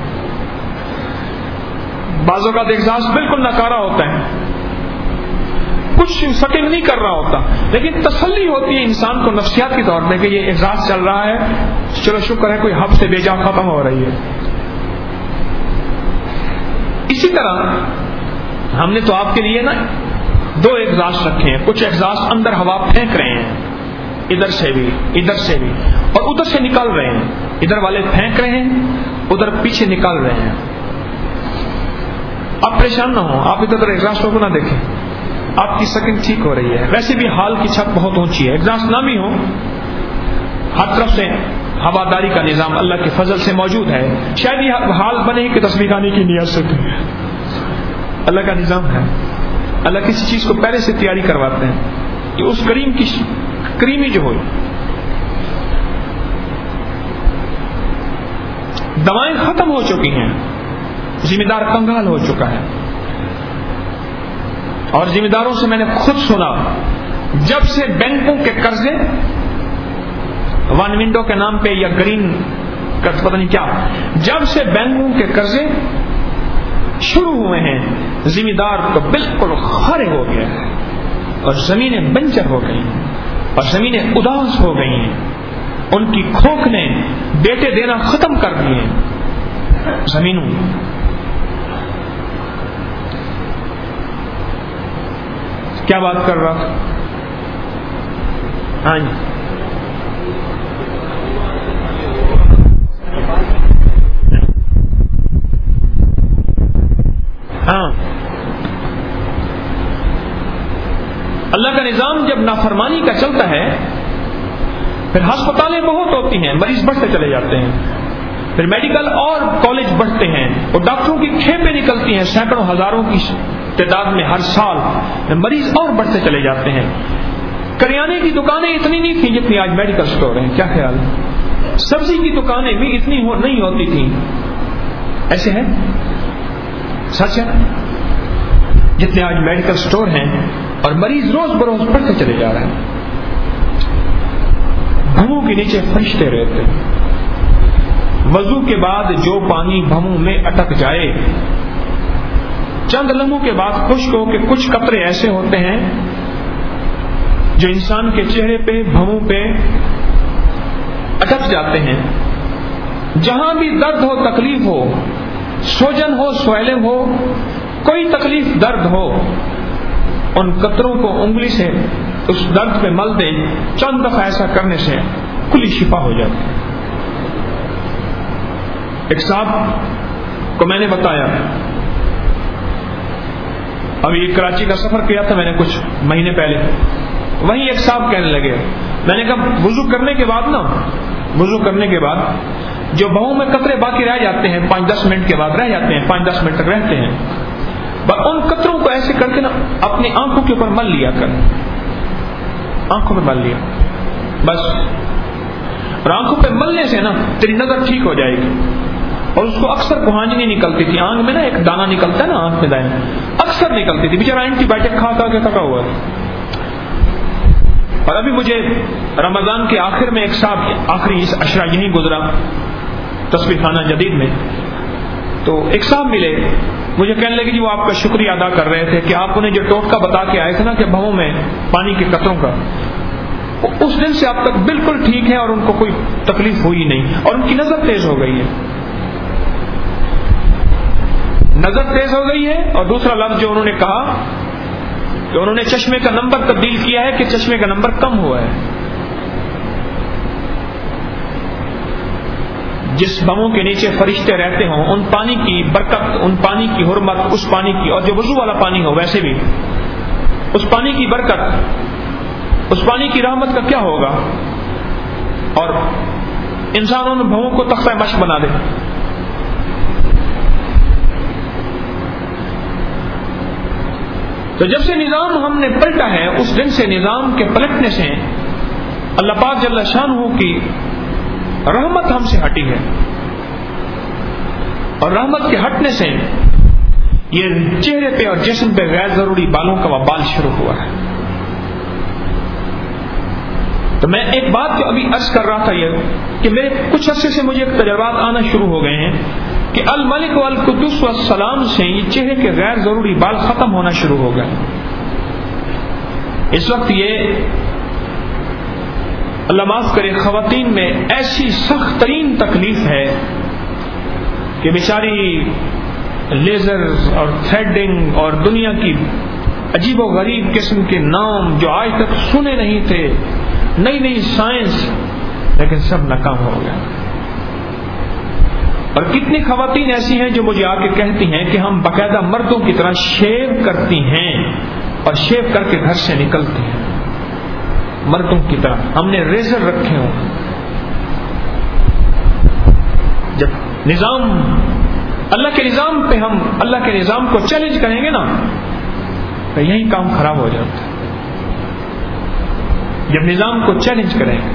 [SPEAKER 1] بعض اوقات ایگزاسٹ بالکل ناکارہ ہوتا ہے، کچھ سٹنگ نہیں کر رہا ہوتا، لیکن تسلی ہوتی ہے انسان کو نفسیاتی طور پہ کہ یہ ایگزاسٹ چل رہا ہے، چلو شکر ہے کوئی ہب سے بے جا ختم ہو رہی ہے. اسی طرح ہم نے تو آپ کے لیے نا دو ایگزاسٹ رکھے ہیں. کچھ ایگزاسٹ اندر ہوا پھینک رہے ہیں، ادھر سے بھی ادھر سے بھی، اور ادھر سے نکال رہے ہیں. ادھر والے پھینک رہے ہیں، ادھر پیچھے نکال رہے ہیں. آپ پریشان نہ ہوں، آپ ادھر ادھر ایگزاسٹوں کو نہ دیکھیں، آپ کی سکنگ ٹھیک ہو رہی ہے. ویسے بھی ہال کی چھت بہت اونچی ہے، ایگزاسٹ نہ بھی ہو، ہر طرف سے ہواداری کا نظام اللہ کے فضل سے موجود ہے. شاید یہ حال بنے کہ تصویر آنے کی نیت سے اللہ کا نظام ہے. اللہ کسی چیز کو پہلے سے تیاری کرواتے ہیں کہ اس کریم کی کریمی جو ہوئی. دوائیں ختم ہو چکی ہیں، ذمہ دار کنگال ہو چکا ہے. اور ذمہ داروں سے میں نے خود سنا، جب سے بینکوں کے قرضے ون ونڈو کے نام پہ یا گرین قرض پتہ نہیں کیا، جب سے بینکوں کے قرضے شروع ہوئے ہیں ذمہ دار تو بالکل خارے ہو گیا ہے، اور زمینیں بنجر ہو گئی ہیں اور زمینیں اداس ہو گئی ہیں. ان کی کھوکھ نے بیٹے دینا ختم کر دیے زمینوں. کیا بات کر رہا تھا؟ ہاں جی ہاں، اللہ کا نظام جب نافرمانی کا چلتا ہے پھر ہسپتالیں بہت ہوتی ہیں، مریض بڑھتے چلے جاتے ہیں، پھر میڈیکل اور کالج بڑھتے ہیں اور ڈاکٹروں کی کھیپیں نکلتی ہیں سینکڑوں ہزاروں کی تعداد میں ہر سال، مریض اور بڑھتے چلے جاتے ہیں. کریانے کی دکانیں اتنی نہیں تھیں جتنی آج میڈیکل سٹور ہیں. کیا خیال ہے؟ سبزی کی دکانیں بھی اتنی ہو نہیں ہوتی تھیں. ایسے ہے، سچ ہے. جتنے آج میڈیکل سٹور ہیں اور مریض روز بروز بڑھتے چلے جا رہے ہیں. بھوؤں کے نیچے فرشتے رہتے ہیں. وضو کے بعد جو پانی بھوؤں میں اٹک جائے، چند لمحوں کے بعد خشک ہو کے کچھ قطرے ایسے ہوتے ہیں جو انسان کے چہرے پہ بھوؤں پہ اٹک جاتے ہیں. جہاں بھی درد ہو، تکلیف ہو، سوجن ہو، سویلنگ ہو، کوئی تکلیف درد ہو، ان قطروں کو انگلی سے اس درد پہ مل دیں. چند دفعہ ایسا کرنے سے کلی شفا ہو جاتی ہے. ایک صاحب کو میں نے بتایا، ابھی کراچی کا سفر کیا تھا میں نے کچھ مہینے پہلے. وہیں ایک صاحب کہنے لگے، میں نے کہا وضو کرنے کے بعد نا وضو کرنے کے بعد جو بہوں میں قطرے باقی رہ جاتے ہیں، پانچ دس منٹ کے بعد رہ جاتے ہیں، پانچ دس منٹ تک رہتے ہیں، ان قطروں کو ایسے کر کے نا اپنی آنکھوں کے اوپر مل لیا کر. آنکھوں پہ مل لیا بس. اور آنکھوں پہ ملنے سے نا تیری نظر ٹھیک ہو جائے گی. اور اس کو اکثر کوہانجنی نکلتی تھی آنکھ میں نا، ایک دانہ نکلتا ہے نا آنکھ میں دائیں، اکثر نکلتی تھی. بیچارہ اینٹی بایوٹک کھا کھا کے تھکا ہوا تھا. اور ابھی مجھے رمضان کے آخر میں ایک صاحب، آخری اس عشرہ یہیں گزرا تصویر خانہ جدید میں، تو ایک صاحب ملے، مجھے کہنے لگے کہ وہ آپ کا شکریہ ادا کر رہے تھے کہ آپ انہیں جو ٹوٹکا بتا کے آئے تھے نا کہ بھوؤں میں پانی کے قطروں کا، اس دن سے اب تک بالکل ٹھیک ہے اور ان کو کوئی تکلیف ہوئی نہیں اور ان کی نظر تیز ہو گئی ہے. نظر تیز ہو گئی ہے. اور دوسرا لفظ جو انہوں نے کہا کہ انہوں نے چشمے کا نمبر تبدیل کیا ہے کہ چشمے کا نمبر کم ہوا ہے. جس بموں کے نیچے فرشتے رہتے ہوں، ان پانی کی برکت، ان پانی کی حرمت، اس پانی کی، اور جو وضو والا پانی ہو ویسے بھی اس پانی کی برکت، اس پانی کی رحمت کا کیا ہوگا. اور انسان ان بموں کو تختہ مشق بنا دے. تو جب سے نظام ہم نے پلٹا ہے، اس دن سے نظام کے پلٹنے سے اللہ پاک جل شانہ کی رحمت ہم سے ہٹی ہے. اور رحمت کے ہٹنے سے یہ چہرے پہ اور جسم پہ غیر ضروری بالوں کا وبال شروع ہوا ہے. تو میں ایک بات جو ابھی عرض کر رہا تھا یہ کہ میرے کچھ عرصے سے مجھے تجربات آنا شروع ہو گئے ہیں کہ الملک والقدوس والسلام سے یہ چہرے کے غیر ضروری بال ختم ہونا شروع ہو گئے. اس وقت یہ اللہ معاف کرے خواتین میں ایسی سخت ترین تکلیف ہے کہ بیچاری لیزر اور تھریڈنگ اور دنیا کی عجیب و غریب قسم کے نام جو آج تک سنے نہیں تھے، نئی نئی سائنس، لیکن سب ناکام ہو گیا. اور کتنی خواتین ایسی ہیں جو مجھے آ کے کہتی ہیں کہ ہم باقاعدہ مردوں کی طرح شیو کرتی ہیں اور شیو کر کے گھر سے نکلتی ہیں مردوں کی طرح. ہم نے ریزر رکھے ہوں. جب نظام اللہ کے نظام پہ ہم اللہ کے نظام کو چیلنج کریں گے نا تو یہی کام خراب ہو جاتا ہے. جب نظام کو چیلنج کریں گے،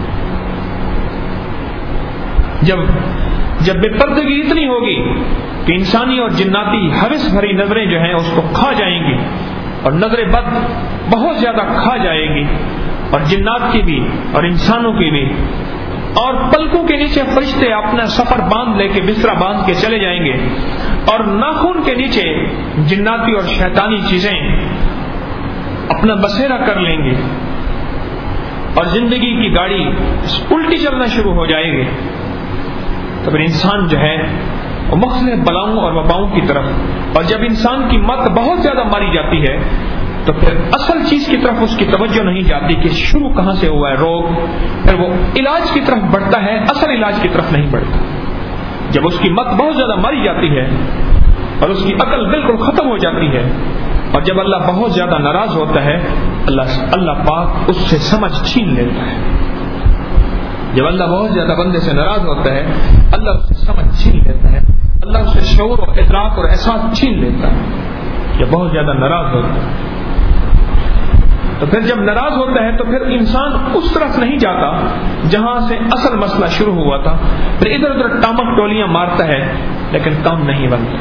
[SPEAKER 1] جب جب بے پردگی اتنی ہوگی کہ انسانی اور جناتی حوث بھری نظریں جو ہیں اس کو کھا جائیں گی اور نظر بد بہت زیادہ کھا جائے گی، اور جنات کی بھی اور انسانوں کی بھی، اور پلکوں کے نیچے فرشتے اپنا سفر باندھ لے کے بستر باندھ کے چلے جائیں گے، اور ناخن کے نیچے جناتی اور شیطانی چیزیں اپنا بسیرا کر لیں گے اور زندگی کی گاڑی الٹی چلنا شروع ہو جائے گی. تو پھر انسان جو ہے وہ مختلف بلاؤں اور وباؤں کی طرف، اور جب انسان کی مت بہت زیادہ ماری جاتی ہے تو پھر اصل چیز کی طرف اس کی توجہ نہیں جاتی کہ شروع کہاں سے ہوا ہے روگ، پھر وہ علاج کی طرف بڑھتا ہے، اصل علاج کی طرف نہیں بڑھتا. جب اس کی مت بہت زیادہ ماری جاتی ہے اور اس کی عقل بالکل ختم ہو جاتی ہے، اور جب اللہ بہت زیادہ ناراض ہوتا ہے، اللہ اللہ پاک اس سے سمجھ چھین لیتا ہے. جب اللہ بہت زیادہ بندے سے ناراض ہوتا ہے، اللہ اس سے سمجھ چھین لیتا ہے، اللہ اس سے شعور اور ادراک اور احساس چھین لیتا ہے. یہ بہت زیادہ ناراض ہوتا ہے. تو پھر جب ناراض ہوتا ہے تو پھر انسان اس طرف نہیں جاتا جہاں سے اصل مسئلہ شروع ہوا تھا، پھر ادھر ادھر ٹامک ٹولیاں مارتا ہے لیکن کام نہیں بنتا۔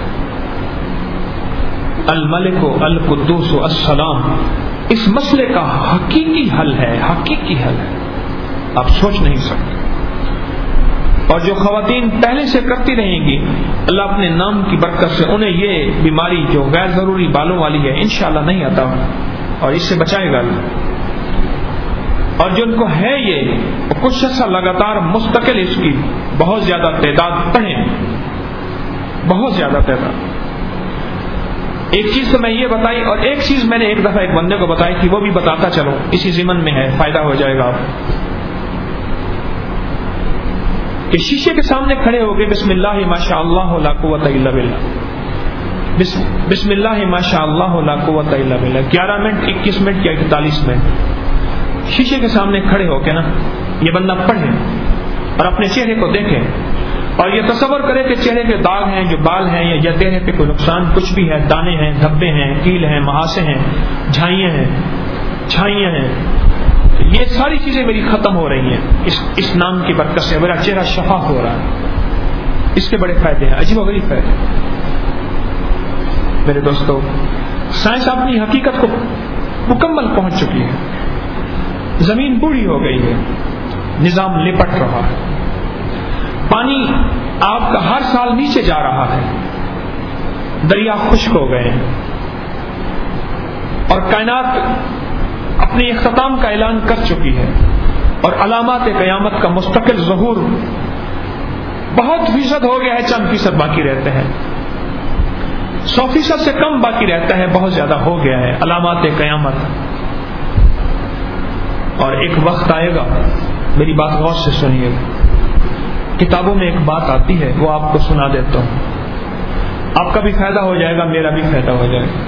[SPEAKER 1] الملک القدوس السلام اس مسئلے کا حقیقی حل ہے، حقیقی حل ہے، آپ سوچ نہیں سکتے۔ اور جو خواتین پہلے سے کرتی رہیں گی، اللہ اپنے نام کی برکت سے انہیں یہ بیماری جو غیر ضروری بالوں والی ہے انشاءاللہ نہیں آتا اور اس سے بچائے گا۔ اور جن کو ہے یہ کچھ عرصہ لگاتار مستقل اس کی بہت زیادہ تعداد پڑھیں، بہت زیادہ تعداد۔ ایک چیز تو میں یہ بتائی، اور ایک چیز میں نے ایک دفعہ ایک بندے کو بتائی تھی، وہ بھی بتاتا چلو، اسی ضمن میں ہے، فائدہ ہو جائے گا آپ کہ شیشے کے سامنے کھڑے ہو گئے، بسم اللہ ماشاء اللہ لا قوت الا باللہ، بسم اللہ ماشاء اللہ لا قوت الا باللہ، گیارہ منٹ اکیس منٹ یا اکتالیس منٹ شیشے کے سامنے کھڑے ہو کے نا یہ بندہ پڑھے اور اپنے چہرے کو دیکھے اور یہ تصور کرے کہ چہرے کے داغ ہیں، جو بال ہیں یا چہرے پہ کوئی نقصان کچھ بھی ہے، دانے ہیں، دھبے ہیں، کیل ہیں، مہاسے ہیں، جھائیاں ہیں، چھائیاں ہیں، یہ ساری چیزیں میری ختم ہو رہی ہیں اس اس نام کی برکت سے، میرا چہرہ شفاف ہو رہا ہے۔ اس کے بڑے فائدے ہیں، عجیب و غریب فائدے۔ میرے دوستو، سائنس اپنی حقیقت کو مکمل پہنچ چکی ہے، زمین بوڑھی ہو گئی ہے، نظام لپٹ رہا ہے، پانی آپ کا ہر سال نیچے جا رہا ہے، دریا خشک ہو گئے ہیں اور کائنات اپنی اختتام کا اعلان کر چکی ہے، اور علامات قیامت کا مستقل ظہور بہت فیصد ہو گیا ہے، چند فیصد باقی رہتے ہیں، سو فیصد سے کم باقی رہتا ہے، بہت زیادہ ہو گیا ہے علامات قیامت۔ اور ایک وقت آئے گا، میری بات غور سے سنیے گا، کتابوں میں ایک بات آتی ہے وہ آپ کو سنا دیتا ہوں، آپ کا بھی فائدہ ہو جائے گا، میرا بھی فائدہ ہو جائے گا۔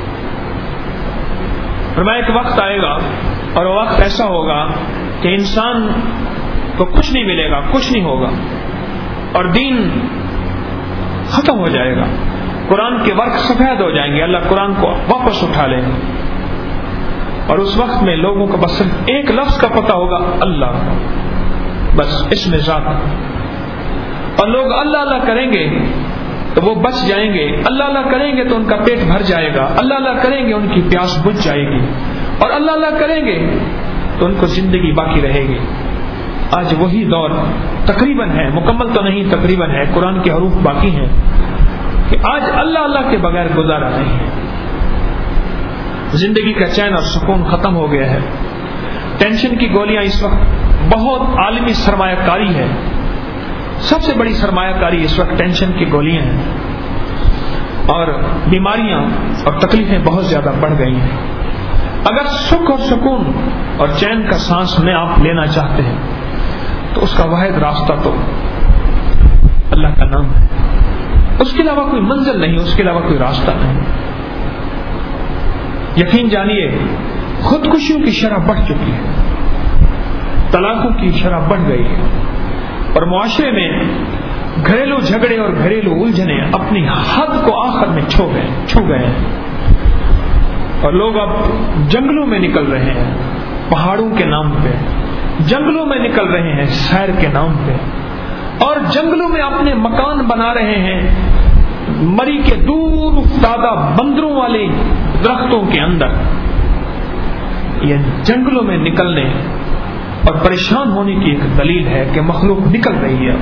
[SPEAKER 1] فرمایا ایک وقت آئے گا اور وہ وقت ایسا ہوگا کہ انسان کو کچھ نہیں ملے گا، کچھ نہیں ہوگا، اور دین ختم ہو جائے گا، قرآن کے ورق سفید ہو جائیں گے، اللہ قرآن کو واپس اٹھا لیں گے، اور اس وقت میں لوگوں کو بس صرف ایک لفظ کا پتہ ہوگا، اللہ، بس اس میں ذات، اور لوگ اللہ اللہ کریں گے تو وہ بچ جائیں گے، اللہ اللہ کریں گے تو ان کا پیٹ بھر جائے گا، اللہ اللہ کریں گے ان کی پیاس بجھ جائے گی، اور اللہ اللہ کریں گے تو ان کو زندگی باقی رہے گی۔ آج وہی دور تقریباً ہے، مکمل تو نہیں، تقریباً ہے، قرآن کے حروف باقی ہیں کہ آج اللہ اللہ کے بغیر گزارا نہیں ہے، زندگی کا چین اور سکون ختم ہو گیا ہے، ٹینشن کی گولیاں اس وقت بہت عالمی سرمایہ کاری ہے، سب سے بڑی سرمایہ کاری اس وقت ٹینشن کی گولیاں ہیں، اور بیماریاں اور تکلیفیں بہت زیادہ بڑھ گئی ہیں۔ اگر سکھ اور سکون اور چین کا سانس میں آپ لینا چاہتے ہیں تو اس کا واحد راستہ تو اللہ کا نام ہے، اس کے علاوہ کوئی منزل نہیں، اس کے علاوہ کوئی راستہ نہیں۔ یقین جانیے خودکشیوں کی شرح بڑھ چکی ہے، طلاقوں کی شرح بڑھ گئی ہے، اور معاشرے میں گھریلو جھگڑے اور گھریلو الجھنیں اپنی حد کو آخر میں چھو گئے چھو گئے ہیں، اور لوگ اب جنگلوں میں نکل رہے ہیں، پہاڑوں کے نام پہ جنگلوں میں نکل رہے ہیں، سیر کے نام پہ، اور جنگلوں میں اپنے مکان بنا رہے ہیں، مری کے دور افتادہ بندروں والے درختوں کے اندر۔ یہ جنگلوں میں نکلنے اور پریشان ہونے کی ایک دلیل ہے کہ مخلوق نکل رہی ہے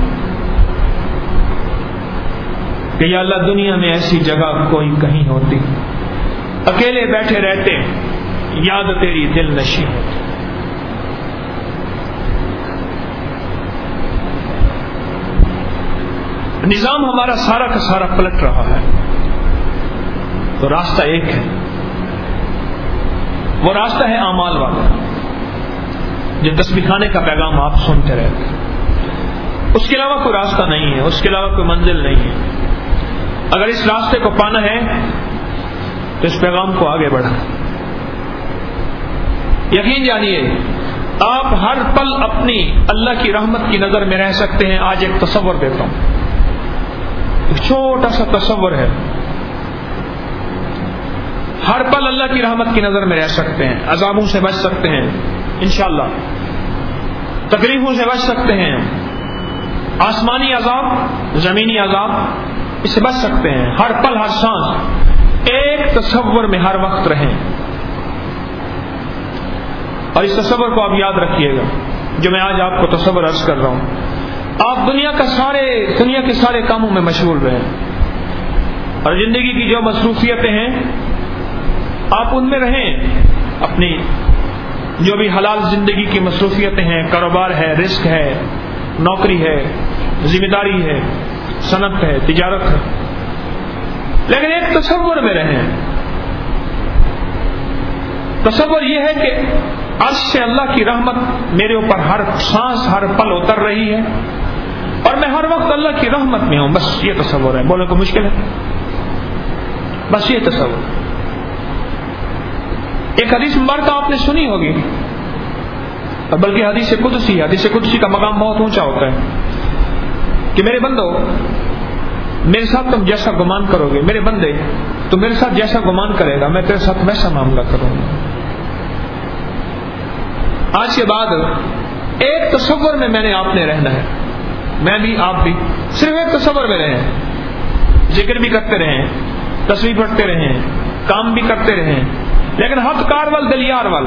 [SPEAKER 1] کہ یا اللہ دنیا میں ایسی جگہ کوئی کہیں ہوتی، اکیلے بیٹھے رہتے، یاد تیری دل نشی ہوتی۔ نظام ہمارا سارا کا سارا پلٹ رہا ہے، تو راستہ ایک ہے، وہ راستہ ہے اعمال والا، جو تسبیح خانے کا پیغام آپ سنتے رہتے ہیں، اس کے علاوہ کوئی راستہ نہیں ہے، اس کے علاوہ کوئی منزل نہیں ہے۔ اگر اس راستے کو پانا ہے تو اس پیغام کو آگے بڑھا۔ یقین جانیے آپ ہر پل اپنی اللہ کی رحمت کی نظر میں رہ سکتے ہیں۔ آج ایک تصور دیتا ہوں، ایک چھوٹا سا تصور ہے، ہر پل اللہ کی رحمت کی نظر میں رہ سکتے ہیں، عذابوں سے بچ سکتے ہیں انشاءاللہ، تکلیفوں سے بچ سکتے ہیں، آسمانی عذاب، زمینی عذاب، اس سے بچ سکتے ہیں۔ ہر پل ہر سانس ایک تصور میں ہر وقت رہیں، اور اس تصور کو آپ یاد رکھیے گا جو میں آج آپ کو تصور عرض کر رہا ہوں۔ آپ دنیا کا سارے دنیا کے سارے کاموں میں مشغول رہیں، اور زندگی کی جو مصروفیتیں ہیں آپ ان میں رہیں، اپنی جو بھی حلال زندگی کی مصروفیتیں ہیں، کاروبار ہے، رزق ہے، نوکری ہے، ذمہ داری ہے، صنعت ہے، تجارت ہے، لیکن ایک تصور میں رہیں۔ تصور یہ ہے کہ عرش سے اللہ کی رحمت میرے اوپر ہر سانس ہر پل اتر رہی ہے، اور میں ہر وقت اللہ کی رحمت میں ہوں، بس یہ تصور ہے۔ بولنے کو مشکل ہے، بس یہ تصور۔ ایک حدیث مبارکہ آپ نے سنی ہوگی، بلکہ حدیث قدسی حدیث قدسی کا مقام بہت اونچا ہوتا ہے کہ میرے بندو میرے ساتھ تم جیسا گمان کرو گے، میرے بندے تو میرے ساتھ جیسا گمان کرے گا میں تیرے ساتھ ویسا معاملہ کروں گا۔ آج کے بعد ایک تصور میں میں نے آپ نے رہنا ہے، میں بھی آپ بھی صرف ایک تصور میں رہیں، ذکر بھی کرتے رہیں، تسبیح پڑھتے رہیں، کام بھی کرتے رہیں، لیکن حق کار وال دلیار وال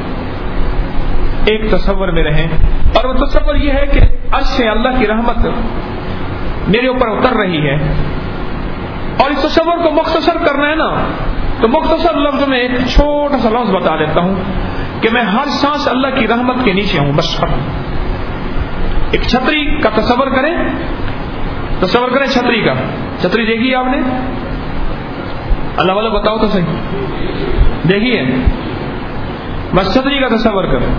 [SPEAKER 1] ایک تصور میں رہیں، اور وہ تصور یہ ہے کہ عرش سے اللہ کی رحمت میرے اوپر اتر رہی ہے، اور اس تصور کو مختصر کرنا ہے نا تو مختصر لفظ میں ایک چھوٹا سا لفظ بتا دیتا ہوں کہ میں ہر سانس اللہ کی رحمت کے نیچے ہوں، بس ختم۔ ایک چھتری کا تصور کریں، تصور کریں چھتری کا، چھتری دیکھی آپ نے؟ اللہ والا بتاؤ تو صحیح، دیکھیے، بس چھتری کا تصور کریں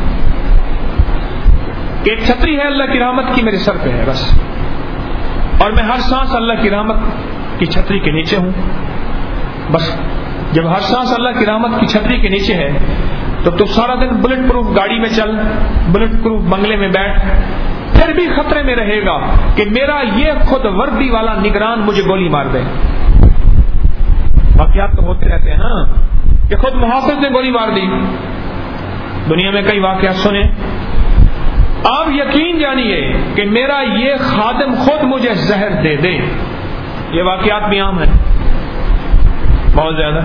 [SPEAKER 1] کہ ایک چھتری ہے اللہ کی رحمت کی میرے سر پہ ہے بس، اور میں ہر سانس اللہ کی رحمت کی چھتری کے نیچے ہوں بس۔ جب ہر سانس اللہ کی رحمت کی چھتری کے نیچے ہے تو تو سارا دن بلٹ پروف گاڑی میں چل، بلٹ پروف بنگلے میں بیٹھ، پھر بھی خطرے میں رہے گا کہ میرا یہ خود وردی والا نگران مجھے گولی مار دے۔ واقعات تو ہوتے رہتے ہیں نا کہ خود محافظ نے گولی مار دی، دنیا میں کئی واقعات سنے۔ آپ یقین جانیے کہ میرا یہ خادم خود مجھے زہر دے دے، یہ واقعات بھی عام ہیں بہت زیادہ۔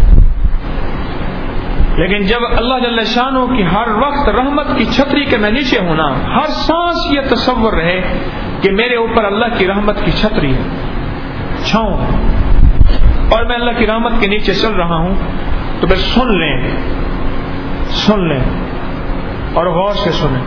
[SPEAKER 1] لیکن جب اللہ جل شانہ کی ہر وقت رحمت کی چھتری کے میں نیچے ہونا، ہر سانس یہ تصور رہے کہ میرے اوپر اللہ کی رحمت کی چھتری ہے، چھاؤں، اور میں اللہ کی رحمت کے نیچے چل رہا ہوں، تو پھر سن لیں سن لیں اور غور سے سنیں،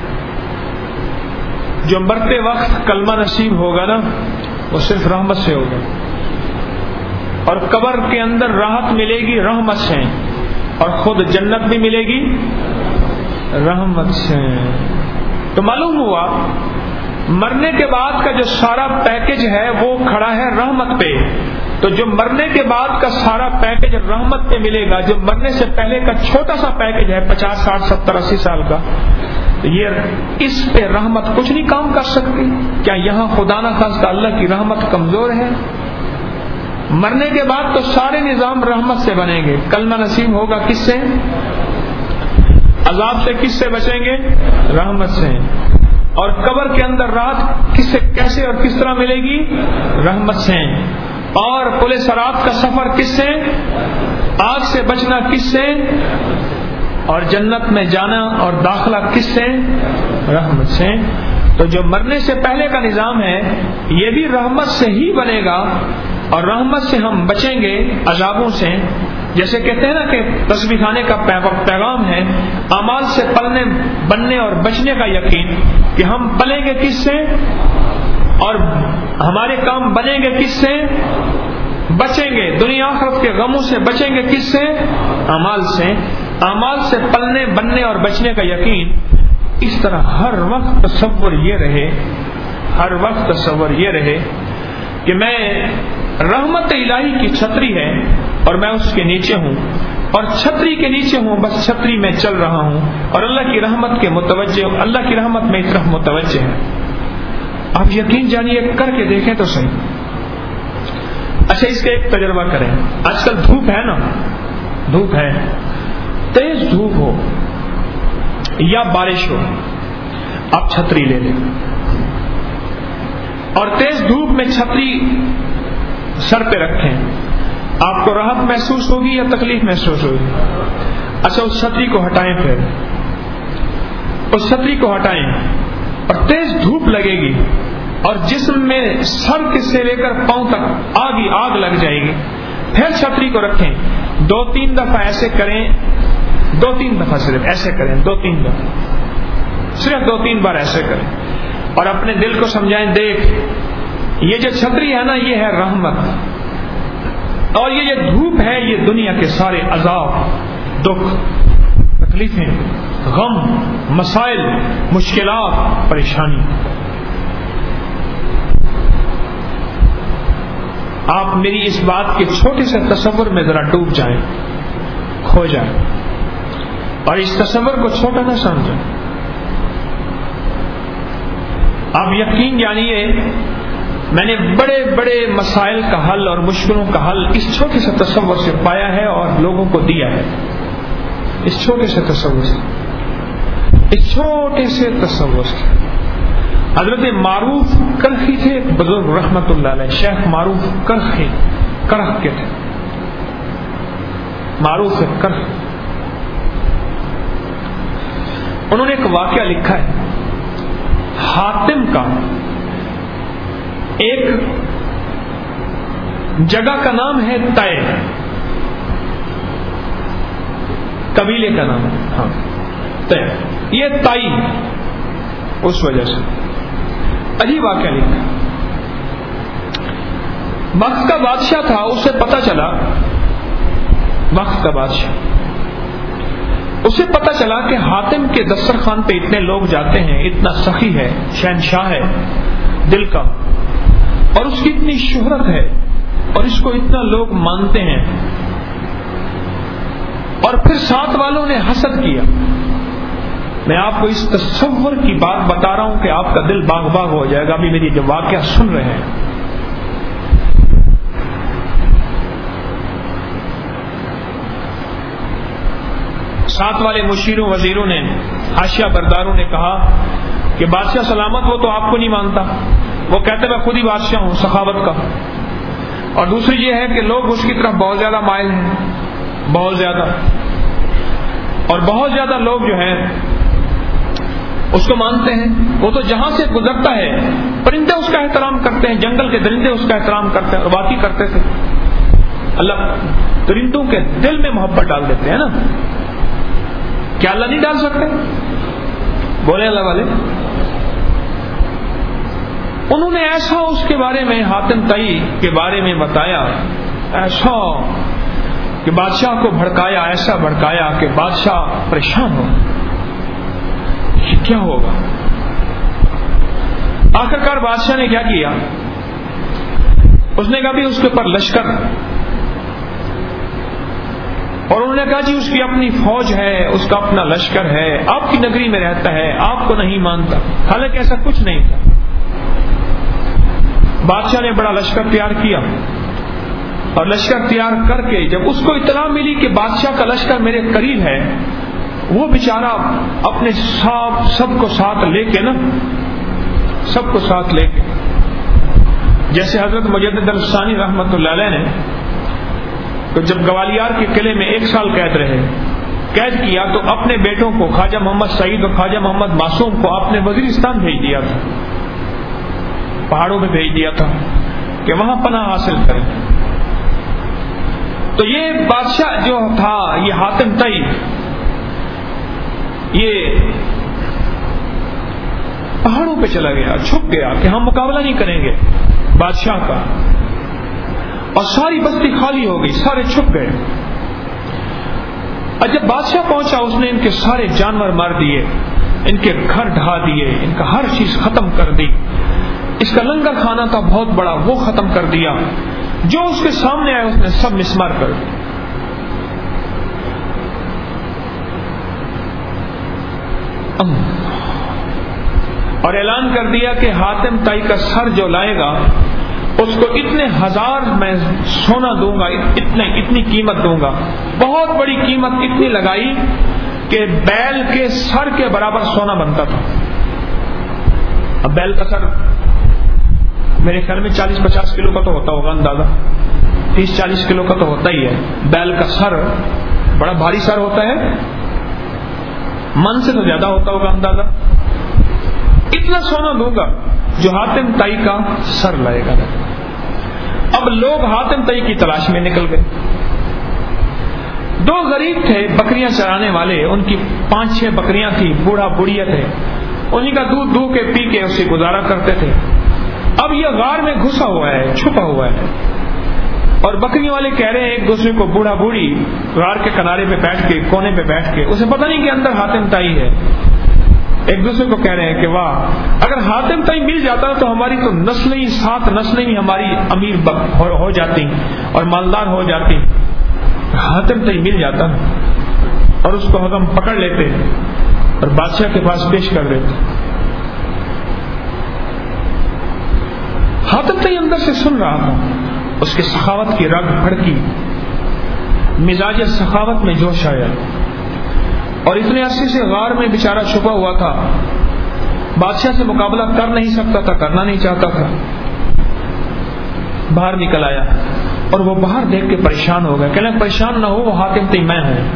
[SPEAKER 1] جو مرتے وقت کلمہ نصیب ہوگا نا وہ صرف رحمت سے ہوگا، اور قبر کے اندر راحت ملے گی رحمت سے، اور خود جنت بھی ملے گی رحمت سے۔ تو معلوم ہوا مرنے کے بعد کا جو سارا پیکج ہے وہ کھڑا ہے رحمت پہ، تو جو مرنے کے بعد کا سارا پیکج رحمت پہ ملے گا، جو مرنے سے پہلے کا چھوٹا سا پیکج ہے پچاس ساٹھ ستر اسی سال کا، یہ اس پہ رحمت کچھ نہیں کام کر سکتی۔ کیا یہاں خدا نہ خواستہ اللہ کی رحمت کمزور ہے؟ مرنے کے بعد تو سارے نظام رحمت سے بنیں گے، کلمہ نصیب ہوگا کس سے؟ عذاب سے کس سے بچیں گے؟ رحمت سے، اور قبر کے اندر رات کس سے کیسے اور کس طرح ملے گی؟ رحمت سے، اور پل صراط کا سفر کس سے؟ آگ سے بچنا کس سے؟ اور جنت میں جانا اور داخلہ کس سے؟ رحمت سے۔ تو جو مرنے سے پہلے کا نظام ہے یہ بھی رحمت سے ہی بنے گا، اور رحمت سے ہم بچیں گے عذابوں سے۔ جیسے کہتے ہیں نا کہ تسبیح خانے کا پیغام ہے اعمال سے پلنے بننے اور بچنے کا یقین، کہ ہم پلیں گے کس سے اور ہمارے کام بنیں گے کس سے؟ بچیں گے دنیا آخرت کے غموں سے، بچیں گے کس سے؟ اعمال سے۔ اعمال سے پلنے بننے اور بچنے کا یقین، اس طرح ہر وقت تصور یہ رہے ہر وقت تصور یہ رہے کہ میں رحمت الہی کی چھتری ہے اور میں اس کے نیچے ہوں، اور چھتری کے نیچے ہوں، بس چھتری میں چل رہا ہوں، اور اللہ کی رحمت کے متوجہ، اللہ کی رحمت میں طرف متوجہ ہے۔ آپ یقین جانیے، کر کے دیکھیں تو صحیح۔ اچھا، اس کا ایک تجربہ کریں۔ آج کل دھوپ ہے نا، دھوپ ہے، تیز دھوپ ہو یا بارش ہو، آپ چھتری لے لیں، اور تیز دھوپ میں چھتری سر پہ رکھیں، آپ کو راحت محسوس ہوگی یا تکلیف محسوس ہوگی؟ اچھا، اس چھتری کو ہٹائیں، پھر اس چھتری کو ہٹائیں اور تیز دھوپ لگے گی اور جسم میں سر سے لے کر پاؤں تک آگ ہی آگ لگ جائے گی. پھر چھتری کو رکھیں، دو تین دفعہ ایسے کریں، دو تین دفعہ صرف ایسے کریں، دو تین دفعہ صرف دو تین بار ایسے کریں، اور اپنے دل کو سمجھائیں، دیکھ یہ جو چھتری ہے نا یہ ہے رحمت، اور یہ جو دھوپ ہے یہ دنیا کے سارے عذاب، دکھ، تکلیفیں، غم، مسائل، مشکلات، پریشانی. آپ میری اس بات کے چھوٹے سے تصور میں ذرا ڈوب جائیں، کھو جائیں، اور اس تصور کو چھوٹا نہ سمجھیں. آپ یقین جانیے میں نے بڑے بڑے مسائل کا حل اور مشکلوں کا حل اس چھوٹے سے تصور سے پایا ہے اور لوگوں کو دیا ہے. اس چھوٹے سے تصور سے اس چھوٹے سے تصور سے حضرت معروف کرخی تھے بزرگ رحمت اللہ علیہ، شیخ معروف کرخی، کرخ کے تھے، معروف کرخ. انہوں نے ایک واقعہ لکھا ہے، حاتم کا ایک جگہ کا نام ہے طے، قبیلے کا نام ہے، ہاں طے، یہ تائی اس وجہ سے عجیب واقعہ لکھا. وقت کا بادشاہ تھا، اسے پتا چلا، وقت کا بادشاہ اسے پتا چلا کہ حاتم کے دسترخوان پہ اتنے لوگ جاتے ہیں، اتنا سخی ہے، شہنشاہ ہے دل کا، اور اس کی اتنی شہرت ہے اور اس کو اتنا لوگ مانتے ہیں، اور پھر ساتھ والوں نے حسد کیا. میں آپ کو اس تصور کی بات بتا رہا ہوں کہ آپ کا دل باغ باغ ہو جائے گا ابھی میری جو واقعہ سن رہے ہیں. ساتھ والے مشیروں، وزیروں نے، حاشیہ برداروں نے کہا کہ بادشاہ سلامت وہ تو آپ کو نہیں مانتا، وہ کہتے میں خود ہی بادشاہ ہوں سخاوت کا. اور دوسری یہ ہے کہ لوگ اس کی طرف بہت زیادہ مائل ہیں، بہت زیادہ، اور بہت زیادہ لوگ جو ہیں اس کو مانتے ہیں. وہ تو جہاں سے گزرتا ہے پرندے اس کا احترام کرتے ہیں، جنگل کے درندے اس کا احترام کرتے ہیں، اور واقعی کرتے تھے. اللہ درندوں کے دل میں محبت ڈال دیتے ہیں نا، کیا اللہ نہیں ڈال سکتے؟ بولے اللہ والے. انہوں نے ایسا اس کے بارے میں، حاتم طئی کے بارے میں بتایا، ایسا کہ بادشاہ کو بھڑکایا، ایسا بھڑکایا کہ بادشاہ پریشان ہو، یہ کیا ہوگا. آخرکار بادشاہ نے کیا کیا، اس نے کہا بھی اس کے اوپر لشکر، اور انہوں نے کہا جی اس کی اپنی فوج ہے، اس کا اپنا لشکر ہے، آپ کی نگری میں رہتا ہے، آپ کو نہیں مانتا. حالانکہ ایسا کچھ نہیں تھا. بادشاہ نے بڑا لشکر تیار کیا، اور لشکر تیار کر کے جب اس کو اطلاع ملی کہ بادشاہ کا لشکر میرے قریب ہے، وہ بیچارہ اپنے سب سب کو ساتھ لے کے نا سب کو ساتھ لے کے جیسے حضرت مجدد الثانی رحمت اللہ علیہ نے تو جب گوالیار کے قلعے میں ایک سال قید رہے، قید کیا تو اپنے بیٹوں کو خواجہ محمد سعید اور خواجہ محمد معصوم کو آپ نے وزیرستان بھیج دیا تھا، پہاڑوں میں بھیج دیا تھا کہ وہاں پناہ حاصل کریں. تو یہ بادشاہ جو تھا، یہ حاتم طئی، یہ پہاڑوں پہ چلا گیا، چھپ گیا کہ ہم مقابلہ نہیں کریں گے بادشاہ کا، اور ساری بستی خالی ہو گئی، سارے چھپ گئے. اور جب بادشاہ پہنچا اس نے ان کے سارے جانور مار دیے، ان کے گھر ڈھا دیے، ان کا ہر چیز ختم کر دی. اس کا لنگر خانہ تھا بہت بڑا، وہ ختم کر دیا. جو اس کے سامنے آیا اس نے سب مسمار کر دیا. اور اعلان کر دیا کہ حاتم طائی کا سر جو لائے گا اس کو اتنے ہزار میں سونا دوں گا، اتنے اتنی قیمت دوں گا. بہت بڑی قیمت اتنی لگائی کہ بیل کے سر کے برابر سونا بنتا تھا. اب بیل کا سر میرے خیال میں چالیس پچاس کلو کا تو ہوتا ہوگا اندازہ، تیس چالیس کلو کا تو ہوتا ہی ہے. بیل کا سر بڑا بھاری سر ہوتا ہے، من سے تو زیادہ ہوتا ہوگا اندازہ. اتنا سونا دوں گا جو حاتم طائی کا سر لائے گا. اب لوگ حاتم طائی کی تلاش میں نکل گئے. دو غریب تھے بکریاں چرانے والے، ان کی پانچ چھ بکریاں تھی، بوڑھا بڑھیا تھے، انہی کا دودھ دو کے پی کے اسے گزارا کرتے تھے. اب یہ غار میں گھسا ہوا ہے، چھپا ہوا ہے، اور بکریوں والے کہہ رہے ہیں ایک دوسرے کو، بوڑھا بوڑھی غار کے کنارے پہ بیٹھ کے، کونے پہ بیٹھ کے، اسے پتہ نہیں کہ اندر حاتم طائی ہے. ایک دوسرے کو کہہ رہے ہیں کہ واہ، اگر حاتم طائی مل جاتا تو ہماری تو نسلیں ہی سات نسلیں ہی ہماری امیر ہو جاتی اور مالدار ہو جاتی. حاتم طائی مل جاتا اور اس کو ہم پکڑ لیتے اور بادشاہ کے پاس پیش کر دیتے. حاتم طائی اندر سے سن رہا تھا، اس کے سخاوت کی رگ بھڑکی، مزاج سخاوت میں جوش آیا، اور اتنے عرصے سے غار میں بیچارہ چھپا ہوا تھا، بادشاہ سے مقابلہ کر نہیں سکتا تھا، کرنا نہیں چاہتا تھا. باہر نکل آیا اور وہ باہر دیکھ کے پریشان ہو گیا. کہنے پریشان نہ ہو، وہ حاتم طائی میں ہوں.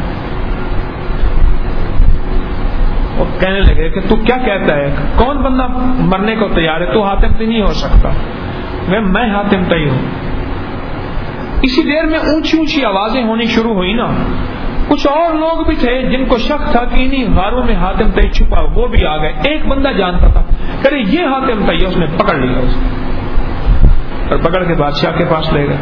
[SPEAKER 1] وہ کہنے لگے کہ تو کیا کہتا ہے، کون بندہ مرنے کو تیار ہے؟ تو حاتم طائی نہیں ہو سکتا. میں حاتم طائی ہوں. اسی دیر میں اونچی اونچی آوازیں ہونی شروع ہوئی نا. کچھ اور لوگ بھی تھے جن کو شک تھا کہ انہی غاروں میں حاتم طائی چھپا، وہ بھی آ گئے. ایک بندہ جانتا تھا کہ یہ حاتم طائی ہے، اس نے پکڑ لیا اسے اور پکڑ کے بادشاہ کے پاس لے گئے.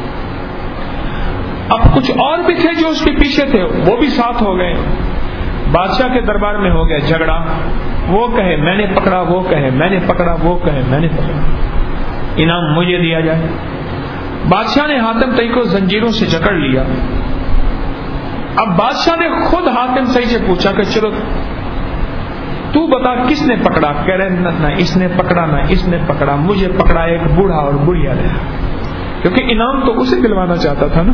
[SPEAKER 1] اب کچھ اور بھی تھے جو اس کے پیچھے تھے، وہ بھی ساتھ ہو گئے. بادشاہ کے دربار میں ہو گیا جھگڑا. وہ کہے میں نے پکڑا، وہ کہے میں نے پکڑا، وہ کہے میں نے پکڑا، انعام مجھے دیا جائے. بادشاہ نے حاتم طائی کو زنجیروں سے جکڑ لیا. اب بادشاہ نے خود حاتم طائی سے پوچھا کہ چلو تو بتا کس نے پکڑا؟ کہہ رہے نہ اس نے پکڑا نہ اس نے پکڑا، مجھے پکڑا ایک بوڑھا اور بڑھیا نے. کیونکہ انعام تو اسے دلوانا چاہتا تھا نا.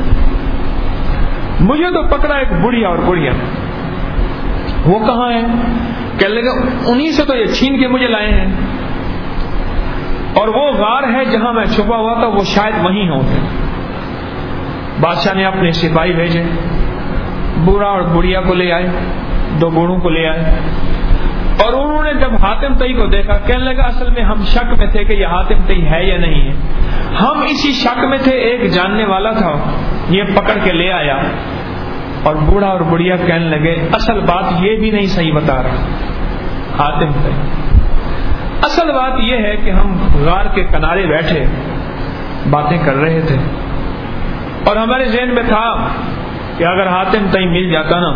[SPEAKER 1] مجھے تو پکڑا ایک بڑھیا اور بڑھیا. وہ کہاں ہے؟ کہنے لگا انہی سے تو یہ چھین کے مجھے لائے ہیں، اور وہ غار ہے جہاں میں چھپا ہوا تھا، وہ شاید وہیں ہوں. بادشاہ نے اپنے سپاہی بھیجے، بوڑھا اور بڑھیا کو لے آئے، دو بوڑھوں کو لے آئے، اور انہوں نے جب حاتم طائی کو دیکھا کہنے لگا اصل میں ہم شک میں تھے کہ یہ حاتم طائی ہے یا نہیں ہے. ہم اسی شک میں تھے، ایک جاننے والا تھا یہ پکڑ کے لے آیا. اور بوڑھا اور بڑھیا کہنے لگے اصل بات یہ بھی نہیں صحیح بتا رہا حاتم طائی، اصل بات یہ ہے کہ ہم غار کے کنارے بیٹھے باتیں کر رہے تھے، اور ہمارے ذہن میں تھا کہ اگر حاتم طائی مل جاتا نا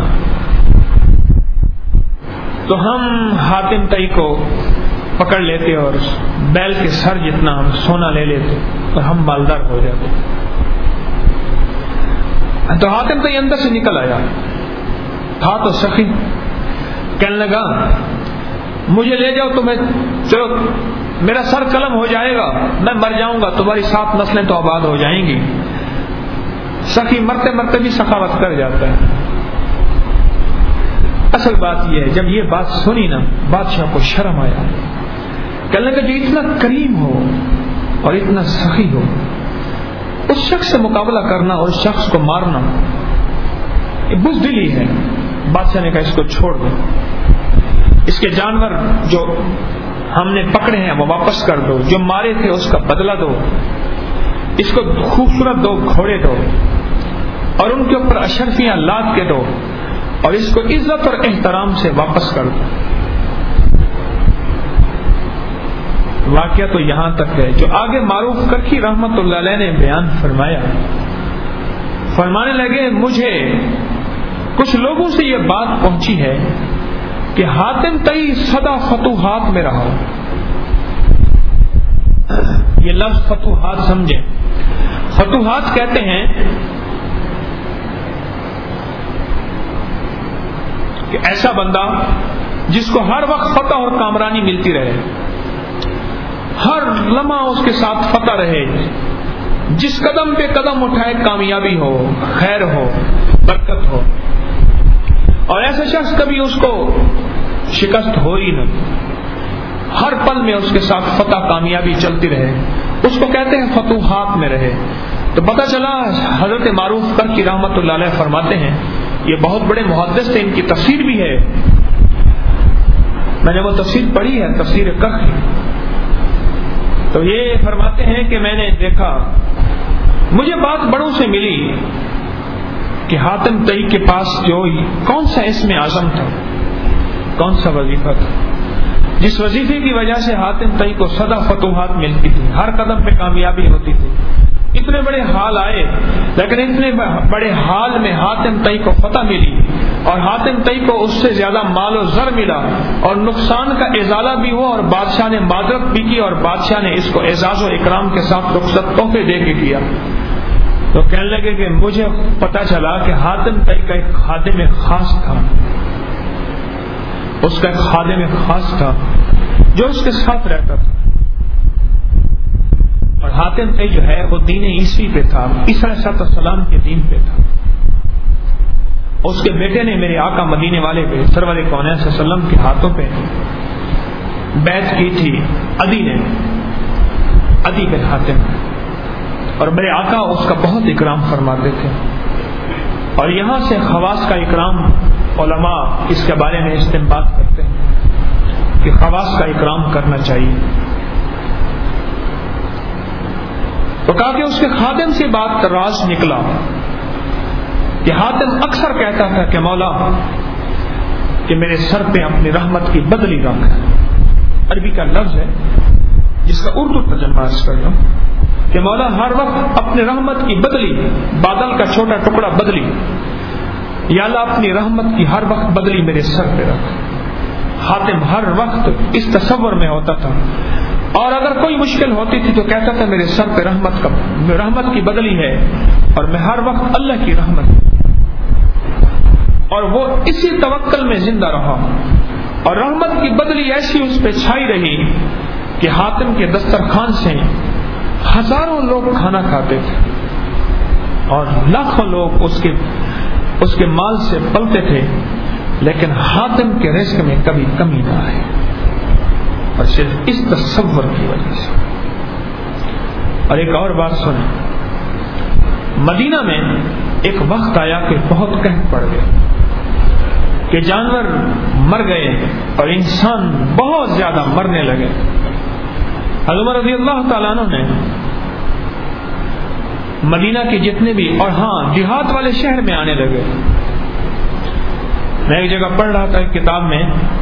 [SPEAKER 1] تو ہم حاتم طائی کو پکڑ لیتے اور بیل کے سر جتنا ہم سونا لے لیتے اور ہم مالدار ہو جاتے. تو حاتم طائی اندر سے نکل آیا تھا تو سخی، کہنے لگا مجھے لے جاؤ تو میں چلو میرا سر قلم ہو جائے گا، میں مر جاؤں گا، تمہاری سات نسلیں تو آباد ہو جائیں گی. سخی مرتے مرتے بھی سخاوت کر جاتا ہے. اصل بات یہ ہے جب یہ بات سنی نا بادشاہ کو شرم آیا. کہنے لگا جو اتنا کریم ہو اور اتنا سخی ہو، اس شخص سے مقابلہ کرنا اور اس شخص کو مارنا یہ بزدلی ہے. بادشاہ نے کہا اس کو چھوڑ دو، اس کے جانور جو ہم نے پکڑے ہیں وہ واپس کر دو، جو مارے تھے اس کا بدلہ دو، اس کو خوبصورت دو گھوڑے دو اور ان کے اوپر اشرفیاں لاد کے دو، اور اس کو عزت اور احترام سے واپس کر دو. واقعہ تو یہاں تک ہے جو آگے معروف کرکی رحمت اللہ علیہ نے بیان فرمایا. فرمانے لگے مجھے کچھ لوگوں سے یہ بات پہنچی ہے کہ حاتم طائی سدا فتوحات میں رہا. یہ لفظ فتوحات سمجھیں. فتوحات کہتے ہیں کہ ایسا بندہ جس کو ہر وقت فتح اور کامرانی ملتی رہے. ہر لمحہ اس کے ساتھ فتح رہے، جس قدم پہ قدم اٹھائے کامیابی ہو، خیر ہو، برکت ہو، اور ایسا شخص کبھی اس کو شکست ہو ہی نہ، ہر پل میں اس کے ساتھ فتح کامیابی چلتی رہے، اس کو کہتے ہیں فتوحات میں رہے۔ تو پتہ چلا حضرت معروف کرخی رحمۃ اللہ علیہ فرماتے ہیں، یہ بہت بڑے محدث تھے، ان کی تفسیر بھی ہے، میں نے وہ تفسیر پڑھی ہے، تفسیر کرخی۔ تو یہ فرماتے ہیں کہ میں نے دیکھا، مجھے بات بڑوں سے ملی کہ حاتم طئی کے پاس جو کون سا اسم اعظم تھا، کون سا وظیفہ تھا، جس وظیفے کی وجہ سے حاتم طئی کو سدا فتوحات ملتی تھی، ہر قدم پہ کامیابی ہوتی تھی۔ اتنے بڑے حال آئے، لیکن اتنے بڑے حال میں حاتم طئی کو فتح ملی، اور حاتم طئی کو اس سے زیادہ مال و زر ملا، اور نقصان کا ازالہ بھی ہوا، اور بادشاہ نے معذرت بھی کی، اور بادشاہ نے اس کو اعزاز و اکرام کے ساتھ رخصت تحفے دے کے کیا۔ تو کہنے لگے کہ مجھے پتا چلا کہ حاتم طئی کا ایک خادم خاص تھا، اس کا ایک خادم خاص تھا جو اس کے ساتھ رہتا تھا، اور حاتم طئی جو ہے وہ دین عیسوی پہ تھا، عیسی علیہ السلام کے دین پہ تھا۔ اس کے بیٹے نے میرے آقا مدینے والے پہ سرور کونین صلی اللہ علیہ وسلم کے ہاتھوں پہ بیعت کی تھی، عدی نے، عدی بن حاتم، اور میرے آقا اس کا بہت اکرام فرماتے تھے۔ اور یہاں سے خواص کا اکرام علماء اس کے بارے میں استنباط کرتے ہیں کہ خواص کا اکرام کرنا چاہیے۔ تو کہا کہ اس کے خادم سے بات راز نکلا کہ حاتم اکثر کہتا تھا کہ مولا کہ میرے سر پہ اپنی رحمت کی بدلی رکھ، عربی کا لفظ ہے جس کا اردو ترجمہ کر لو کہ مولا ہر وقت اپنی رحمت کی بدلی، بادل کا چھوٹا ٹکڑا بدلی، یا اللہ اپنی رحمت کی ہر وقت بدلی میرے سر پہ رکھ۔ حاتم ہر وقت اس تصور میں ہوتا تھا، اور اگر کوئی مشکل ہوتی تھی تو کہتا تھا میرے سر پہ رحمت کا رحمت کی بدلی ہے، اور میں ہر وقت اللہ کی رحمت، اور وہ اسی توکل میں زندہ رہا، اور رحمت کی بدلی ایسی اس پہ چھائی رہی کہ حاتم کے دسترخوان سے ہزاروں لوگ کھانا کھاتے تھے، اور لاکھوں لوگ اس کے اس کے مال سے پلتے تھے، لیکن حاتم کے رزق میں کبھی کمی نہ آئی، اور صرف اس تصور کی وجہ سے۔ اور ایک اور بات سنیں، مدینہ میں ایک وقت آیا کہ بہت قحط پڑ گیا، کہ جانور مر گئے اور انسان بہت زیادہ مرنے لگے۔ حضرت عمر رضی اللہ تعالیٰ عنہ نے مدینہ کے جتنے بھی، اور ہاں دیہات والے شہر میں آنے لگے۔ میں ایک جگہ پڑھ رہا تھا ایک کتاب میں،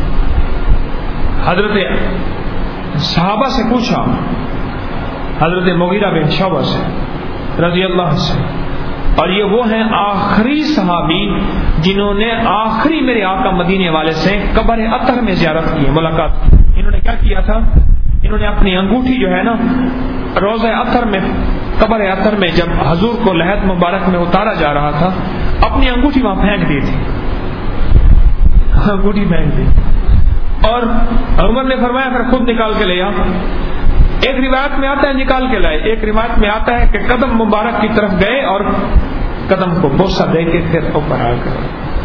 [SPEAKER 1] حضرت صحابہ سے پوچھا، حضرت مغیرہ بن شعبہ سے رضی اللہ سے، اور یہ وہ ہیں آخری صحابی جنہوں نے آخری میرے آقا مدینے والے سے قبر اطہر میں زیارت کی، ملاقات کی۔ انہوں نے کیا کیا تھا، انہوں نے اپنی انگوٹھی جو ہے نا روضہ اطہر میں، قبر اطہر میں جب حضور کو لحد مبارک میں اتارا جا رہا تھا، اپنی انگوٹھی وہاں پھینک دی تھی، انگوٹھی پھینک دی، اور عمر نے فرمایا پھر خود نکال کے لے آ۔ ایک روایت میں آتا ہے نکال کے لائے، ایک روایت میں آتا ہے کہ قدم مبارک کی طرف گئے اور قدم کو بوسہ دے کے پھر اوپر آ کر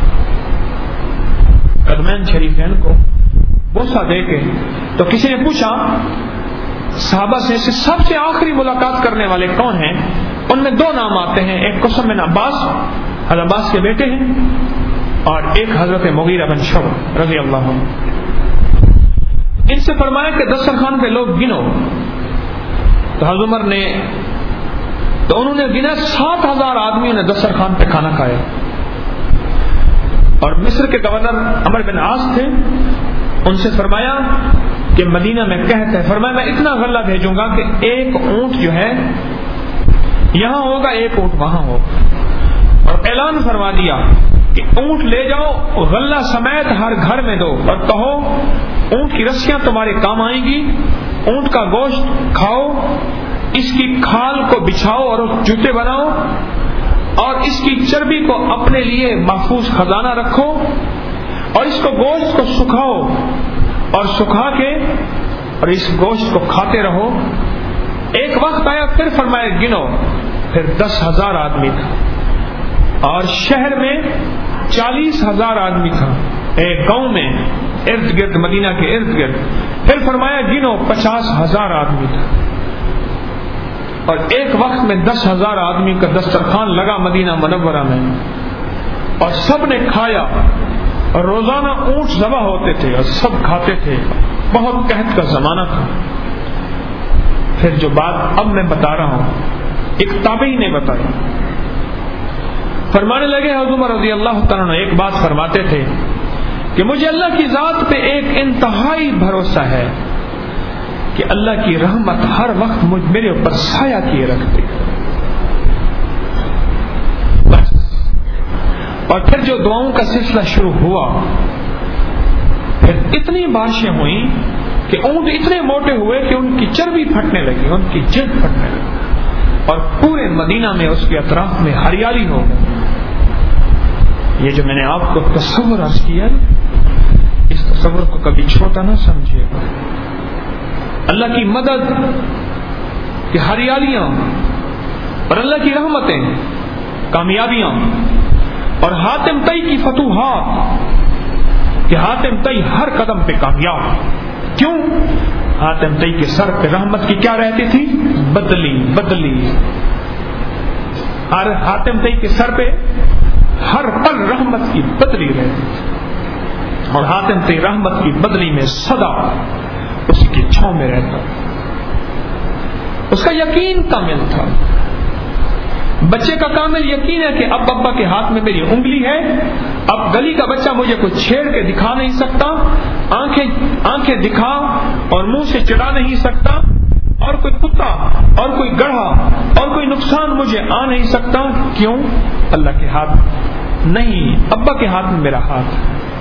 [SPEAKER 1] قدمین شریفین کو بوسہ دے کے، تو کسی نے پوچھا صحابہ سے سب سے آخری ملاقات کرنے والے کون ہیں؟ ان میں دو نام آتے ہیں، ایک قسم بن عباس، حضرت عباس کے بیٹے ہیں، اور ایک حضرت مغیرہ بن شعبہ رضی اللہ عنہ۔ ان سے فرمایا کہ دسترخوان پہ لوگ گنو، تو حضرت عمر نے تو انہوں نے گنا، سات ہزار آدمیوں نے دسترخوان پہ کھانا کھایا، اور مصر کے گورنر عمر بن عاص تھے، ان سے فرمایا کہ مدینہ میں قحط ہے، فرمایا میں اتنا غلہ بھیجوں گا کہ ایک اونٹ جو ہے یہاں ہوگا، ایک اونٹ وہاں ہوگا، اور اعلان فرما دیا کہ اونٹ لے جاؤ، غلہ سمیت ہر گھر میں دو، اور کہو اونٹ کی رسیاں تمہارے کام آئیں گی، اونٹ کا گوشت کھاؤ، اس کی کھال کو بچھاؤ اور جوتے بناؤ، اور اس کی چربی کو اپنے لیے محفوظ خزانہ رکھو، اور اس کو گوشت کو سکھاؤ، اور سکھا کے اور اس گوشت کو کھاتے رہو. ایک وقت آیا پھر فرمایا گنو, پھر دس ہزار آدمی تھا اور شہر میں چالیس ہزار آدمی تھا, ایک گاؤں میں ارد گرد, مدینہ کے ارد گرد. پھر فرمایا گنو, پچاس ہزار آدمی تھا. اور ایک وقت میں دس ہزار آدمی کا دسترخوان لگا مدینہ منورہ میں, اور سب نے کھایا. اور روزانہ اونٹ ذبح ہوتے تھے اور سب کھاتے تھے. بہت قحط کا زمانہ تھا. پھر جو بات اب میں بتا رہا ہوں ایک تابعی نے بتائی. فرمانے لگے حضرت عمر رضی اللہ تعالیٰ عنہ ایک بات فرماتے تھے کہ مجھے اللہ کی ذات پہ ایک انتہائی بھروسہ ہے کہ اللہ کی رحمت ہر وقت مجھ میرے اوپر سایہ کیے رکھتی. بس. اور پھر جو دعاؤں کا سلسلہ شروع ہوا, پھر اتنی بارشیں ہوئیں کہ اونٹ اتنے موٹے ہوئے کہ ان کی چربی پھٹنے لگی, ان کی جلد پھٹنے لگی, اور پورے مدینہ میں اس کے اطراف میں ہریالی ہو گئی. یہ جو میں نے آپ کو تصور عرض کیا, اس تصور کو کبھی چھوٹا نہ سمجھیے گا. اللہ کی مدد کی ہریالیاں اور اللہ کی رحمتیں, کامیابیاں, اور حاتم طئی کی فتوحات کہ حاتم طئی ہر قدم پہ کامیاب. کیوں؟ حاتم طئی کے سر پہ رحمت کی کیا رہتی تھی؟ بدلی بدلی. ہر حاتم طئی کے سر پہ ہر پل رحمت کی بدلی رہتی تھی, اور حاتم طئی رحمت کی بدلی میں سدا اس کی چھاؤں میں رہتا. اس کا یقین کامل تھا. بچے کا کامل یقین ہے کہ اب ابا کے ہاتھ میں میری انگلی ہے, اب گلی کا بچہ مجھے کچھ چھیڑ کے دکھا نہیں سکتا, آنکھیں آنکھیں دکھا اور منہ سے چڑھا نہیں سکتا, اور کوئی کتا اور کوئی گڑھا اور کوئی نقصان مجھے آ نہیں سکتا. کیوں؟ اللہ کے ہاتھ نہیں, ابا کے ہاتھ میں میرا ہاتھ.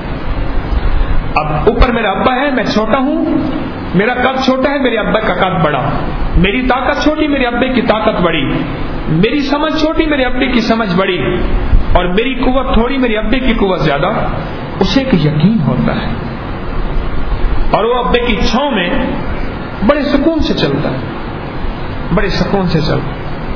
[SPEAKER 1] اب اوپر میرا ابا ہے, میں چھوٹا ہوں, میرا قد چھوٹا ہے, میرے ابا کا قد بڑا, میری طاقت چھوٹی, میرے ابے کی طاقت بڑی, میری سمجھ چھوٹی, میرے ابے کی سمجھ بڑی, اور میری قوت تھوڑی, میرے ابے کی قوت زیادہ. اسے ایک یقین ہوتا ہے, اور وہ ابے کی چھاؤں میں بڑے سکون سے چلتا ہے, بڑے سکون سے چلتا.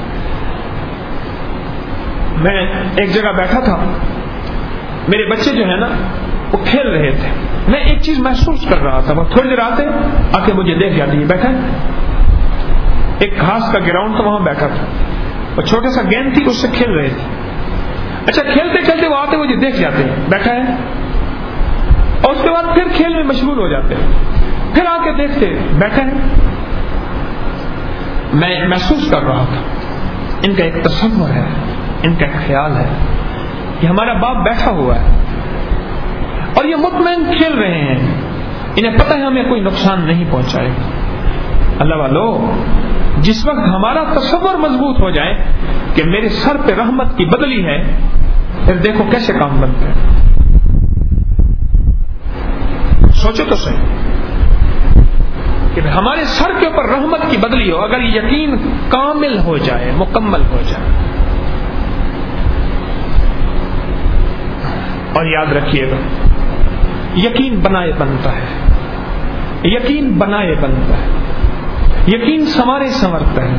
[SPEAKER 1] میں ایک جگہ بیٹھا تھا, میرے بچے جو ہے نا وہ کھیل رہے تھے, میں ایک چیز محسوس کر رہا تھا. وہ تھوڑی دیر آتے آ کے مجھے دیکھ جاتی ہے بیٹھا ہے. ایک گھاس کا گراؤنڈ تھا, وہاں بیٹھا تھا, اور چھوٹا سا گیند تھی, اس سے کھیل رہے تھے. اچھا کھیلتے کھیلتے وہ آتے مجھے دیکھ جاتے ہیں بیٹھا ہے, اور اس کے بعد پھر کھیل میں مشغول ہو جاتے ہیں, پھر آ کے دیکھتے بیٹھا ہے. میں محسوس کر رہا تھا ان کا ایک تصور ہے, ان کا ایک خیال ہے کہ ہمارا باپ بیٹھا ہوا ہے اور یہ مطمئن کھیل رہے ہیں, انہیں پتہ ہے ہمیں کوئی نقصان نہیں پہنچائے گا. اللہ والو, جس وقت ہمارا تصور مضبوط ہو جائے کہ میرے سر پہ رحمت کی بدلی ہے, پھر دیکھو کیسے کام بنتے ہیں. سوچو تو صحیح کہ ہمارے سر کے اوپر رحمت کی بدلی ہو, اگر یہ یقین کامل ہو جائے, مکمل ہو جائے. اور یاد رکھیے گا, یقین بنائے بنتا ہے, یقین بنائے بنتا ہے, یقین سنوارے سنورتا ہے,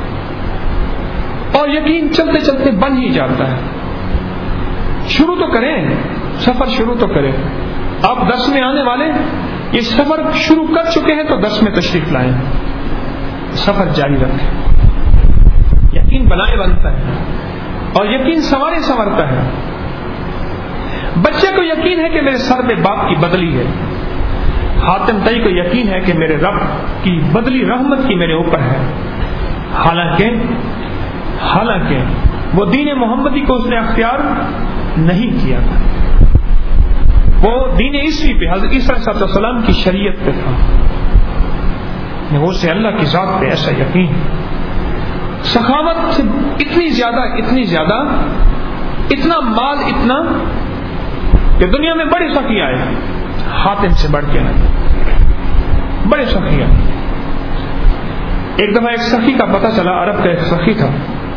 [SPEAKER 1] اور یقین چلتے چلتے بن ہی جاتا ہے. شروع تو کریں, سفر شروع تو کریں. آپ دس میں آنے والے, یہ سفر شروع کر چکے ہیں تو دس میں تشریف لائیں, سفر جاری رکھیں. یقین بنائے بنتا ہے اور یقین سنوارے سنورتا ہے. بچے کو یقین ہے کہ میرے سر میں باپ کی بدلی ہے, حاتم طئی کو یقین ہے کہ میرے رب کی بدلی رحمت کی میرے اوپر ہے. حالانکہ حالانکہ وہ دین محمدی کو اس نے اختیار نہیں کیا تھا, وہ دین عیسوی پہ, حضرت عیسیٰ علیہ السلام کی شریعت پہ تھا. وہ سے اللہ کی ذات پہ ایسا یقین, سخاوت سے اتنی زیادہ اتنی زیادہ اتنا مال اتنا کہ دنیا میں بڑے سخی آئے, حاتم سے بڑھ کے نہیں, بڑے سخی آئے. ایک دفعہ ایک سخی کا پتہ چلا, عرب کا ایک سخی تھا,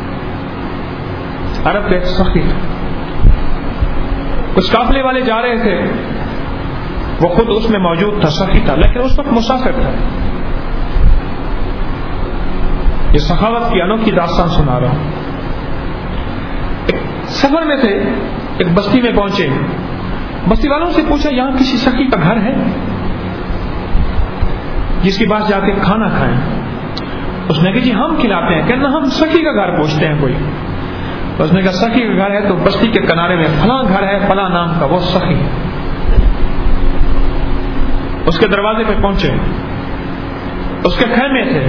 [SPEAKER 1] عرب کا ایک سخی تھا. کچھ قافلے والے جا رہے تھے, وہ خود اس میں موجود تھا, سخی تھا, لیکن اس وقت مسافر تھا. یہ سخاوت کی انوکھی داستان سنا رہا ہوں. ایک سفر میں تھے, ایک بستی میں پہنچے, بستی والوں سے پوچھا یہاں کسی سخی کا گھر ہے جس کے پاس جا کے کھانا کھائیں؟ اس نے کہا جی ہم کھلاتے ہیں. کہنا ہم سخی کا گھر پوچھتے ہیں کوئی. اس نے کہا سخی کا گھر ہے تو بستی کے کنارے میں فلاں گھر ہے, فلاں نام کا, وہ سخی ہے. اس کے دروازے پہ پہنچے, اس کے خیمے تھے,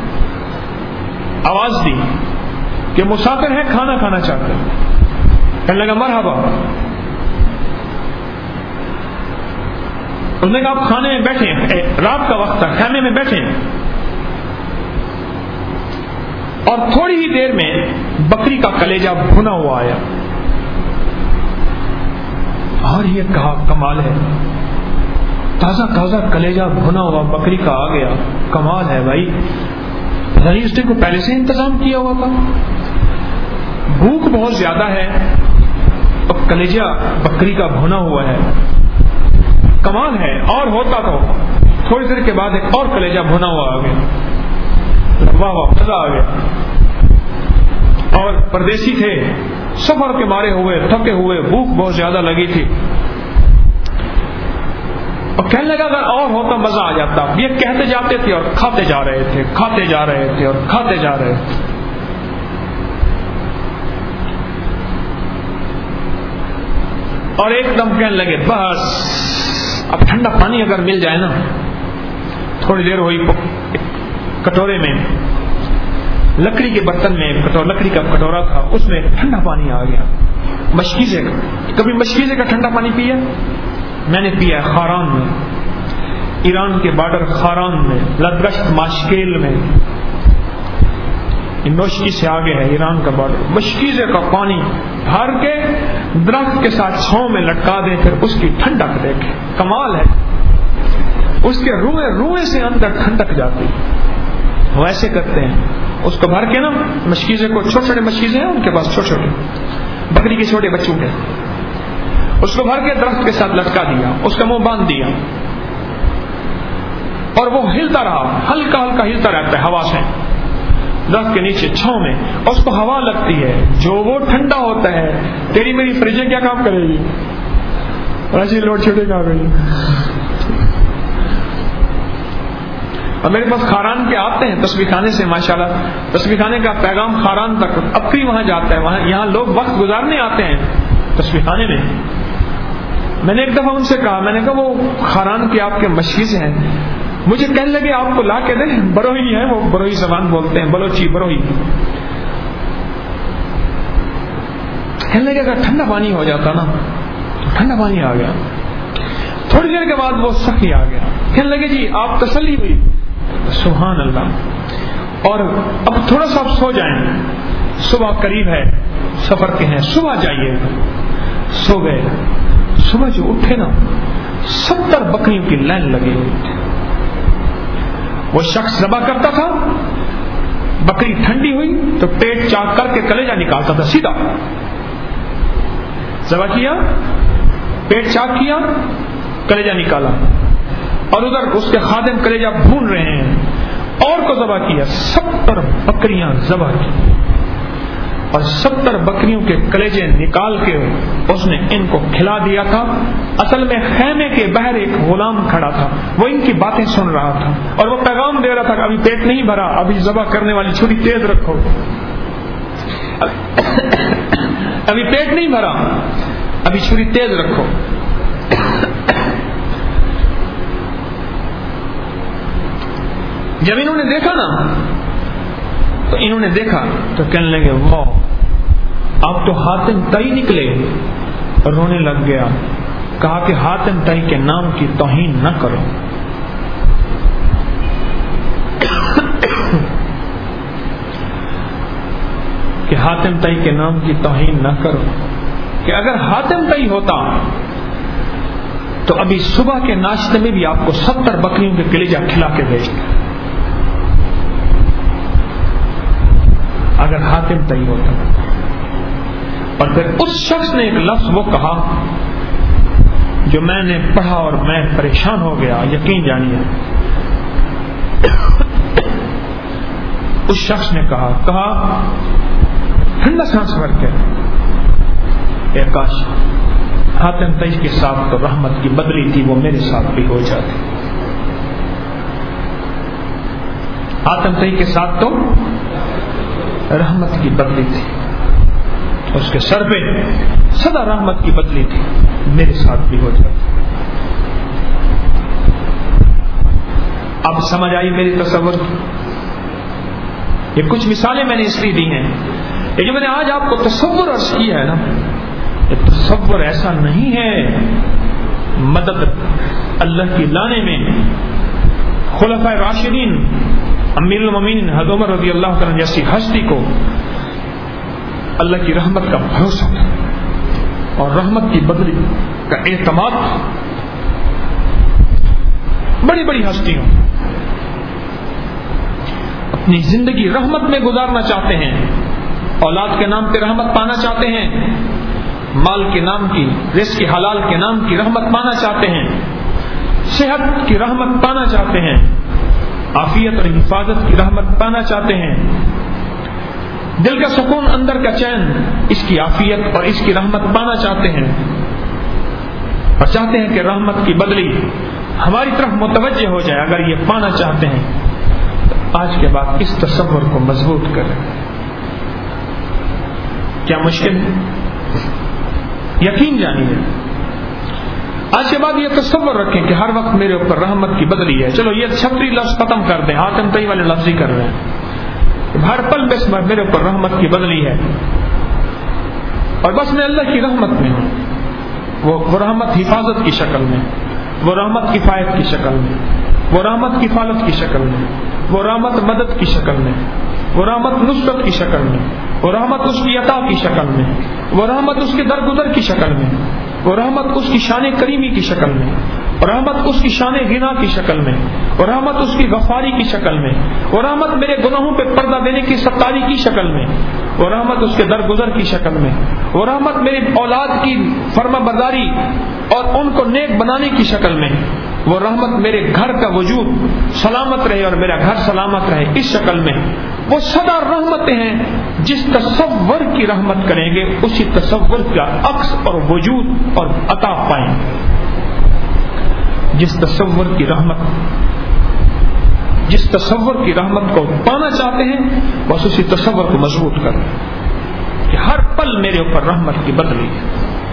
[SPEAKER 1] آواز دی کہ مسافر ہے, کھانا کھانا چاہتے ہیں. کہنے لگا مرحبا. اس نے کہا آپ کھانے میں بیٹھیں, رات کا وقت تھا, خیمے میں بیٹھیں. اور تھوڑی ہی دیر میں بکری کا کلیجہ بھنا ہوا آیا. اور یہ کہا کمال ہے, تازہ تازہ کلیجہ بھنا ہوا بکری کا آ گیا, کمال ہے بھائی, اس نے کو پہلے سے انتظام کیا ہوا تھا. بھوک بہت زیادہ ہے اور کلیجہ بکری کا بھنا ہوا ہے, کمال ہے. اور ہوتا تو تھوڑی دیر کے بعد ایک اور کلیجہ بھنا ہوا آ گیا. واہ واہ, مزہ آ گیا. اور پردیسی تھے, سفر کے مارے ہوئے, تھکے ہوئے, بھوک بہت زیادہ لگی تھی. اور کہنے لگا اگر اور ہوتا مزہ آ جاتا. یہ کہتے جاتے تھے اور کھاتے جا رہے تھے, کھاتے جا رہے تھے اور کھاتے جا رہے تھے. اور ایک دم کہنے لگے بس اب ٹھنڈا پانی اگر مل جائے نا. تھوڑی دیر ہوئی, کٹورے میں, لکڑی کے برتن میں, لکڑی کا کٹورا تھا, اس میں ٹھنڈا پانی آ گیا. مشکیزے کا, کبھی مشکیزے کا ٹھنڈا پانی پیا؟ میں نے پیا خاران میں, ایران کے بارڈر خاران میں, لدگشت ماشکیل میں. نوشکی سے آگے ہے ایران کا بارڈر. مشکیزے کا پانی بھر کے درخت کے ساتھ چھاؤں میں لٹکا دیں, پھر اس کی ٹھنڈک دیکھیں, کمال ہے. اس کے روئے روئے سے اندر ٹھنڈک جاتی. ویسے کرتے ہیں, اس کو بھر کے نا مشکیزے کو, چھوٹے چھوٹے مشکیزے ہیں ان کے پاس, چھوٹے چھوٹے بکری کے چھوٹے بچوں کے, اس کو بھر کے درخت کے ساتھ لٹکا دیا, اس کا منہ باندھ دیا, اور وہ ہلتا رہا, ہلکا ہلکا ہلتا رہتا ہے ہوا سے, درخت کے نیچے چھاؤں میں. اس کو ہوا لگتی ہے, جو وہ ٹھنڈا ہوتا ہے. تیری میری فریجیں کیا کام کرے گی, ایسی لوڈ چھوٹے کہاں گئی. اور میرے پاس خاران کے آتے ہیں تسبیح خانے سے, ماشاءاللہ تسبیح خانے کا پیغام خاران تک اب بھی وہاں جاتا ہے. وہاں یہاں لوگ وقت گزارنے آتے ہیں تسبیح خانے میں. میں نے ایک دفعہ ان سے کہا, میں نے کہا وہ خاران کے آپ کے مشکیزیں ہیں, مجھے کہنے لگے آپ کو لا کے دیں. بروہی ہیں وہ, بروہی زبان بولتے ہیں, بلوچی بروہی. کہنے لگے اگر ٹھنڈا پانی ہو جاتا نا تو ٹھنڈا پانی آ گیا. تھوڑی دیر کے بعد وہ سخی آ گیا. کہنے لگے جی آپ تسلی ہوئی, سبحان اللہ. اور اب تھوڑا سا آپ سو جائیں, صبح قریب ہے, سفر کے ہیں, صبح جائیے. سو گئے. صبح جو اٹھے نا, ستر بکریوں کی لائن لگی ہوئی. وہ شخص ذبح کرتا تھا, بکری ٹھنڈی ہوئی تو پیٹ چاک کر کے کلیجہ نکالتا تھا, سیدھا ذبح کیا, پیٹ چاک کیا, کلیجہ نکالا. اور ادھر اس کے خادم کلیجہ بھون رہے ہیں, اور کو ذبح کیا. ستر بکریاں ذبح کی, اور ستر بکریوں کے کلیجے نکال کے اس نے ان کو کھلا دیا تھا. اصل میں خیمے کے باہر ایک غلام کھڑا تھا, وہ ان کی باتیں سن رہا تھا, اور وہ پیغام دے رہا تھا کہ ابھی پیٹ نہیں بھرا, ابھی ذبح کرنے والی چھری تیز رکھو, ابھی پیٹ نہیں بھرا, ابھی چھری تیز رکھو. جب انہوں نے دیکھا نا تو انہوں نے دیکھا تو کہنے لگے واہ آپ تو حاتم تائی نکلے. رونے لگ گیا. کہا کہ حاتم تائی کے نام کی توہین نہ کرو. کہ حاتم تائی کے نام کی توہین نہ کرو. کہ اگر حاتم تائی ہوتا تو ابھی صبح کے ناشتے میں بھی آپ کو ستر بکریوں کے کلیجہ کھلا کے بھیجتا. اگر حاتم تائی ہوتا. اور پھر اس شخص نے ایک لفظ وہ کہا جو میں نے پڑھا اور میں پریشان ہو گیا, یقین جانیے. اس شخص نے کہا کہا ٹھنڈا سانس بھر کے اے کاش حاتم طئی کے ساتھ تو رحمت کی بدلی تھی، وہ میرے ساتھ بھی ہو جاتی۔ حاتم طئی کے ساتھ تو رحمت کی بدلی تھی، اس کے سر پہ سدا رحمت کی بدلی تھی، میرے ساتھ بھی ہو جاتی۔ اب سمجھ آئی میری تصور کی؟ یہ کچھ مثالیں میں نے اس لیے دی ہیں، یہ جو میں نے آج آپ کو تصور عرض کیا ہے نا، یہ تصور ایسا نہیں ہے مدد اللہ کی لانے میں۔ خلفائے راشدین، امیر المومنین حضرت عمر رضی اللہ تعالیٰ جیسی ہستی کو اللہ کی رحمت کا بھروسہ تھا اور رحمت کی بدلی کا اعتماد تھا۔ بڑی بڑی ہستیوں اپنی زندگی رحمت میں گزارنا چاہتے ہیں، اولاد کے نام پہ رحمت پانا چاہتے ہیں، مال کے نام کی، رزق کے حلال کے نام کی رحمت پانا چاہتے ہیں، صحت کی رحمت پانا چاہتے ہیں، عافیت اور حفاظت کی رحمت پانا چاہتے ہیں، دل کا سکون، اندر کا چین، اس کی عافیت اور اس کی رحمت پانا چاہتے ہیں، اور چاہتے ہیں کہ رحمت کی بدلی ہماری طرف متوجہ ہو جائے۔ اگر یہ پانا چاہتے ہیں تو آج کے بعد اس تصور کو مضبوط کریں۔ کیا مشکل ہے؟ یقین جانیے، آج کے بعد یہ تصور رکھیں کہ ہر وقت میرے اوپر رحمت کی بدلی ہے۔ چلو یہ چھتری لفظ ختم کر دیں، حاتم طئی والے لفظ ہی کر رہے ہیں، ہر پل بس میرے اوپر رحمت کی بدلی ہے اور بس میں اللہ کی رحمت میں ہوں۔ وہ وہ رحمت حفاظت کی شکل میں، وہ رحمت کفایت کی شکل میں، وہ رحمت کفالت کی شکل میں، وہ رحمت مدد کی شکل میں، وہ رحمت نصرت کی شکل میں، وہ رحمت اس کی عطا کی شکل میں، وہ رحمت اس کے درگزر کی شکل میں، وہ رحمت اس کی شان کریمی کی شکل میں، اور رحمت اس کی شان غنا کی شکل میں، اور رحمت اس کی غفاری کی شکل میں، اور رحمت میرے گناہوں پہ پردہ دینے کی ستاری کی شکل میں، اور رحمت اس کے درگزر کی شکل میں، اور رحمت میری اولاد کی فرما برداری اور ان کو نیک بنانے کی شکل میں، وہ رحمت میرے گھر کا وجود سلامت رہے اور میرا گھر سلامت رہے اس شکل میں۔ وہ سدا رحمتیں ہیں، جس تصور کی رحمت کریں گے اسی تصور کا عکس اور وجود اور عطا پائیں گے۔ جس تصور کی رحمت جس تصور کی رحمت کو پانا چاہتے ہیں بس اسی تصور کو مضبوط کریں کہ ہر پل میرے اوپر رحمت کی بدلی ہے۔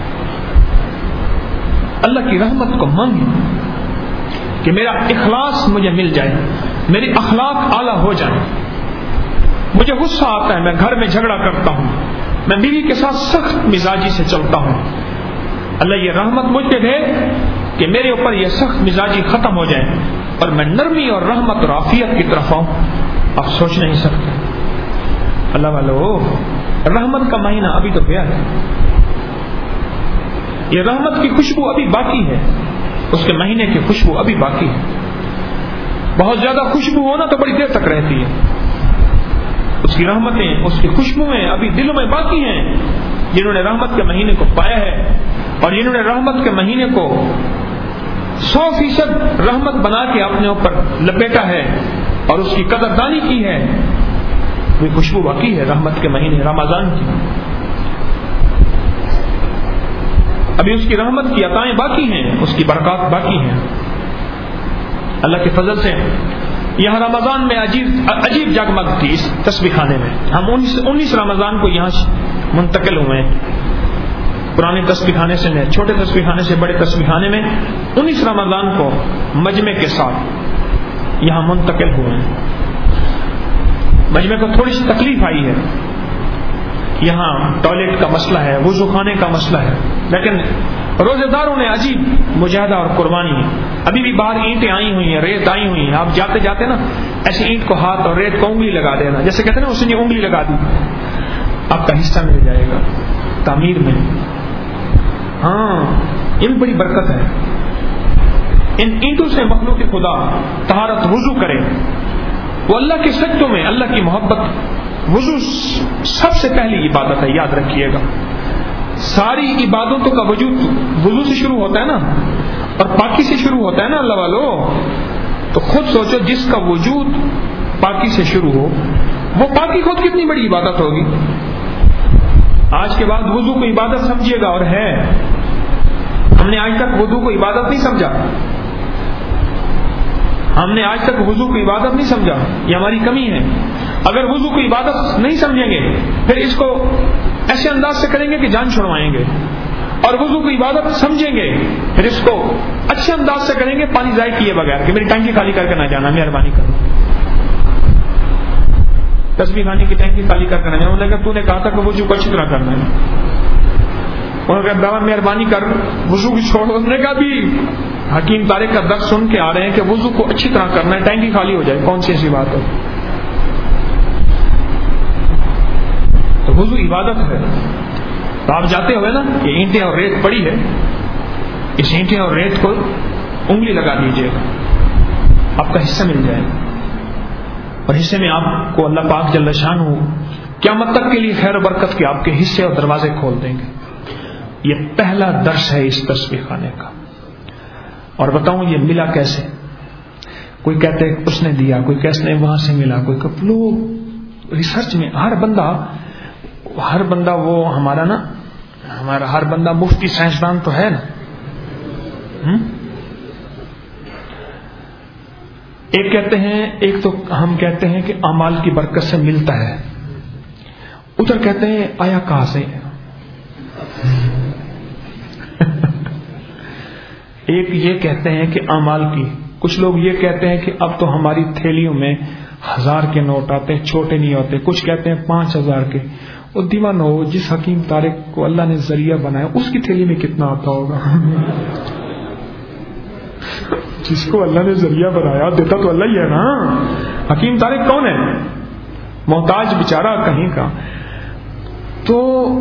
[SPEAKER 1] اللہ کی رحمت کو مانگیں کہ میرا اخلاص مجھے مل جائے، میری اخلاق اعلیٰ ہو جائے۔ مجھے غصہ آتا ہے، میں گھر میں جھگڑا کرتا ہوں، میں بیوی کے ساتھ سخت مزاجی سے چلتا ہوں، اللہ یہ رحمت مجھ پہ دے کہ میرے اوپر یہ سخت مزاجی ختم ہو جائے اور میں نرمی اور رحمت اور عافیت کی طرف آؤں۔ آپ سوچ نہیں سکتے اللہ والو، رحمت کا مہینہ ابھی تو گیا ہے، یہ رحمت کی خوشبو ابھی باقی ہے، اس کے مہینے کی خوشبو ابھی باقی ہے۔ بہت زیادہ خوشبو ہونا تو بڑی دیر تک رہتی ہے، اس کی رحمتیں، اس کی خوشبوئیں ابھی دلوں میں باقی ہیں۔ جنہوں نے رحمت کے مہینے کو پایا ہے اور جنہوں نے رحمت کے مہینے کو سو فیصد رحمت بنا کے اپنے اوپر لپیٹا ہے اور اس کی قدردانی کی ہے، وہ خوشبو باقی ہے رحمت کے مہینے رمضان کی۔ ابھی اس کی رحمت کی عطائیں باقی ہیں، اس کی برکات باقی ہیں۔ اللہ کے فضل سے یہاں رمضان میں عجیب عجیب جگمگ تھی اس تسبیح خانے میں۔ ہم انیس رمضان کو یہاں منتقل ہوئے ہیں، پرانے تسبیح خانے سے میں چھوٹے تسبیح خانے سے بڑے تسبیح خانے میں انیس رمضان کو مجمع کے ساتھ یہاں منتقل ہوئے ہیں۔ مجمع کو تھوڑی سی تکلیف آئی ہے، یہاں ٹوائلٹ کا مسئلہ ہے، وضو خانے کا مسئلہ ہے، لیکن روزے داروں نے عجیب مجاہدہ اور قربانی ہے۔ ابھی بھی باہر اینٹیں آئی ہوئی ہیں، ریت آئی ہوئی ہیں، آپ جاتے جاتے نا ایسی اینٹ کو ہاتھ اور ریت کو انگلی لگا دینا، جیسے کہتے ہیں نا اس نے انگلی لگا دی، آپ کا حصہ مل جائے گا تعمیر میں۔ ہاں یہ بھی بڑی برکت ہے، ان اینٹوں سے مخلوق خدا طہارت وضو کرے، وہ اللہ کے سجدوں میں اللہ کی محبت۔ وضو سب سے پہلی عبادت ہے، یاد رکھیے گا، ساری عبادتوں کا وجود وضو سے شروع ہوتا ہے نا، اور پاکی سے شروع ہوتا ہے نا اللہ والو۔ تو خود سوچو جس کا وجود پاکی سے شروع ہو، وہ پاکی خود کتنی بڑی عبادت ہوگی. آج کے بعد وضو کو عبادت سمجھیے گا، اور ہے. ہم نے آج تک وضو کو عبادت نہیں سمجھا. ہم نے آج تک وضو کو عبادت نہیں سمجھا. یہ ہماری کمی ہے. اگر وضو کو عبادت نہیں سمجھیں گے پھر اس کو ایسے انداز سے کریں گے کہ جان چھڑوائیں گے، اور وضو کو عبادت سمجھیں گے پھر اس کو اچھے انداز سے کریں گے پانی ضائع کیے بغیر کہ میری ٹینکی خالی کر کے نہ جانا، مہربانی کرو. تسبیح خانے کی ٹینکی خالی کر کے نہ جانا. انہوں نے کہا تو نے کہا تھا کہ وضو کو اچھی طرح کرنا ہے. انہوں نے کہا دعویٰ مہربانی کر وضو کی چھوڑ. انہوں نے کہا بھی حکیم طارق کا درس سن کے آ رہے ہیں کہ وضو کو اچھی طرح کرنا ہے، ٹینکی خالی ہو جائے. کون سی ایسی بات ہے؟ تو وضو عبادت ہے. تو آپ جاتے ہوئے نا یہ اینٹیں اور ریت پڑی ہے، اس اینٹیں اور ریت کو انگلی لگا دیجیے گا، آپ کا حصہ مل جائے گا. اور حصے میں آپ کو اللہ پاک جل شانہ قیامت تک کے لیے خیر و برکت کے آپ کے حصے اور دروازے کھول دیں گے. یہ پہلا درس ہے اس تسبیح خانے کا. اور بتاؤں یہ ملا کیسے؟ کوئی کہتے اس نے دیا، کوئی کہتے ہیں وہاں سے ملا، کوئی کہ لوگ ریسرچ میں ہر بندہ ہر بندہ وہ ہمارا نا ہمارا ہر بندہ مفتی سائنسدان تو ہے نا. ایک کہتے ہیں، ایک تو ہم کہتے ہیں کہ اعمال کی برکت سے ملتا ہے، ادھر کہتے ہیں آیا کہاں سے. ایک یہ کہتے ہیں کہ اعمال کی، کچھ لوگ یہ کہتے ہیں کہ اب تو ہماری تھیلیوں میں ہزار کے نوٹ آتے ہیں، چھوٹے نہیں ہوتے. کچھ کہتے ہیں پانچ ہزار کے. اور دیوانو، جس حکیم طارق کو اللہ نے ذریعہ بنایا اس کی تھیلی میں کتنا آتا ہوگا؟ جس کو اللہ نے ذریعہ بنایا دیتا تو اللہ ہی ہے نا. حکیم طارق کون ہے؟ محتاج بیچارہ کہیں کا. تو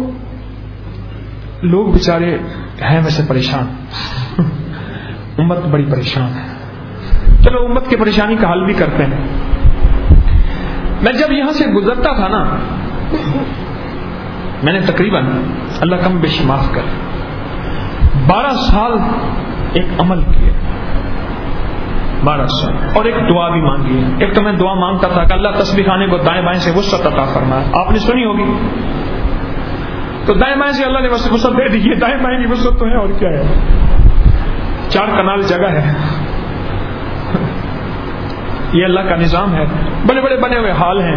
[SPEAKER 1] لوگ بیچارے ہیں ویسے پریشان، امت بڑی پریشان ہے. چلو امت کی پریشانی کا حل بھی کرتے ہیں. میں جب یہاں سے گزرتا تھا نا، میں نے تقریباً اللہ کم بیش معاف کر بارہ سال ایک عمل کیا، بارہ سال، اور ایک دعا بھی مانگی ہے. ایک تو میں دعا مانگتا تھا کہ اللہ تسبیح خانے کو دائیں بائیں سے وسعت عطا فرمائے. آپ نے سنی ہوگی. تو دائیں بائیں سے اللہ نے وسعت دے دی. یہ دائیں بائیں کی وسعت تو ہے اور کیا ہے. چار کنال جگہ ہے، یہ اللہ کا نظام ہے. بڑے بڑے بنے ہوئے ہال ہیں،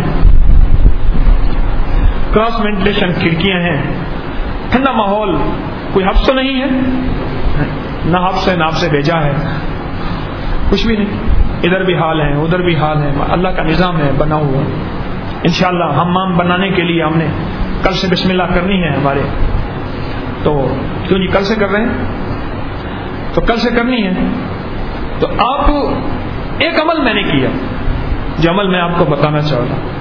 [SPEAKER 1] کراس وینٹیلیشن کھڑکیاں ہیں، ٹھنڈا ماحول، کوئی حبس تو نہیں ہے، نہ حبس ہے نہ آپ سے بھیجا ہے، کچھ بھی نہیں. ادھر بھی حال ہے ادھر بھی حال ہے. اللہ کا نظام ہے بنا ہوا. انشاءاللہ حمام بنانے کے لیے ہم نے کل سے بسم اللہ کرنی ہے ہمارے. تو کیوں جی کل سے کر رہے ہیں؟ تو کل سے کرنی ہے. تو آپ ایک عمل میں نے کیا، جو عمل میں آپ کو بتانا چاہ رہا ہوں.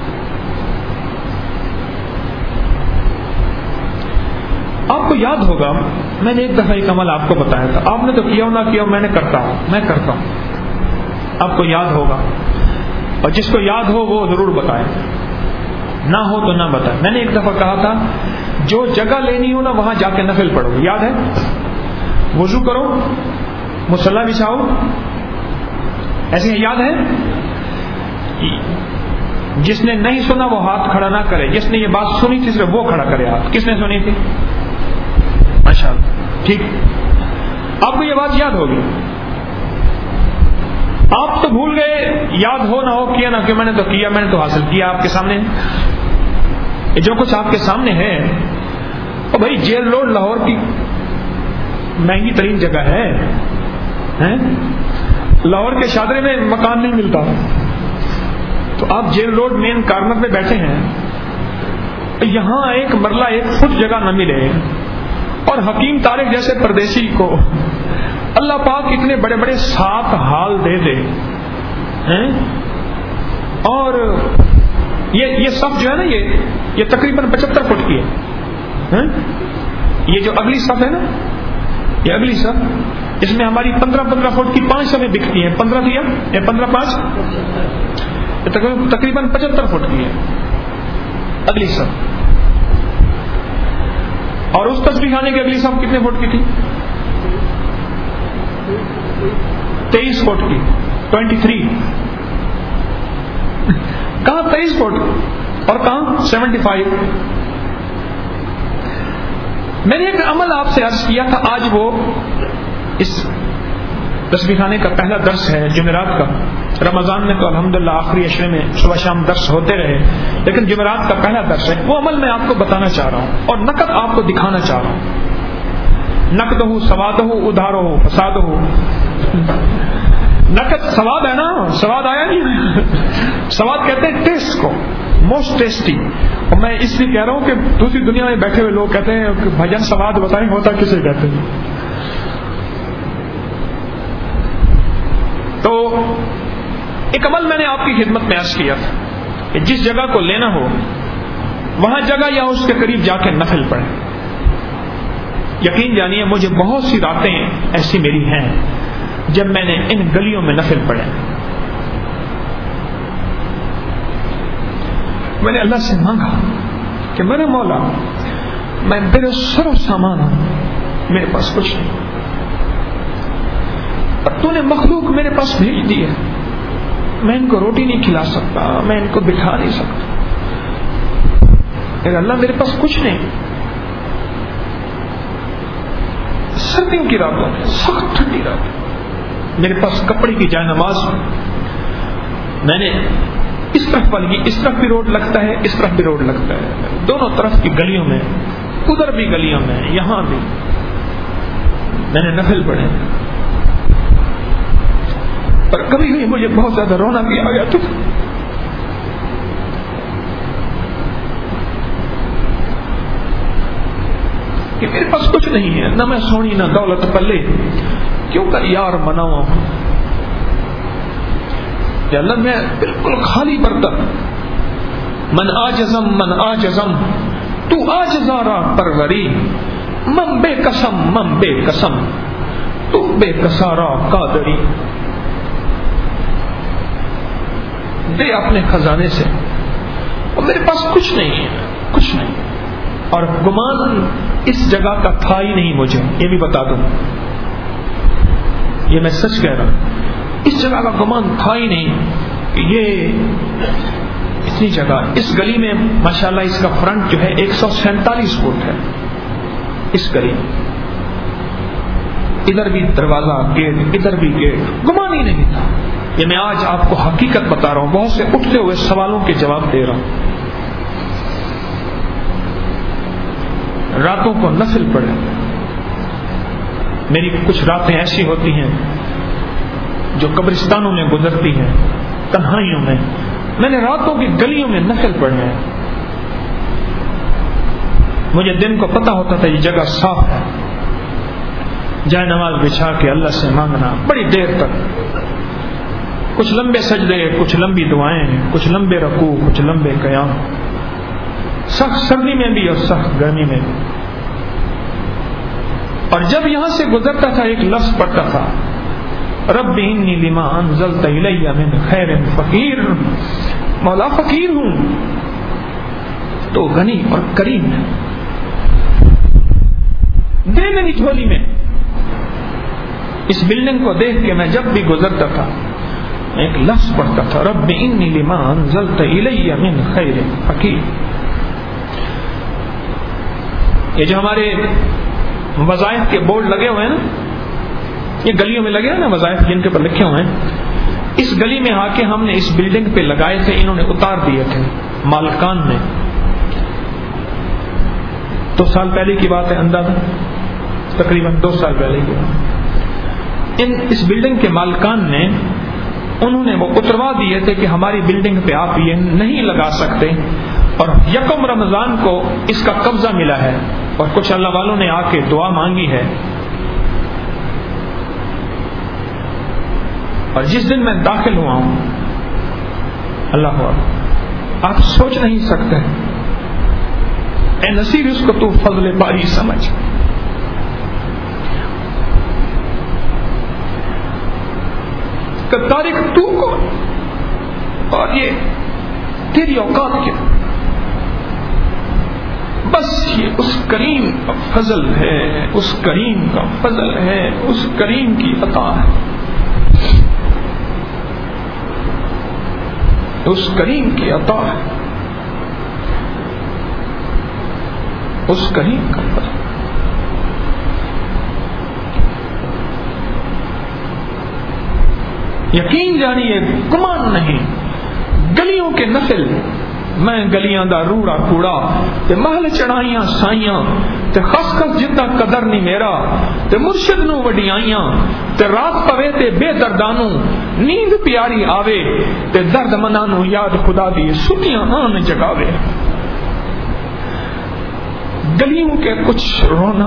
[SPEAKER 1] آپ کو یاد ہوگا میں نے ایک دفعہ ایک عمل آپ کو بتایا تھا. آپ نے تو کیا ہو نہ کیا ہو، میں نے کرتا ہوں میں کرتا ہوں آپ کو یاد ہوگا. اور جس کو یاد ہو وہ ضرور بتائے، نہ ہو تو نہ بتائے. میں نے ایک دفعہ کہا تھا جو جگہ لینی ہو نا وہاں جا کے نفل پڑھو. یاد ہے؟ وضو کرو، مصلی بچھاؤ، ایسے ہی یاد ہے؟ جس نے نہیں سنا وہ ہاتھ کھڑا نہ کرے. جس نے یہ بات سنی تھی صرف وہ کھڑا کرے ہاتھ. کس نے سنی تھی؟ ماشاء اللہ. ٹھیک، آپ کو یہ بات یاد ہوگی. آپ تو بھول گئے، یاد ہو نہ ہو، کیا نہ کہ میں نے تو کیا، میں نے تو حاصل کیا. آپ کے سامنے جو کچھ آپ کے سامنے ہے، اور بھائی جیل روڈ لاہور کی مہنگی ترین جگہ ہے. لاہور کے شادرے میں مکان نہیں ملتا. تو آپ جیل روڈ مین کارنر میں بیٹھے ہیں، یہاں ایک مرلہ ایک فٹ جگہ نہ ملے، اور حکیم طارق جیسے پردیسی کو اللہ پاک اتنے بڑے بڑے سات حال دے دے. اور یہ یہ صف جو ہے نا یہ یہ تقریباً پچہتر فٹ کی ہے. یہ جو اگلی صف ہے نا، یہ اگلی صف، اس میں ہماری پندرہ پندرہ فٹ کی پانچ صفیں بکتی ہیں. پندرہ دیا یا پندرہ پانچ، تقریباً پچہتر فٹ کی ہے اگلی صف. اور اس تسبیح خانے کی اگلی صف کتنے فٹ کی تھی؟ تیئیس فٹ کی، ٹوینٹی تھری. کہاں تیئیس فٹ؟ اور کہاں سیونٹی فائیو. میں نے ایک عمل آپ سے عرض کیا تھا، آج وہ اس تسبیح خانے کا پہلا درس ہے جمعرات کا. رمضان میں تو الحمدللہ آخری عشرے میں صبح شام درس ہوتے رہے، لیکن جمعرات کا پہلا درس ہے. وہ عمل میں آپ کو بتانا چاہ رہا ہوں اور نقد آپ کو دکھانا چاہ رہا ہوں. نقد ہو سواد ہو ادھار ہو فساد ہو. نقد سواد ہے نا، سواد آیا نہیں. سواد کہتے ہیں ٹیسٹ کو، موسٹ ٹیسٹی. اور میں اس لیے کہہ رہا ہوں کہ دوسری دنیا میں بیٹھے ہوئے لوگ کہتے ہیں کہ بھجن سواد بتائیں ہوتا کسے کہتے ہیں. تو ایک عمل میں نے آپ کی خدمت میں عرض کیا تھا کہ جس جگہ کو لینا ہو وہاں جگہ یا اس کے قریب جا کے نفل پڑھیں. یقین جانیے مجھے بہت سی راتیں ایسی میری ہیں جب میں نے ان گلیوں میں نفل پڑھے. میں نے اللہ سے مانگا کہ میرے مولا میں بے سر و سامان ہوں، میرے پاس کچھ نہیں، اور تو نے مخلوق میرے پاس بھیج دی ہے. میں ان کو روٹی نہیں کھلا سکتا، میں ان کو بٹھا نہیں سکتا. اے اللہ میرے پاس کچھ نہیں. سردیوں کی راتوں میں، سخت ٹھنڈی رات، میرے پاس کپڑے کی جائے نماز. میں نے اس طرف والی اس طرف بھی روڈ لگتا ہے، اس طرف بھی روڈ لگتا ہے، دونوں طرف کی گلیوں میں، ادھر بھی گلیوں میں، یہاں بھی میں نے نفل پڑھے. اور کبھی کبھی مجھے بہت زیادہ رونا بھی آ گیا تھا. کہ میرے پاس کچھ نہیں ہے، نہ میں سونی نہ دولت پلے، کیوں کر یار مناؤں کہ اللہ میں بالکل خالی برتن. من آجزم من آجزم تو آجزارا پروری، من بے قسم من بے قسم تو بے قصارا قادری. دے اپنے خزانے سے، اور میرے پاس کچھ نہیں ہے، کچھ نہیں. اور گمان اس جگہ کا تھا ہی نہیں مجھے، یہ بھی بتا دوں، یہ میں سچ کہہ رہا ہوں. اس جگہ کا گمان تھا ہی نہیں کہ یہ اتنی جگہ. اس گلی میں ماشاءاللہ اس کا فرنٹ جو ہے ایک سو سینتالیس فٹ ہے. اس گلی ادھر بھی دروازہ گیٹ، ادھر بھی گیٹ، گمان ہی نہیں تھا. یہ میں آج آپ کو حقیقت بتا رہا ہوں، بہت سے اٹھتے ہوئے سوالوں کے جواب دے رہا ہوں. راتوں کو نفل پڑھے. میری کچھ راتیں ایسی ہوتی ہیں جو قبرستانوں میں گزرتی ہیں، تنہائیوں میں. میں نے راتوں کی گلیوں میں نفل پڑھے. مجھے دن کو پتا ہوتا تھا یہ جگہ صاف ہے، جائے نماز بچھا کے اللہ سے مانگنا بڑی دیر تک. کچھ لمبے سجدے، کچھ لمبی دعائیں، کچھ لمبے رکوع، کچھ لمبے قیام، سخت سردی میں بھی اور سخت گرمی میں بھی. اور جب یہاں سے گزرتا تھا ایک لفظ پڑھتا تھا، رب انی لما انزلت الی من خیر فقیر. مولا فقیر ہوں تو غنی اور کریم ہے، دے میری جھولی میں. اس بلڈنگ کو دیکھ کے میں جب بھی گزرتا تھا ایک لفظ پڑھتا تھا، رب انی لما انزلت الی من خیر فقیر. یہ جو ہمارے وظائف کے بورڈ لگے ہوئے ہیں نا، یہ گلیوں میں لگے ہیں نا وظائف جن کے پر لکھے ہوئے ہیں، اس گلی میں آ کے ہم نے اس بلڈنگ پہ لگائے تھے، انہوں نے اتار دیے تھے مالکان نے. دو سال پہلے کی بات ہے، اندازہ تقریباً دو سال پہلے کی بات. ان اس بلڈنگ کے مالکان نے انہوں نے وہ اتروا دیے تھے کہ ہماری بلڈنگ پہ آپ یہ نہیں لگا سکتے. اور یکم رمضان کو اس کا قبضہ ملا ہے اور کچھ اللہ والوں نے آ کے دعا مانگی ہے. اور جس دن میں داخل ہوا ہوں، اللہ اکبر، آپ سوچ نہیں سکتے. اے نصیر اس کو تو فضل باری سمجھ. کہ تاریخ تو کو اور یہ تیری اوقات کیا، بس یہ اس کریم کا فضل ہے، اس کریم کا فضل ہے، اس کریم کی عطا ہے، اس کریم کی عطا ہے. اس کریم کا فضل. یقین جانیے، گمان نہیں. گلیوں کے نسل میں گلیاں دا روڑا کوڑا تے محل چڑھائیاں سائیاں تے خس خس جدا قدر نہیں میرا تے مرشد نو وڈیائیاں تے رات پوے تے بے دردانو نیند پیاری آوے تے درد منانو یاد خدا دی ستیاں آن جگاوے. گلیوں کے کچھ رونا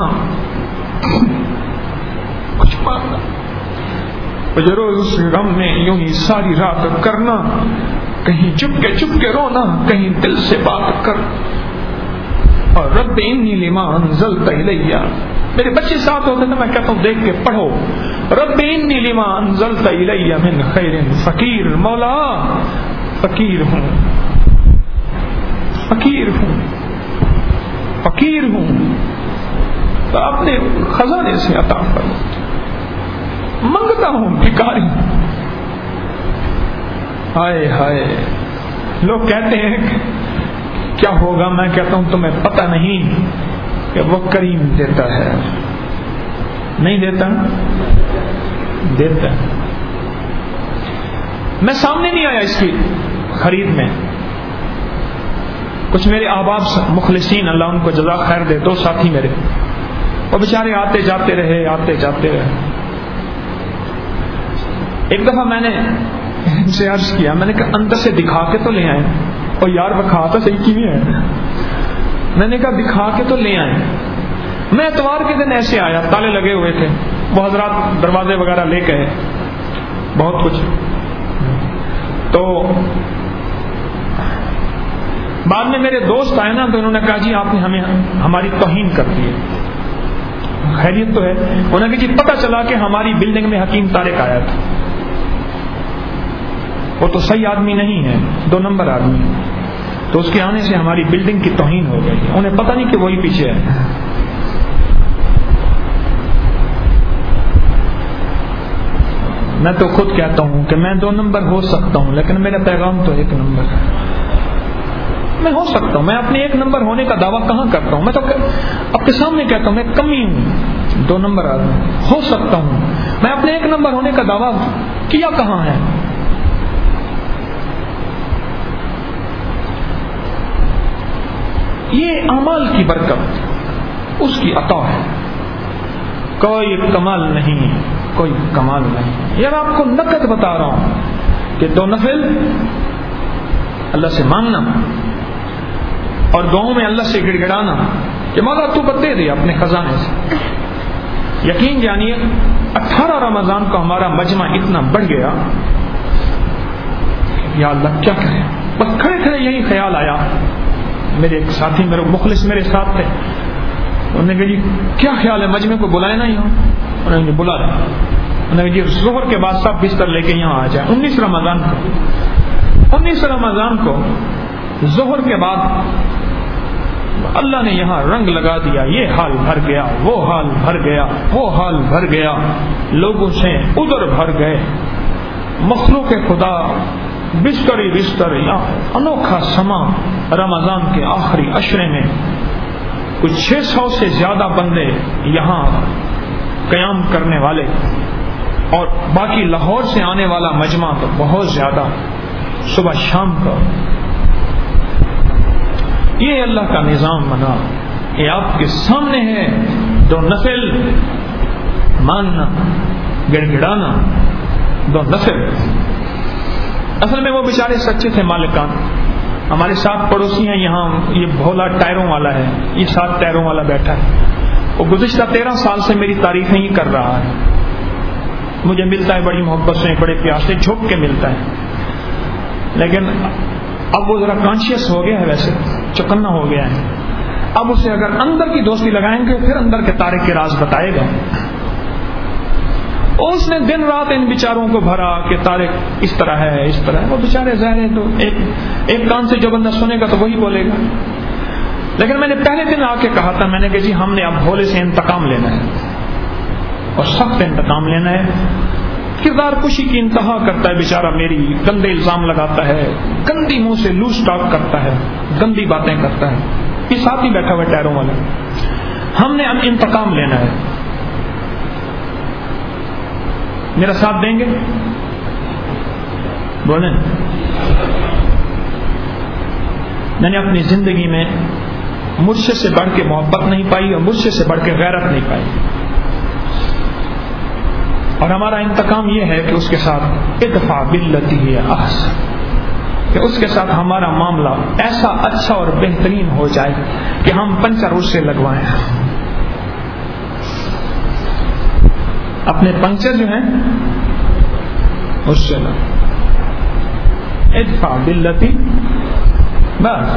[SPEAKER 1] کچھ مانگنا، روز اس غم میں یوں ہی ساری رات کرنا، کہیں چپ کے چپ کے رونا، کہیں دل سے بات کر. اور رب انی لما انزلت الیہ، میرے بچے ساتھ ہوتے تو میں کہتا ہوں دیکھ کے پڑھو، رب انی لما انزلت الیہ من خیر فقیر. مولا فقیر ہوں، فقیر ہوں، فقیر ہوں، تو اپنے خزانے سے عطا فرما. منگتا ہوں بھکاری. ہائے ہائے، لوگ کہتے ہیں کہ کیا ہوگا، میں کہتا ہوں تمہیں پتہ نہیں کہ وہ کریم دیتا ہے. نہیں دیتا؟ دیتا ہے. میں سامنے نہیں آیا اس کی خرید میں. کچھ میرے احباب مخلصین، اللہ ان کو جزا خیر دے، دو ساتھی میرے، وہ بیچارے آتے جاتے رہے آتے جاتے رہے. ایک دفعہ میں نے ان سے عرض کیا، میں نے کہا اندر سے دکھا کے تو لے آئے. اور یار بکھا تو صحیح کی بھی ہے. میں نے کہا دکھا کے تو لے آئے. میں اتوار کے دن ایسے آیا، تالے لگے ہوئے تھے، وہ حضرات دروازے وغیرہ لے گئے بہت کچھ. تو بعد میں میرے دوست آئے نا، تو انہوں نے کہا جی آپ نے ہمیں ہماری توہین کر دی ہے. خیریت تو ہے؟ انہوں نے کہا جی پتہ چلا کہ ہماری بلڈنگ میں حکیم طارق آیا تھا. وہ تو صحیح آدمی نہیں ہے، دو نمبر آدمی، تو اس کے آنے سے ہماری بلڈنگ کی توہین ہو گئی. انہیں پتہ نہیں کہ وہی پیچھے ہے. میں تو خود کہتا ہوں کہ میں دو نمبر ہو سکتا ہوں، لیکن میرا پیغام تو ایک نمبر ہے. میں ہو سکتا ہوں، میں اپنے ایک نمبر ہونے کا دعویٰ کہاں کرتا ہوں؟ میں تو آپ کے سامنے کہتا ہوں میں کمی ہوں، دو نمبر آدمی ہو سکتا ہوں. میں اپنے ایک نمبر ہونے کا دعویٰ کیا کہاں ہے؟ یہ اعمال کی برکت، اس کی عطا ہے. کوئی کمال نہیں، کوئی کمال نہیں. یار آپ کو نقد بتا رہا ہوں کہ دو نفل اللہ سے مانگنا اور دعاؤں میں اللہ سے گڑ گڑانا کہ مولا تو بدے دے اپنے خزانے سے. یقین جانیے اٹھارہ رمضان کو ہمارا مجمع اتنا بڑھ گیا، یا اللہ کیا کریں. بس کھڑے کھڑے یہی خیال آیا. میرے ایک ساتھی میرے مخلص میرے ساتھ تھے، انہوں نے کہا جی کیا خیال ہے مجمع کو بلائے نا یہاں؟ انہوں نے بلا رہے. انہوں نے کہا جی ظہر کے بعد سب بستر لے کے یہاں آ جائیں. انیس رمضان کو انیس رمضان کو ظہر کے بعد اللہ نے یہاں رنگ لگا دیا. یہ حال بھر گیا، وہ حال بھر گیا، وہ حال بھر گیا. لوگوں سے ادھر بھر گئے. مخلوق خدا بستر بستر یا انوکھا سما رمضان کے آخری عشرے میں کچھ چھ سو سے زیادہ بندے یہاں قیام کرنے والے، اور باقی لاہور سے آنے والا مجمع تو بہت زیادہ صبح شام کو. یہ اللہ کا نظام بنا. یہ آپ کے سامنے ہے. دو نفل ماننا، گڑ گڑانا، دو نفل. اصل میں وہ بیچارے سچے تھے مالکان. ہمارے ساتھ پڑوسی ہیں یہاں، یہ بھولا ٹائروں والا ہے، یہ ساتھ ٹائروں والا بیٹھا ہے. وہ گزشتہ تیرہ سال سے میری تعریفیں ہی کر رہا ہے. مجھے ملتا ہے بڑی محبت سے، بڑے پیار سے جھک کے ملتا ہے. لیکن اب وہ ذرا کانشیس ہو گیا ہے، ویسے چوکنا ہو گیا ہے. اب اسے اگر اندر کی دوستی لگائیں گے پھر اندر کے تارے کے راز بتائے گا. اس نے دن رات ان بیچاروں کو بھرا کہ طارق اس طرح ہے اس طرح ہے. وہ بیچارے ظاہر ہے تو ایک ایک کان سے جو بندہ سنے گا تو وہی بولے گا. لیکن میں نے پہلے دن آ کے کہا تھا، میں نے کہ جی ہم نے اب بھولے سے انتقام لینا ہے اور سخت انتقام لینا ہے. کردار کشی کی انتہا کرتا ہے بیچارہ، میری گندے الزام لگاتا ہے، گندی منہ سے لوز ٹاک کرتا ہے، گندی باتیں کرتا ہے. یہ ساتھ ہی بیٹھا ہوا ٹائروں والا. ہم نے اب انتقام لینا ہے. میرا ساتھ دیں گے؟ بولیں. میں نے اپنی زندگی میں مرشد سے بڑھ کے محبت نہیں پائی اور مرشد سے بڑھ کے غیرت نہیں پائی. اور ہمارا انتقام یہ ہے کہ اس کے ساتھ ادفع باللتی ہی احسن، کہ اس کے ساتھ ہمارا معاملہ ایسا اچھا اور بہترین ہو جائے کہ ہم پنچر اس سے لگوائیں. اپنے پنچر جو ہیں اس سے لگ. ادفع باللتی. بس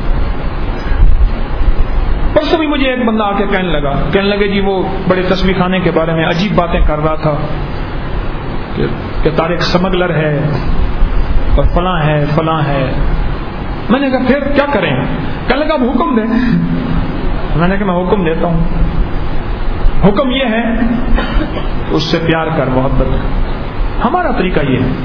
[SPEAKER 1] پرسوں بھی مجھے ایک بندہ آ کے کہنے لگا کہنے لگے جی وہ بڑے تسبیح خانے کے بارے میں عجیب باتیں کر رہا تھا کہ, کہ طارق سمگلر ہے اور فلاں ہے فلاں ہے. میں نے کہا پھر کیا کریں؟ کہنے لگا اب حکم دیں. میں نے کہا میں حکم دیتا ہوں. حکم یہ ہے اس سے پیار کر، محبت کر. ہمارا طریقہ یہ ہے.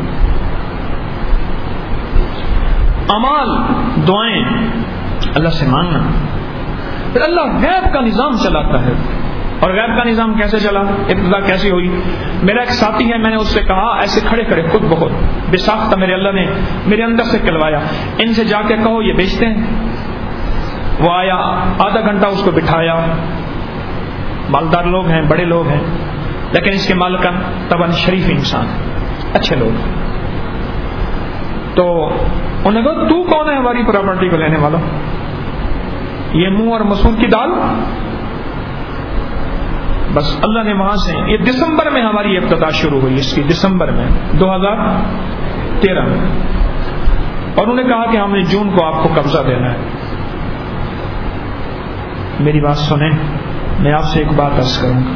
[SPEAKER 1] اعمال دعائیں اللہ سے مانگنا. پھر اللہ غیب کا نظام چلاتا ہے. اور غیب کا نظام کیسے چلا، ابتدا کیسی ہوئی؟ میرا ایک ساتھی ہے، میں نے اس سے کہا ایسے کھڑے کھڑے خود بہت بے ساختہ میرے اللہ نے میرے اندر سے کلوایا، ان سے جا کے کہو یہ بیچتے ہیں. وہ آیا، آدھا گھنٹہ اس کو بٹھایا. مالدار لوگ ہیں، بڑے لوگ ہیں، لیکن اس کے مالکان طبعاً شریف انسان، اچھے لوگ. تو انہوں نے کہا تو کون ہے ہماری پراپرٹی کو لینے والا؟ یہ منہ اور مسور کی دال. بس اللہ نے وہاں سے، یہ دسمبر میں ہماری ابتدا شروع ہوئی، اس کی دسمبر میں دو ہزار تیرہ میں. اور انہوں نے کہا کہ ہم نے جون کو آپ کو قبضہ دینا ہے. میری بات سنیں، میں آپ سے ایک بات عرض کروں گا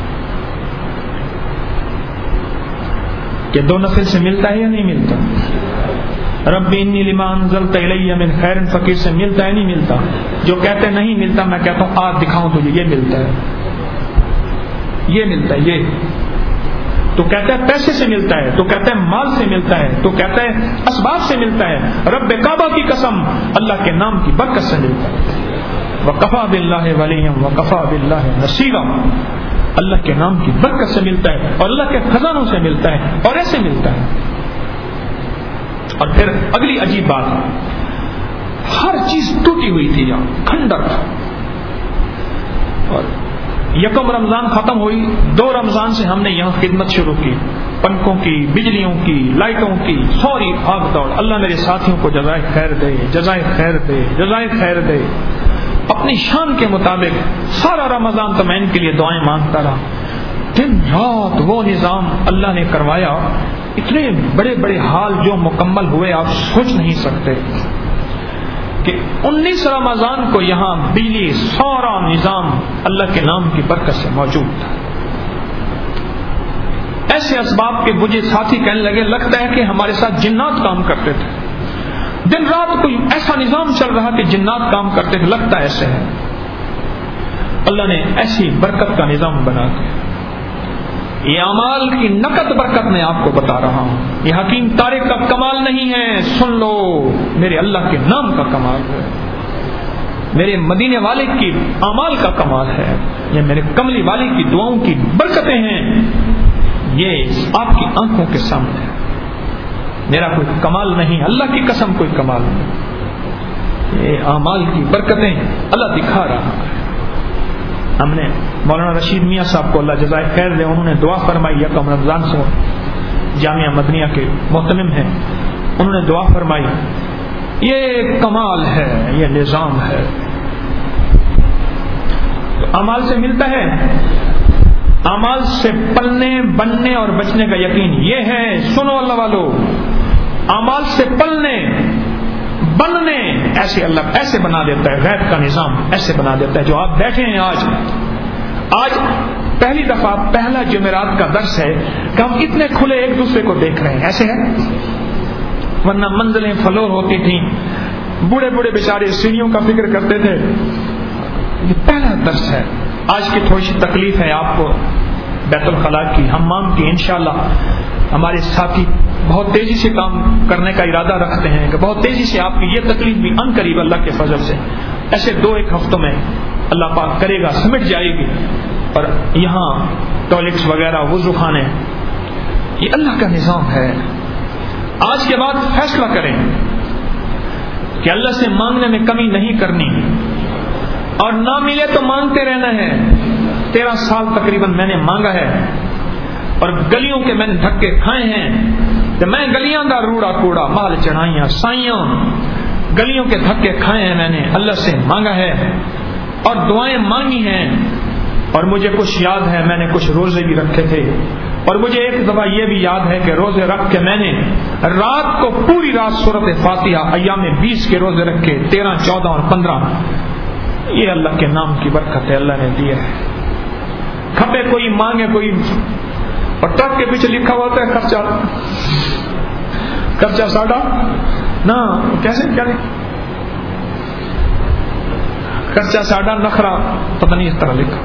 [SPEAKER 1] کہ دو نفل سے ملتا ہے یا نہیں ملتا؟ رب انی لما انزلت الی من خیر فقیر سے ملتا ہے نہیں ملتا؟ جو کہتے نہیں ملتا، میں کہتا ہوں آج دکھاؤں تجھے یہ ملتا ہے، یہ ملتا ہے. یہ تو کہتا ہے پیسے سے ملتا ہے، تو کہتا ہے مال سے ملتا ہے، تو کہتا ہے اسباب سے ملتا ہے. رب کعبہ کی قسم اللہ کے نام کی برکت سے ملتا ہے. وکفا باللہ ولیا وکفا باللہ نصیرا. اللہ کے نام کی برکت سے ملتا ہے اور اللہ کے خزانوں سے ملتا ہے اور ایسے ملتا ہے. اور پھر اگلی عجیب بات، ہر چیز ٹوٹی ہوئی تھی یہاں، کھنڈر تھا. اور یکم رمضان ختم ہوئی، دو رمضان سے ہم نے یہاں خدمت شروع کی، پنکھوں کی، بجلیوں کی، لائٹوں کی، سوری بھاگ دوڑ. اللہ میرے ساتھیوں کو جزائے خیر دے، جزائے خیر دے، جزائے خیر دے. اپنی شان کے مطابق سارا رمضان تو میں ان کے لیے دعائیں مانگتا رہا. دن رات وہ نظام اللہ نے کروایا. اتنے بڑے بڑے حال جو مکمل ہوئے آپ سوچ نہیں سکتے کہ انیس رمضان کو یہاں بجلی سارا نظام اللہ کے نام کی برکت سے موجود تھا. ایسے اسباب کے مجھے ساتھی کہنے لگے لگتا ہے کہ ہمارے ساتھ جنات کام کرتے تھے. دن رات کوئی ایسا نظام چل رہا کہ جنات کام کرتے تھے، لگتا ایسے ہے. اللہ نے ایسی برکت کا نظام بنا کے، یہ اعمال کی نقد برکت میں آپ کو بتا رہا ہوں. یہ حکیم طارق کا کمال نہیں ہے، سن لو، میرے اللہ کے نام کا کمال ہے، میرے مدینے والے کی اعمال کا کمال ہے، یہ میرے کملی والے کی دعاؤں کی برکتیں ہیں. یہ آپ کی آنکھوں کے سامنے ہے. میرا کوئی کمال نہیں، اللہ کی قسم کوئی کمال نہیں. یہ اعمال کی برکتیں اللہ دکھا رہا ہے. ہم نے مولانا رشید میاں صاحب کو اللہ جزائے خیر دے، انہوں نے دعا فرمائی. یکم رمضان سے جامعہ مدنیہ کے محتمم ہیں، انہوں نے دعا فرمائی. یہ کمال ہے، یہ نظام ہے. تو اعمال سے ملتا ہے. اعمال سے پلنے بننے اور بچنے کا یقین یہ ہے، سنو اللہ والو، اعمال سے پلنے بننے ایسے اللہ ایسے بنا دیتا ہے. غیب کا نظام ایسے بنا دیتا ہے. جو آپ بیٹھے ہیں آج آج پہلی دفعہ پہلا جمعرات کا درس ہے کہ ہم اتنے کھلے ایک دوسرے کو دیکھ رہے ہیں. ایسے ہے، ورنہ منزلیں فلور ہوتی تھیں، بوڑھے بوڑھے بیچارے سیڑھیوں کا فکر کرتے تھے. یہ پہلا درس ہے. آج کی تھوڑی سی تکلیف ہے آپ کو بیت الخلاء کی، حمام کی. انشاءاللہ ہمارے ساتھی بہت تیزی سے کام کرنے کا ارادہ رکھتے ہیں کہ بہت تیزی سے آپ کی یہ تکلیف بھی ان قریب اللہ کے فضل سے ایسے دو ایک ہفتوں میں اللہ پاک کرے گا، سمٹ جائے گی. اور یہاں ٹوائلٹس وغیرہ، وضو خانے، یہ اللہ کا نظام ہے. آج کے بعد فیصلہ کریں کہ اللہ سے مانگنے میں کمی نہیں کرنی، اور نہ ملے تو مانگتے رہنا ہے. تیرہ سال تقریباً میں نے مانگا ہے اور گلیوں کے میں نے دھکے کھائے ہیں کہ میں گلیاں دا روڑا کوڑا مال چڑھائیاں سائیاں، گلیوں کے دھکے کھائے ہیں، میں نے اللہ سے مانگا ہے اور دعائیں مانگی ہیں. اور مجھے کچھ یاد ہے میں نے کچھ روزے بھی رکھے تھے، اور مجھے ایک دفعہ یہ بھی یاد ہے کہ روزے رکھ کے میں نے رات کو پوری رات سورۃ فاتحہ ایام بیس کے روزے رکھے، تیرہ چودہ اور پندرہ. یہ اللہ کے نام کی برکت ہے، اللہ نے دیا ہے. کھپے کوئی مانگے کوئی، اور ٹرک کے پیچھے لکھا ہوا ہوتا ہے خرچہ خرچہ ساڑھا نہ کیسے کیا خرچہ ساڑھا نخرا، پتہ نہیں اس طرح لکھا.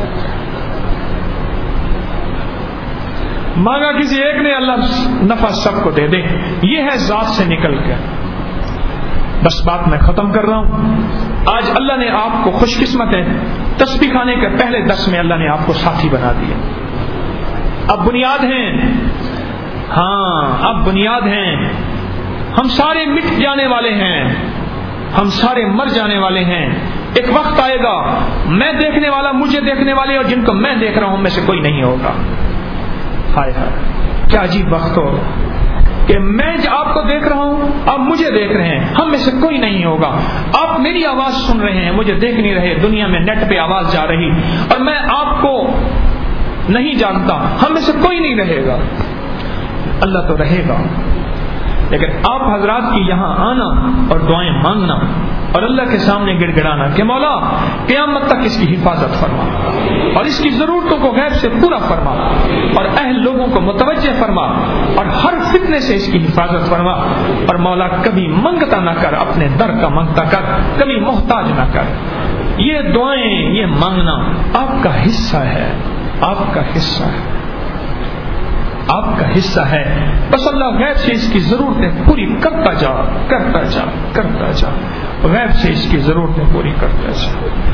[SPEAKER 1] مانگا کسی ایک نے، اللہ نفع سب کو دے دے. یہ ہے ذات سے نکل کے. بس بات میں ختم کر رہا ہوں. آج اللہ نے آپ کو خوش قسمت ہے، تسبیح کھانے کے پہلے دس میں اللہ نے آپ کو ساتھی بنا دیا. اب بنیاد ہیں، ہاں اب بنیاد ہیں. ہم سارے مٹ جانے والے ہیں، ہم سارے مر جانے والے ہیں. ایک وقت آئے گا میں دیکھنے والا مجھے دیکھنے والے اور جن کو میں دیکھ رہا ہوں میں سے کوئی نہیں ہوگا. ہائے ہائے کیا عجیب وقت ہو کہ میں آپ کو دیکھ رہا ہوں، آپ مجھے دیکھ رہے ہیں، ہم میں سے کوئی نہیں ہوگا. آپ میری آواز سن رہے ہیں، مجھے دیکھ نہیں رہے، دنیا میں نیٹ پہ آواز جا رہی، اور میں آپ کو نہیں جانتا، ہم میں سے کوئی نہیں رہے گا. اللہ تو رہے گا، لیکن آپ حضرات کی یہاں آنا اور دعائیں مانگنا اور اللہ کے سامنے گڑ گڑانا کہ مولا قیامت تک اس کی حفاظت فرما اور اس کی ضرورتوں کو غیب سے پورا فرما اور اہل لوگوں کو متوجہ فرما اور ہر فتنے سے اس کی حفاظت فرما. اور مولا کبھی منگتا نہ کر، اپنے در کا منگتا کر، کبھی محتاج نہ کر. یہ دعائیں، یہ مانگنا آپ کا حصہ ہے، آپ کا حصہ ہے، آپ کا حصہ ہے. بس اللہ غیب سے اس کی ضرورتیں پوری کرتا جا کرتا جا کرتا جا غیب سے اس کی ضرورتیں پوری کرتا جا.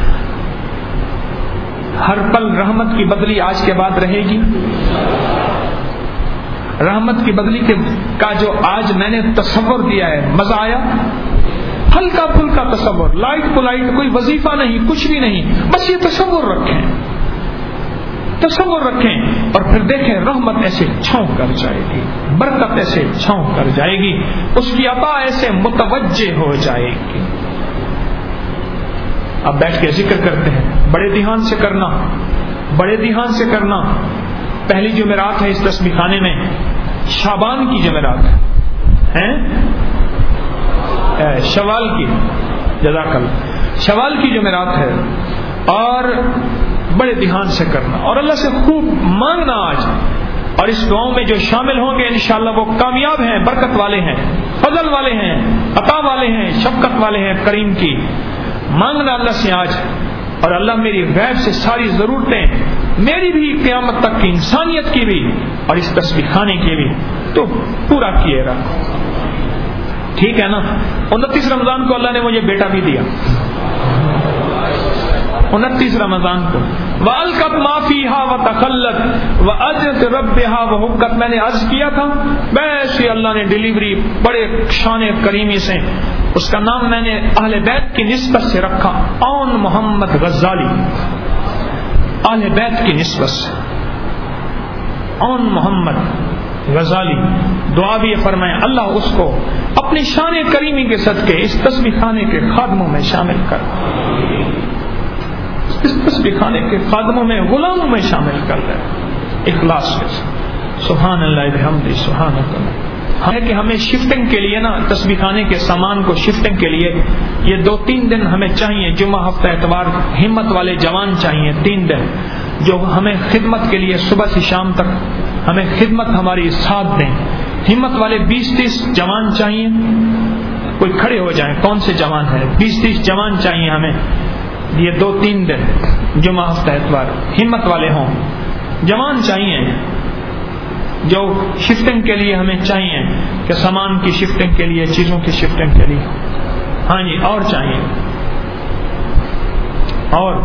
[SPEAKER 1] ہر پل رحمت کی بدلی آج کے بعد رہے گی. رحمت کی بدلی کے کا جو آج میں نے تصور دیا ہے، مزہ آیا؟ ہلکا پھلکا تصور، لائٹ پلائٹ، کوئی وظیفہ نہیں، کچھ بھی نہیں، بس یہ تصور رکھیں، تصور رکھیں اور پھر دیکھیں رحمت ایسے چھاؤں کر جائے گی، برکت ایسے چھاؤں کر جائے گی، اس کی عطا ایسے متوجہ ہو جائے گی. اب بیٹھ کے ذکر کرتے ہیں، بڑے دھیان سے کرنا، بڑے دھیان سے کرنا. پہلی جمعرات ہے اس تسبیح خانے میں، شعبان کی جمعرات ہے، شوال کی، جزاک اللہ، شوال کی جمعرات ہے، اور بڑے دھیان سے کرنا اور اللہ سے خوب مانگنا آج. اور اس دعاؤں میں جو شامل ہوں گے انشاءاللہ وہ کامیاب ہیں، برکت والے ہیں، فضل والے ہیں، عطا والے ہیں، شفقت والے ہیں کریم کی. مانگنا اللہ سے آج، اور اللہ میری غیب سے ساری ضرورتیں، میری بھی قیامت تک کی، انسانیت کی بھی اور اس تسبیح خانے کی بھی تو پورا کیے گا. ٹھیک ہے نا؟ انتیس رمضان کو اللہ نے مجھے بیٹا بھی دیا، انتیس رمضان کو. وَأَلْقَتْ مَا فِيهَا وَتَخَلَّتْ وَأَجْرَتْ رَبِّهَا وَحُقَّتْ. میں نے عرض کیا تھا ویسے اللہ نے ڈیلیوری بڑے شان کریمی سے، اس کا نام میں نے اہل بیت کی نسبت سے رکھا، اون محمد غزالی. اہل بیت کی نسبت سے اون محمد غزالی. دعا بھی فرمائے اللہ اس کو اپنی شان کریمی کے صدقے اس تسبیح خانے کے خادموں میں شامل کر، اس تسبیح خانے کے خادموں میں، غلاموں میں شامل کر لے اخلاص کے ساتھ. سبحان اللہ بحمدہ سبحان اللہ. ہے کہ ہمیں شفٹنگ کے لیے نا، تسبیح خانے کے سامان کو شفٹنگ کے لیے یہ دو تین دن ہمیں چاہیے. جمعہ ہفتہ اتوار ہمت والے جوان چاہیے، تین دن جو ہمیں خدمت کے لیے صبح سے شام تک ہمیں خدمت ہماری ساتھ دیں. ہمت والے بیس تیس جوان چاہیے. کوئی کھڑے ہو جائیں، کون سے جوان ہیں؟ بیس تیس جوان چاہیے ہمیں. یہ دو تین دن جمعہ ہفتہ اتوار ہمت والے ہوں، جوان چاہیے. جو شفٹنگ کے لیے ہمیں چاہیے کہ سامان کی شفٹنگ کے لیے, چیزوں کی شفٹنگ کے لیے, ہاں جی اور چاہیے. اور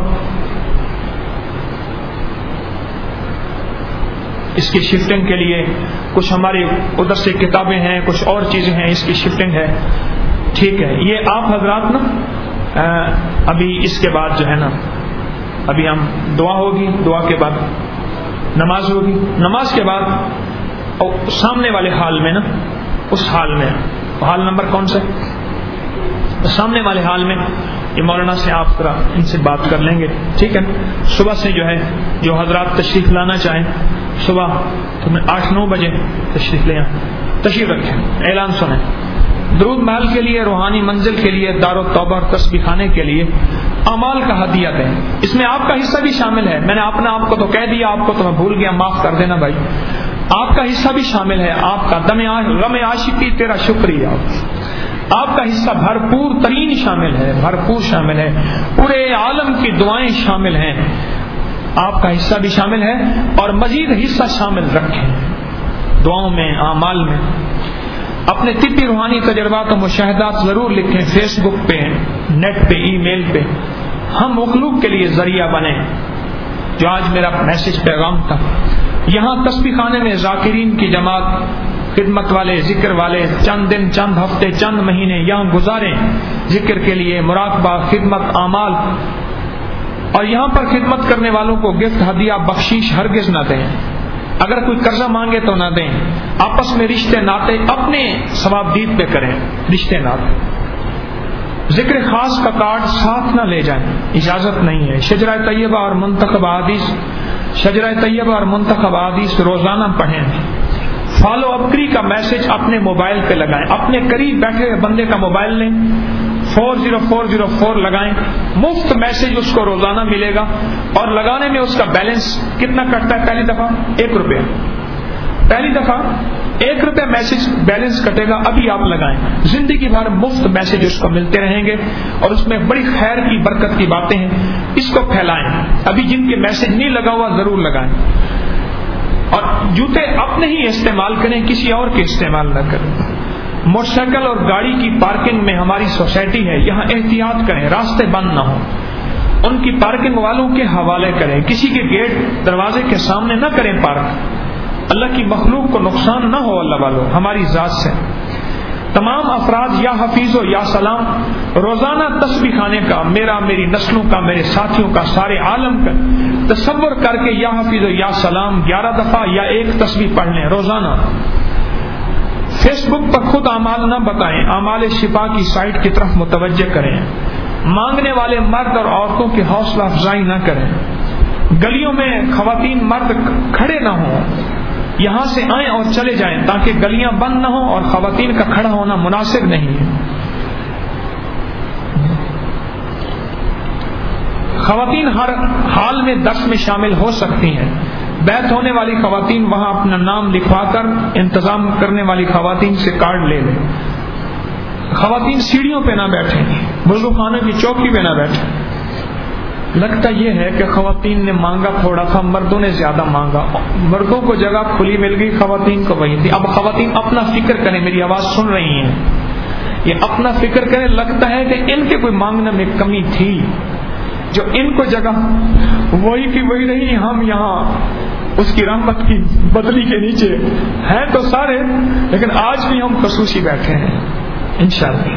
[SPEAKER 1] اس کی شفٹنگ کے لیے کچھ ہماری ادھر سے کتابیں ہیں, کچھ اور چیزیں ہیں, اس کی شفٹنگ ہے. ٹھیک ہے, یہ آپ حضرات نا ابھی اس کے بعد جو ہے نا ابھی ہم دعا ہوگی, دعا کے بعد نماز ہوگی, نماز کے بعد اور سامنے والے حال میں نا اس حال میں حال نمبر کون سا سامنے والے حال میں یہ مولانا سے آپ ذرا ان سے بات کر لیں گے. ٹھیک ہے, صبح سے جو ہے جو حضرات تشریف لانا چاہیں صبح تمہیں آٹھ نو بجے تشریف لے آئیں, تشریف رکھیں, اعلان سنیں. درود محل کے لیے, روحانی منزل کے لیے, دار و توبہ اور تسبیح خانے کے لیے اعمال کا ہدیہ دیں. اس میں آپ کا حصہ بھی شامل ہے. میں نے اپنا آپ کو تو کہہ دیا, آپ کو تو میں بھول گیا, معاف کر دینا بھائی. آپ کا حصہ بھی شامل ہے. آپ کا دم غم عاشقی تیرا شکریہ, آپ کا حصہ بھرپور ترین شامل ہے, بھرپور شامل ہے. پورے عالم کی دعائیں شامل ہیں, آپ کا حصہ بھی شامل ہے. اور مزید حصہ شامل رکھیں دعاؤں میں, اعمال میں. اپنے طبی روحانی تجربات و مشاہدات ضرور لکھیں, فیس بک پہ, نیٹ پہ, ای میل پہ. ہم مخلوق کے لیے ذریعہ بنیں. جو آج میرا میسج پیغام تھا, یہاں تسبیح خانے میں ذاکرین کی جماعت, خدمت والے, ذکر والے چند دن, چند ہفتے, چند مہینے یہاں گزاریں ذکر کے لیے, مراقبہ, خدمت, اعمال. اور یہاں پر خدمت کرنے والوں کو گفٹ, ہدیہ, بخشش ہرگز نہ دیں. اگر کوئی قرضہ مانگے تو نہ دیں. آپس میں رشتے ناطے اپنے ثوابدید پہ کریں, رشتے ناطے. ذکر خاص کا کارڈ ساتھ نہ لے جائیں, اجازت نہیں ہے. شجرہ طیبہ اور منتخب احادیث شجرہ طیبہ اور منتخب احادیث روزانہ پڑھیں. فالو اپگری کا میسج اپنے موبائل پہ لگائیں. اپنے قریب بیٹھے بندے کا موبائل لیں, four zero four zero four لگائیں. مفت میسج اس کو روزانہ ملے گا. اور لگانے میں اس کا بیلنس کتنا کٹتا ہے؟ پہلی دفعہ ایک روپیہ, پہلی دفعہ ایک روپے میسج بیلنس کٹے گا. ابھی آپ لگائیں, زندگی بھر مفت میسج اس کو ملتے رہیں گے. اور اس میں بڑی خیر کی, برکت کی باتیں ہیں, اس کو پھیلائیں. ابھی جن کے میسج نہیں لگا ہوا ضرور لگائیں. اور جوتے اپنے ہی استعمال کریں, کسی اور کے استعمال نہ کریں. موٹر سائیکل اور گاڑی کی پارکنگ میں ہماری سوسائٹی ہے, یہاں احتیاط کریں, راستے بند نہ ہوں. ان کی پارکنگ والوں کے حوالے کریں. کسی کے گیٹ دروازے کے سامنے نہ کریں پارک. اللہ کی مخلوق کو نقصان نہ ہو اللہ والوں, ہماری ذات سے. تمام افراد یا حفیظ و یا سلام روزانہ تسبیح خانے کا, میرا, میری نسلوں کا, میرے ساتھیوں کا, سارے عالم کا تصور کر کے یا حفیظ و یا سلام گیارہ دفعہ یا ایک تسبیح پڑھ لیں روزانہ. فیس بک پر خود اعمال نہ بتائیں, اعمال شفا کی سائٹ کی طرف متوجہ کریں. مانگنے والے مرد اور عورتوں کی حوصلہ افزائی نہ کریں. گلیوں میں خواتین مرد کھڑے نہ ہوں, یہاں سے آئیں اور چلے جائیں تاکہ گلیاں بند نہ ہوں. اور خواتین کا کھڑا ہونا مناسب نہیں ہے. خواتین ہر حال میں درس میں شامل ہو سکتی ہیں. بیعت ہونے والی خواتین وہاں اپنا نام لکھوا کر, انتظام کرنے والی خواتین سے کارڈ لے لیں. خواتین سیڑھیوں پہ نہ بیٹھیں, وضو خانے کی چوکی پہ نہ بیٹھیں. لگتا یہ ہے کہ خواتین نے مانگا تھوڑا تھا, مردوں نے زیادہ مانگا. مردوں کو جگہ کھلی مل گئی, خواتین کو وہی تھی. اب خواتین اپنا فکر کریں, میری آواز سن رہی ہیں, یہ اپنا فکر کریں. لگتا ہے کہ ان کے کوئی مانگنے میں کمی تھی, جو ان کو جگہ وہی کی وہی رہی. ہم یہاں اس کی رحمت کی بدلی کے نیچے ہیں تو سارے, لیکن آج بھی ہم خصوصی بیٹھے ہیں انشاءاللہ.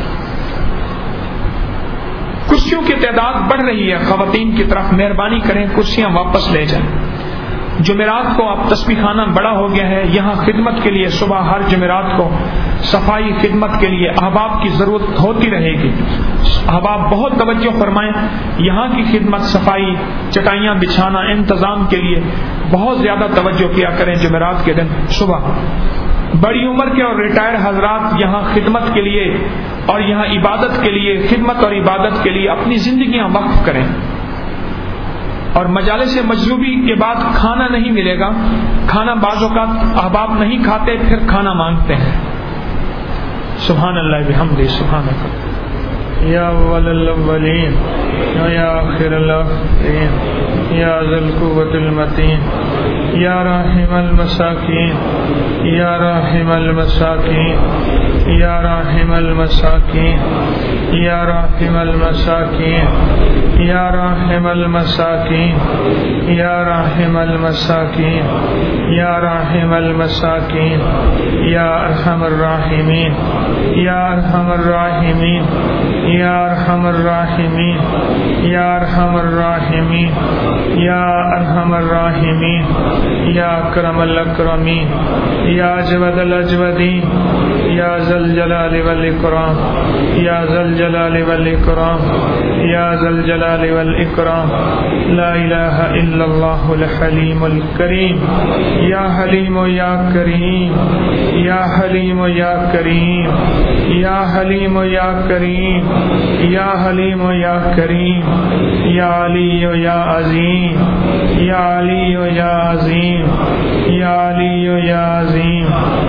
[SPEAKER 1] کرسیوں کی تعداد بڑھ رہی ہے, خواتین کی طرف مہربانی کریں, کرسیاں واپس لے جائیں. جمعرات کو اب تسبیح خانہ بڑا ہو گیا ہے, یہاں خدمت کے لیے صبح ہر جمعرات کو صفائی خدمت کے لیے احباب کی ضرورت ہوتی رہے گی. احباب بہت توجہ فرمائیں, یہاں کی خدمت, صفائی, چٹائیاں بچھانا, انتظام کے لیے بہت زیادہ توجہ کیا کریں. جمعرات کے دن صبح بڑی عمر کے اور ریٹائر حضرات یہاں خدمت کے لیے اور یہاں عبادت کے لیے, خدمت اور عبادت کے لیے اپنی زندگیاں وقف کریں. اور مجالس مجذوبی کے بعد کھانا نہیں ملے گا. کھانا بعض اوقات احباب نہیں کھاتے, پھر کھانا مانگتے ہیں. سبحان اللہ بحمدہ, سبحان اللہ. یا اول الاولین یا آخر الاخرین یا ذی القوة المتین یا راحم المساکین یا راحم المساکین یا راحم المساکین یا راحم المساکین یا راحم المساکین یا راحم المساکین یا راحم المساکین یا ارحم الراحمین یا ارحم الراحمین یا ارحم الراحمین یا ارحم الراحمین یا ارحم الراحمین یا اکرم الاکرمین یا اجود الاجودین یا ذی الجلال والاکرام یا ذی الجلال والاکرام یا ذی الجلال والاکرام لا الہ الا اللہ الحلیم الکریم یا حلیم یا کریم یا حلیم یا کریم یا حلیم یا کریم یا حلیم یا کریم یا علی یا عظیم یا علی یا عظیم یا علی یا عظیم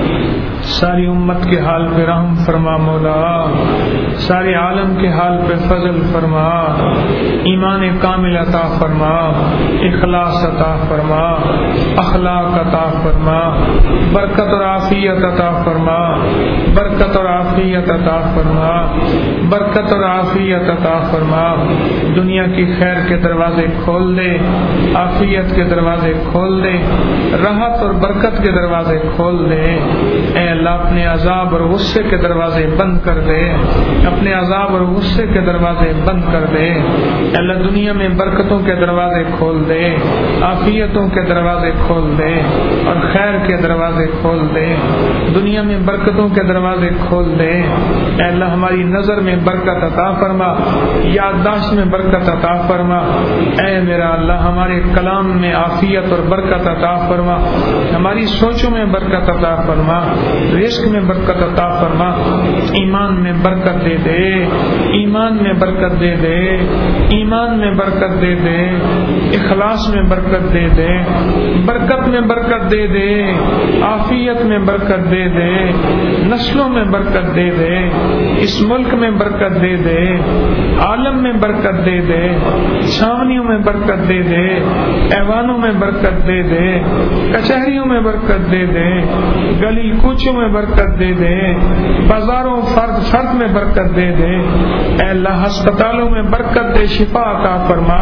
[SPEAKER 1] ساری امت کے حال پہ رحم فرما مولا، سارے عالم کے حال پہ فضل فرما، ایمان کامل عطا فرما، اخلاص عطا فرما، اخلاق عطا فرما، برکت اور عافیت عطا فرما، برکت اور عافیت عطا فرما، برکت اور عافیت عطا فرما، دنیا کی خیر کے دروازے کھول دے، عافیت کے دروازے کھول دے، راحت اور برکت کے دروازے کھول دے، اے اللہ اپنے عذاب اور غصے کے دروازے بند کر دے، اپنے عذاب اور غصے کے دروازے بند کر دے، اے اللہ دنیا میں برکتوں کے دروازے کھول دے، عافیتوں کے دروازے کھول دے اور خیر کے دروازے کھول دے، دنیا میں برکتوں کے دروازے کھول دے، اے اللہ ہماری نظر میں برکت عطا فرما، یادداشت میں برکت عطا فرما، اے میرا اللہ ہمارے کلام میں عافیت اور برکت عطا فرما، ہماری سوچوں میں برکت عطا فرما، رزق میں برکت عطا فرما، ایمان میں برکت دے دے، ایمان میں برکت دے دے، ایمان میں برکت دے دے، اخلاص میں برکت دے دے، برکت میں برکت دے دے، عافیت میں برکت دے دے، نسلوں میں برکت دے دے، اس ملک میں برکت دے دے، عالم میں برکت دے دے، چھاونیوں میں برکت دے دے، ایوانوں میں برکت دے دے، کچہریوں میں برکت دے دے، گلی کوچوں میں برکت دے دے، بازاروں فرد فرد میں برکت دے دے، اے اللہ ہسپتالوں میں برکت دے، شفا عطا فرما،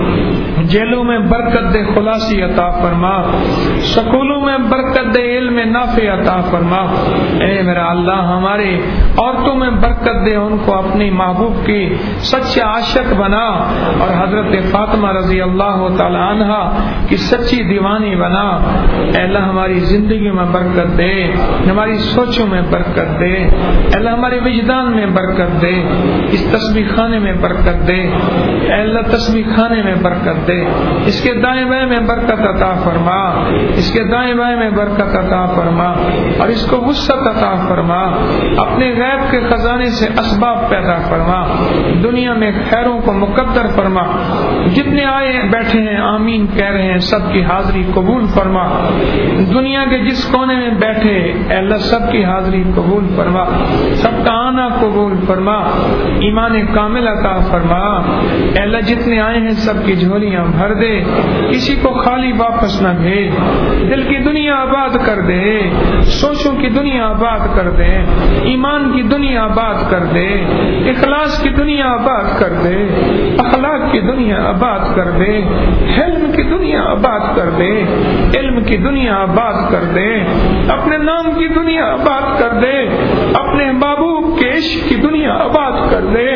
[SPEAKER 1] جیلوں میں برکت دے، خلاصی عطا فرما، سکولوں میں برکت دے، علم نافع عطا فرما، اے میرا اللہ ہمارے عورتوں میں برکت دے، ان کو اپنی محبوب کی سچے عاشق بنا اور حضرت فاطمہ رضی اللہ تعالی عنہا کی سچی دیوانی بنا، اے اللہ ہماری زندگی میں برکت دے، ہماری سوچوں میں برکت دے، اے اللہ ہمارے وجدان میں برکت دے، اس تسبیح خانے میں برکت دے، اے اللہ تسبیح خانے میں برکت دے، اس کے دائیں بائیں میں برکت عطا فرما، اس کے دائیں بائیں میں برکت عطا فرما اور اس کو وسعت عطا فرما، اپنے غیب کے خزانے سے اسباب پیدا فرما، دنیا میں خیروں کو مقدر فرما، جتنے آئے بیٹھے ہیں آمین کہہ رہے ہیں سب کی حاضری قبول فرما، دنیا کے جس کونے میں بیٹھے اے اللہ سب کی حاضری قبول فرما، سب کا آنا قبول فرما، ایمان کامل عطا فرما، اے اللہ جتنے آئے ہیں سب کی جھولیاں بھر دے، کسی کو خالی واپس نہ بھیج، دل کی دنیا آباد کر دے، سوچوں کی دنیا آباد کر دے، ایمان کی دنیا آباد کر دے، اخلاص کی دنیا آباد کر دے، اخلاق کی دنیا آباد کر دے، حلم کی دنیا آباد کر دے، علم کی دنیا آباد کر دے، اپنے نام کی دنیا آباد کر دے، اپنے محبوب کے عشق کی دنیا آباد کر دے،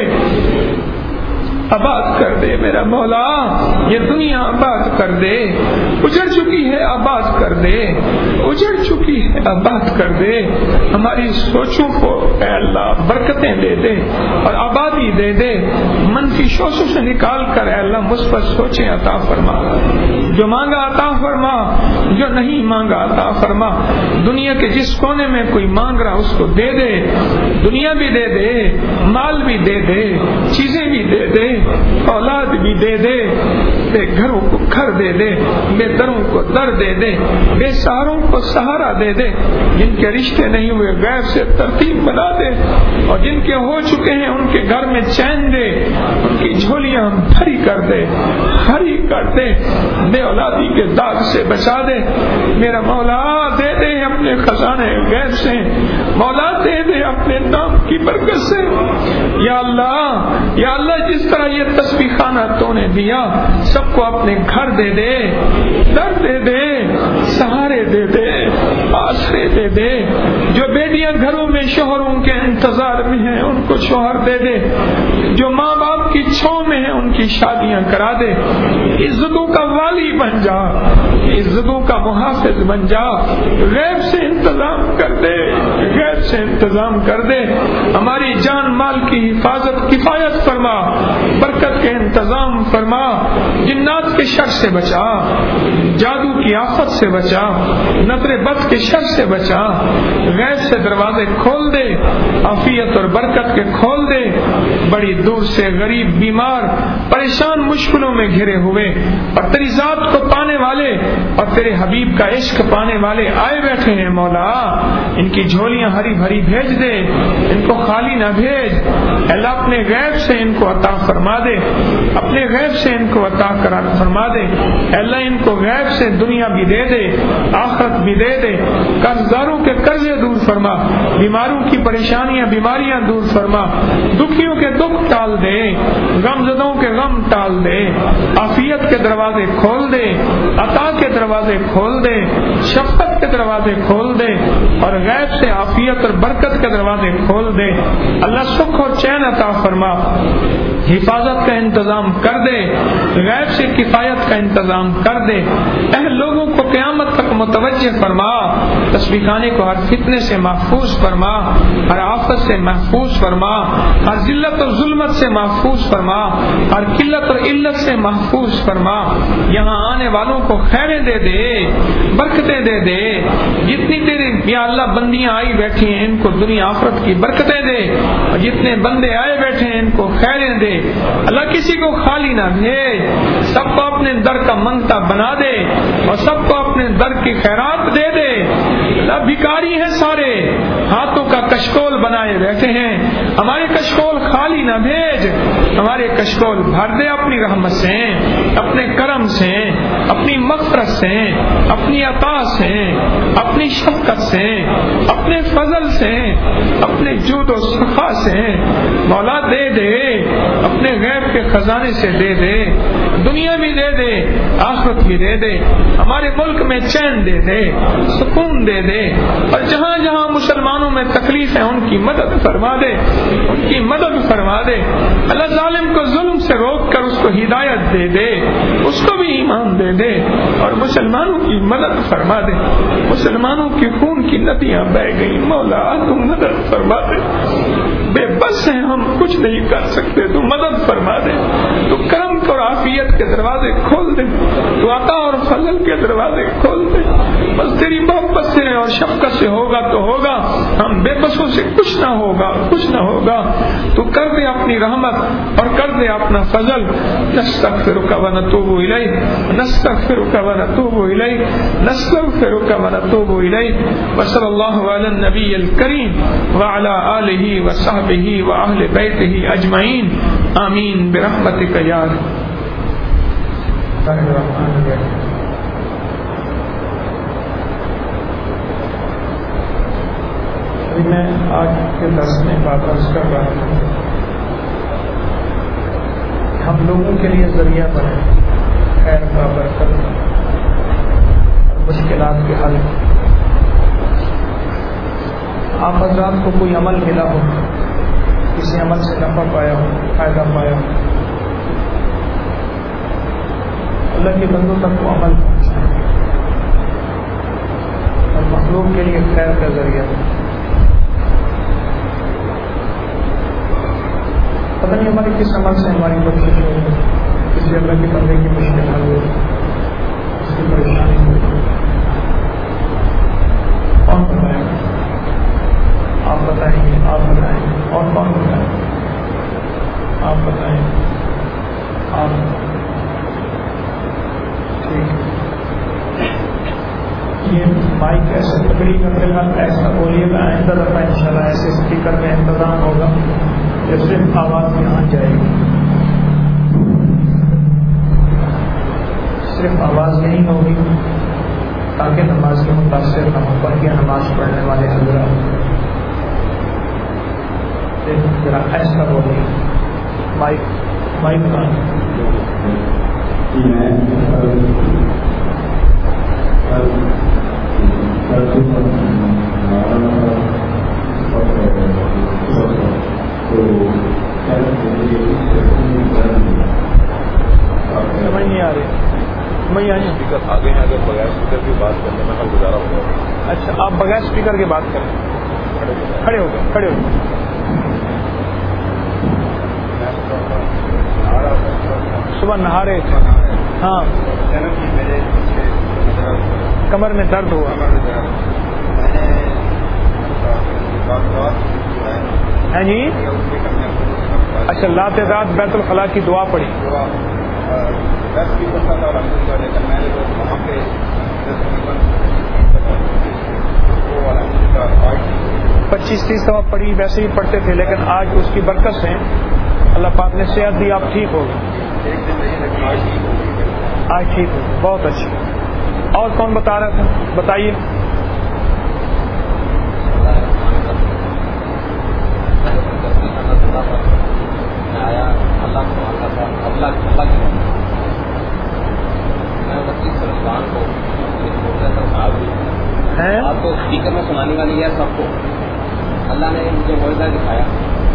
[SPEAKER 1] آباد کر دے میرا مولا، یہ دنیا آباد کر دے، اجڑ چکی ہے آباد کر دے، اجڑ چکی ہے آباد کر دے، ہماری سوچوں کو اے اللہ برکتیں دے دے اور آبادی دے دے، منفی سوچوں سے نکال کر اے اللہ مثبت سوچیں عطا فرما، جو مانگا عطا فرما، جو نہیں مانگا عطا فرما، دنیا کے جس کونے میں کوئی مانگ رہا اس کو دے دے، دنیا بھی دے دے، مال بھی دے دے، چیزیں بھی دے دے، اولاد بھی دے دے، بے گھروں کو گھر دے دے، بے دروں کو در دے دے، بے سہاروں کو سہارا دے دے، جن کے رشتے نہیں ہوئے غیب سے ترتیب بنا دے، اور جن کے کے ہو چکے ہیں ان کے گھر میں چین دے، ان کی جھولیاں بھری کر دے، بھری کر دے، بے اولادی کے داغ سے بچا دے میرا مولا، دے دے اپنے خزانے غیب سے، مولا دے دے اپنے نام کی برکت سے، یا اللہ یا اللہ جس طرح یہ تسبیح خانہ تو نے دیا سب کو اپنے گھر دے دے، در دے دے، سہارے دے دے، آسرے دے دے، جو بیٹیاں گھروں میں شوہروں کے انتظار میں ہیں ان کو شوہر دے دے، جو ماں باپ کی چھاؤں میں ہیں ان کی شادیاں کرا دے، عزتوں کا والی بن جا، عزتوں کا محافظ بن جا، غیب سے انتظام کر دے، غیب سے انتظام کر دے، ہماری جان مال کی حفاظت کفایت فرما، برکت کے انتظام فرما، جنات کے شر سے بچا، جادو کی آفت سے بچا، نظر بد کے شر سے بچا، غیب سے دروازے کھول دے، عافیت اور برکت کے کھول دے، بڑی دور سے غریب بیمار پریشان مشکلوں میں گھرے ہوئے اور تیری ذات کو پانے والے اور تیرے حبیب کا عشق پانے والے آئے بیٹھے ہیں مولا، ان کی جھولیاں ہری بھری بھیج دے، ان کو خالی نہ بھیج، اللہ اپنے غیب سے ان کو عطا فرما دے، اپنے غیب سے ان کو عطا کرا فرما دے، اللہ ان کو غیب سے دنیا بھی دے دے، آخرت بھی دے دے، قرضداروں کے قرضے دور فرما، بیماروں کی پریشانیاں بیماریاں دور فرما، دکھیوں کے دکھ ٹال دے، غم زدوں کے غم ٹال دے، عافیت کے دروازے کھول دے، عطا کے دروازے کھول دے، شفقت کے دروازے کھول دے، اور غیب سے عافیت اور برکت کے دروازے کھول دے، اللہ سکھ اور چین عطا فرما، حفاظت کا انتظام کر دے، غیب سے کفایت کا انتظام کر دے، اہل لوگوں کو قیامت تک متوجہ فرما، تسبیح خانے کو ہر فتنے سے محفوظ فرما، ہر آفت سے محفوظ فرما، ہر ذلت اور ظلمت سے محفوظ فرما، ہر قلت اور علت سے محفوظ فرما، یہاں آنے والوں کو خیریں دے دے، برکتیں دے دے، جتنی تیری یا اللہ بندیاں آئی بیٹھی ہیں ان کو دنیا آخرت کی برکتیں دے، اور جتنے بندے آئے بیٹھے ہیں ان کو خیریں دے، اللہ کسی کو خالی نہ بھیج، سب کو اپنے در کا منگتا بنا دے اور سب کو اپنے در کی خیرات دے دے، اللہ بھکاری ہیں سارے، ہاتھوں کا کشکول بنائے بیٹھے ہیں، ہمارے کشکول خالی نہ بھیج، ہمارے کشکول بھر دے اپنی رحمت سے، اپنے کرم سے، اپنی مغفرت سے، اپنی عطا سے، اپنی شفقت سے، اپنے فضل سے، اپنے جود و سخا سے، مولا دے دے، اپنے غیب کے خزانے سے دے دے، دنیا بھی دے دے، آخرت بھی دے دے، ہمارے ملک میں چین دے دے، سکون دے دے، اور جہاں جہاں مسلمانوں میں تکلیف ہے ان کی مدد فرما دے، ان کی مدد فرما دے، اللہ ظالم کو ظلم سے روک کر اس کو ہدایت دے دے، اس کو بھی ایمان دے دے، اور مسلمانوں کی مدد فرما دے، مسلمانوں کی خون کی ندیاں بہہ گئی، مولا تو مدد فرما دے، بے بس ہیں ہم کچھ نہیں کر سکتے، تو مدد فرما دے، تو کرم اور عافیت کے دروازے کھول دے، تو عطا اور فضل کے دروازے کھول دے، بس تیری محبت سے اور شفقت سے ہوگا تو ہوگا، ہم بے بسوں سے کچھ نہ ہوگا، کچھ نہ ہوگا، تو کر دے اپنی رحمت اور کر دے اپنا فضل، نستغفرک ونتوب الیک، نستغفرک ونتوب الیک، نستغفرک ونتوب الیک، وصلی اللہ علی النبی الکریم وعلی آلہ وصحبہ واہل بیتہ اجمعین، آمین برحمتک یا
[SPEAKER 2] میں آج کے درس میں بات عرض کر رہا ہوں، ہم لوگوں کے لیے ذریعہ بنے خیر کا، برکت اور مشکلات کے حل۔ آپ حضرات کو کوئی عمل ملا ہو، کسی عمل سے نفع پایا ہو، فائدہ پایا ہو، اللہ کے بندوں تک وہ عمل پہنچائے اور مخلوق کے لیے خیر کا ذریعہ ہے۔ پتہ نہیں ہماری کس عمل سے ہماری مدد ہو، کسی اللہ کے بندے کی مشکل حل ہو، اس کی پریشانی ہو، کون بتائے گا؟ آپ بتائیں گے، آپ بتائیں گے، اور کون بتائیں گے؟ آپ بتائیں گے، آپ ٹھیک۔ یہ مائک ایسے پکڑی کا فی الحال ایسا بولیے گا، آئندہ دفعہ ان شاء اللہ ایسے اسپیکر میں انتظام ہوگا۔ کہ صرف آواز یہاں جائے گی، صرف آواز نہیں ہوگی تاکہ نماز کے متاثر نہ ہو، بلکہ نماز پڑھنے والے حضرات ذرا ایسا بولیں، مائک مائک کا سمجھ نہیں آ رہی، میں یہاں
[SPEAKER 3] اسپیکر آگے ہیں، اگر بغیر اسپیکر کی بات کرنے میں گزارا ہوگا۔
[SPEAKER 2] اچھا، آپ بغیر اسپیکر کی بات کریں، کھڑے ہو گئے کھڑے ہو گئے صبح نہا رہے تھے، ہاں کمر میں درد ہوا ہے جی؟ اچھا، لات رات بیت الخلاء کی دعا پڑھی، پچیس تیس دفعہ پڑھی، ویسے ہی پڑھتے تھے، لیکن آج اس کی برکت سے اللہ پاک نے صحت دی، آپ ٹھیک ہو گئے، آج ٹھیک ہو، بہت اچھی۔ اور کون بتا رہا تھا؟ بتائیے۔
[SPEAKER 4] آپ کو اسپیکر میں سنانے والی ہے سب کو، اللہ نے مجھے معجزہ دکھایا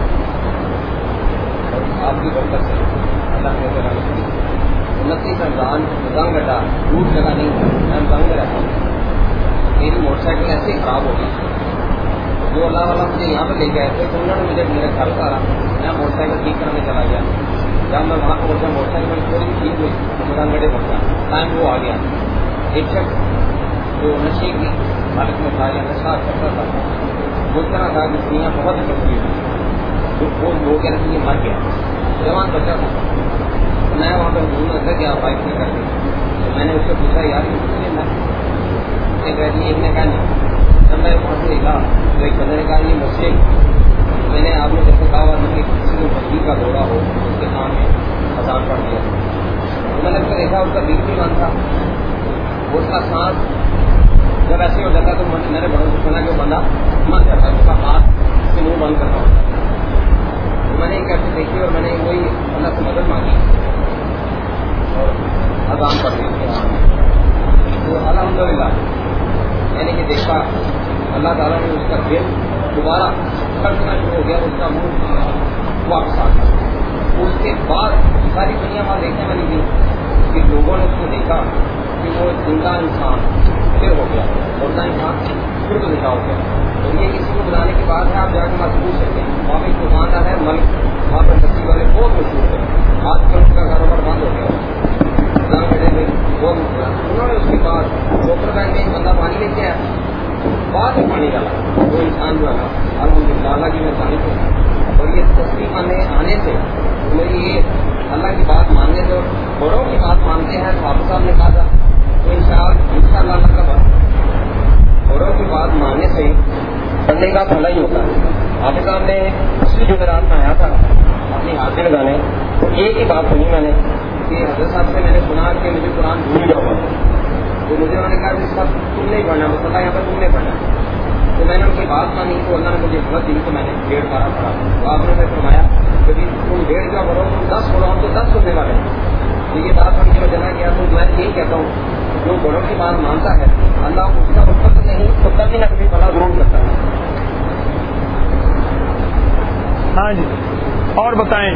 [SPEAKER 4] آپ کی برکت سے، اللہ نے انتیس رمضان زنگ ہٹا، دودھ جگہ نہیں تھا، میں زنگ میں رہتا ہوں، میری موٹر سائیکل ایسے ہی خراب ہو گئی، جو اللہ والا مجھے یہاں پہ لے گئے تھے تو انہوں نے مجھے میرے گھر کا میں موٹر سائیکل ٹھیک کرنے چلا گیا، جب میں وہاں پہنچا موٹر سائیکل میں تھوڑی ٹھیک ہوئی تو زنگ گڑے پہنچا، ٹائم وہ آ گیا، ایک شخص جو نشے کی حالت میں تھا یا نشہ کرتا تھا، وہ طرح تھا کہ دنیا بہت اکٹھی ہوئی، جو وہ لوگ کہہ رہے تھے یہ مر گیا، جوان بچہ تھا، میں وہاں پہ گھوم رہا تھا کہ آپ بائک نہیں کرتے، تو میں نے اس سے پوچھا یار یہ کس نے میں کہہ دی، ایک نے کہا نہیں، جب میں وہاں سے نکلا تو ایک بندے نے کہا یہ مسلم، میں نے آپ نے جیسے کہا ہوا کہ کسی کو مسجد کا دورہ ہو اس کے کام میں اذان پڑھ دیا، تو میں نے اس کو دیکھا اس کا دل بھی بند تھا، اس کا سانس جب ایسے ہو جاتا تو میں نے بڑوں سے سنا کہ وہ بندہ مر جاتا ہے، اس کا ہاتھ اس کے منہ بند کرنا ہوتا ہے، تو میں نے ایک ایسے دیکھی اور میں نے وہی اللہ سے مدد مانگی اور اذان پڑھ دی، تو الحمد للہ میں نے یہ دیکھا اللہ تعالیٰ نے اس کا دل دوبارہ کھڑکنا شروع ہو گیا، اس کا منہ واپس آ گیا، اس کے بعد ساری دنیا وہاں دیکھنے والی تھی کہ لوگوں نے اس کو دیکھا کہ وہ زندہ انسان پھر ہو گیا، مردہ انسان پھر تو زندہ ہو گیا، اور یہ کسی کو بلانے کی بات ہے، آپ جا کے مت پوچھ سکتے ہیں، وہاں پہ ایک دکاندار ہے ملک، وہاں پر بچی والے بہت مشہور ہے، آج کل اس کا کاروبار بند ہو گیا، بہت مشہور ہے، انہوں نے اس کے بعد ڈاکٹر بینک میں ایک بندہ پانی لے کے آیا، بعد میں پانی ڈالا، وہ انسان جو ہے نا الحمد للہ اللہ کی مہربانی سے، اور یہ تصدیق آنے آنے سے میری یہ اللہ کی بات ماننے سے اور بڑوں کی بات مانتے ہیں، صاحب صاحب نے کہا تھا، تو ان شاء اللہ اللہ کا بات بڑوں کی بات ماننے سے بندے کا بھلا ہی ہوتا ہے۔ حافظ صاحب نے پچھلی جمعرات میں آیا تھا اپنی حاضری لگانے، تو ایک ہی بات سنی میں نے کہ حضرت صاحب سے میں نے سنا کہ مجھے قرآن بھول جاؤ، تو مجھے انہوں نے کہا کہ اس وقت تم نہیں پڑھنا، بس اللہ یہاں پر تم نے پڑھنا، تو میں نے ان کی بات مانی، تو اللہ نے مجھے ہمت دی تو میں نے ڈیڑھ بارہ پڑھا، تو آپ نے مجھے فرمایا کہ تم ڈیڑھ کا پڑھو، تم دس پڑھو، ہم تو دس سننے والے ہیں، تو یہ بات سن کے میں چلا گیا، تو میں یہی کہتا ہوں جو بڑوں کی بات مانتا ہے اللہ اس کا وقت نہیں تو کبھی نہ کبھی بھلا ضرور کرتا ہے۔
[SPEAKER 2] ہاں جی، اور بتائیں۔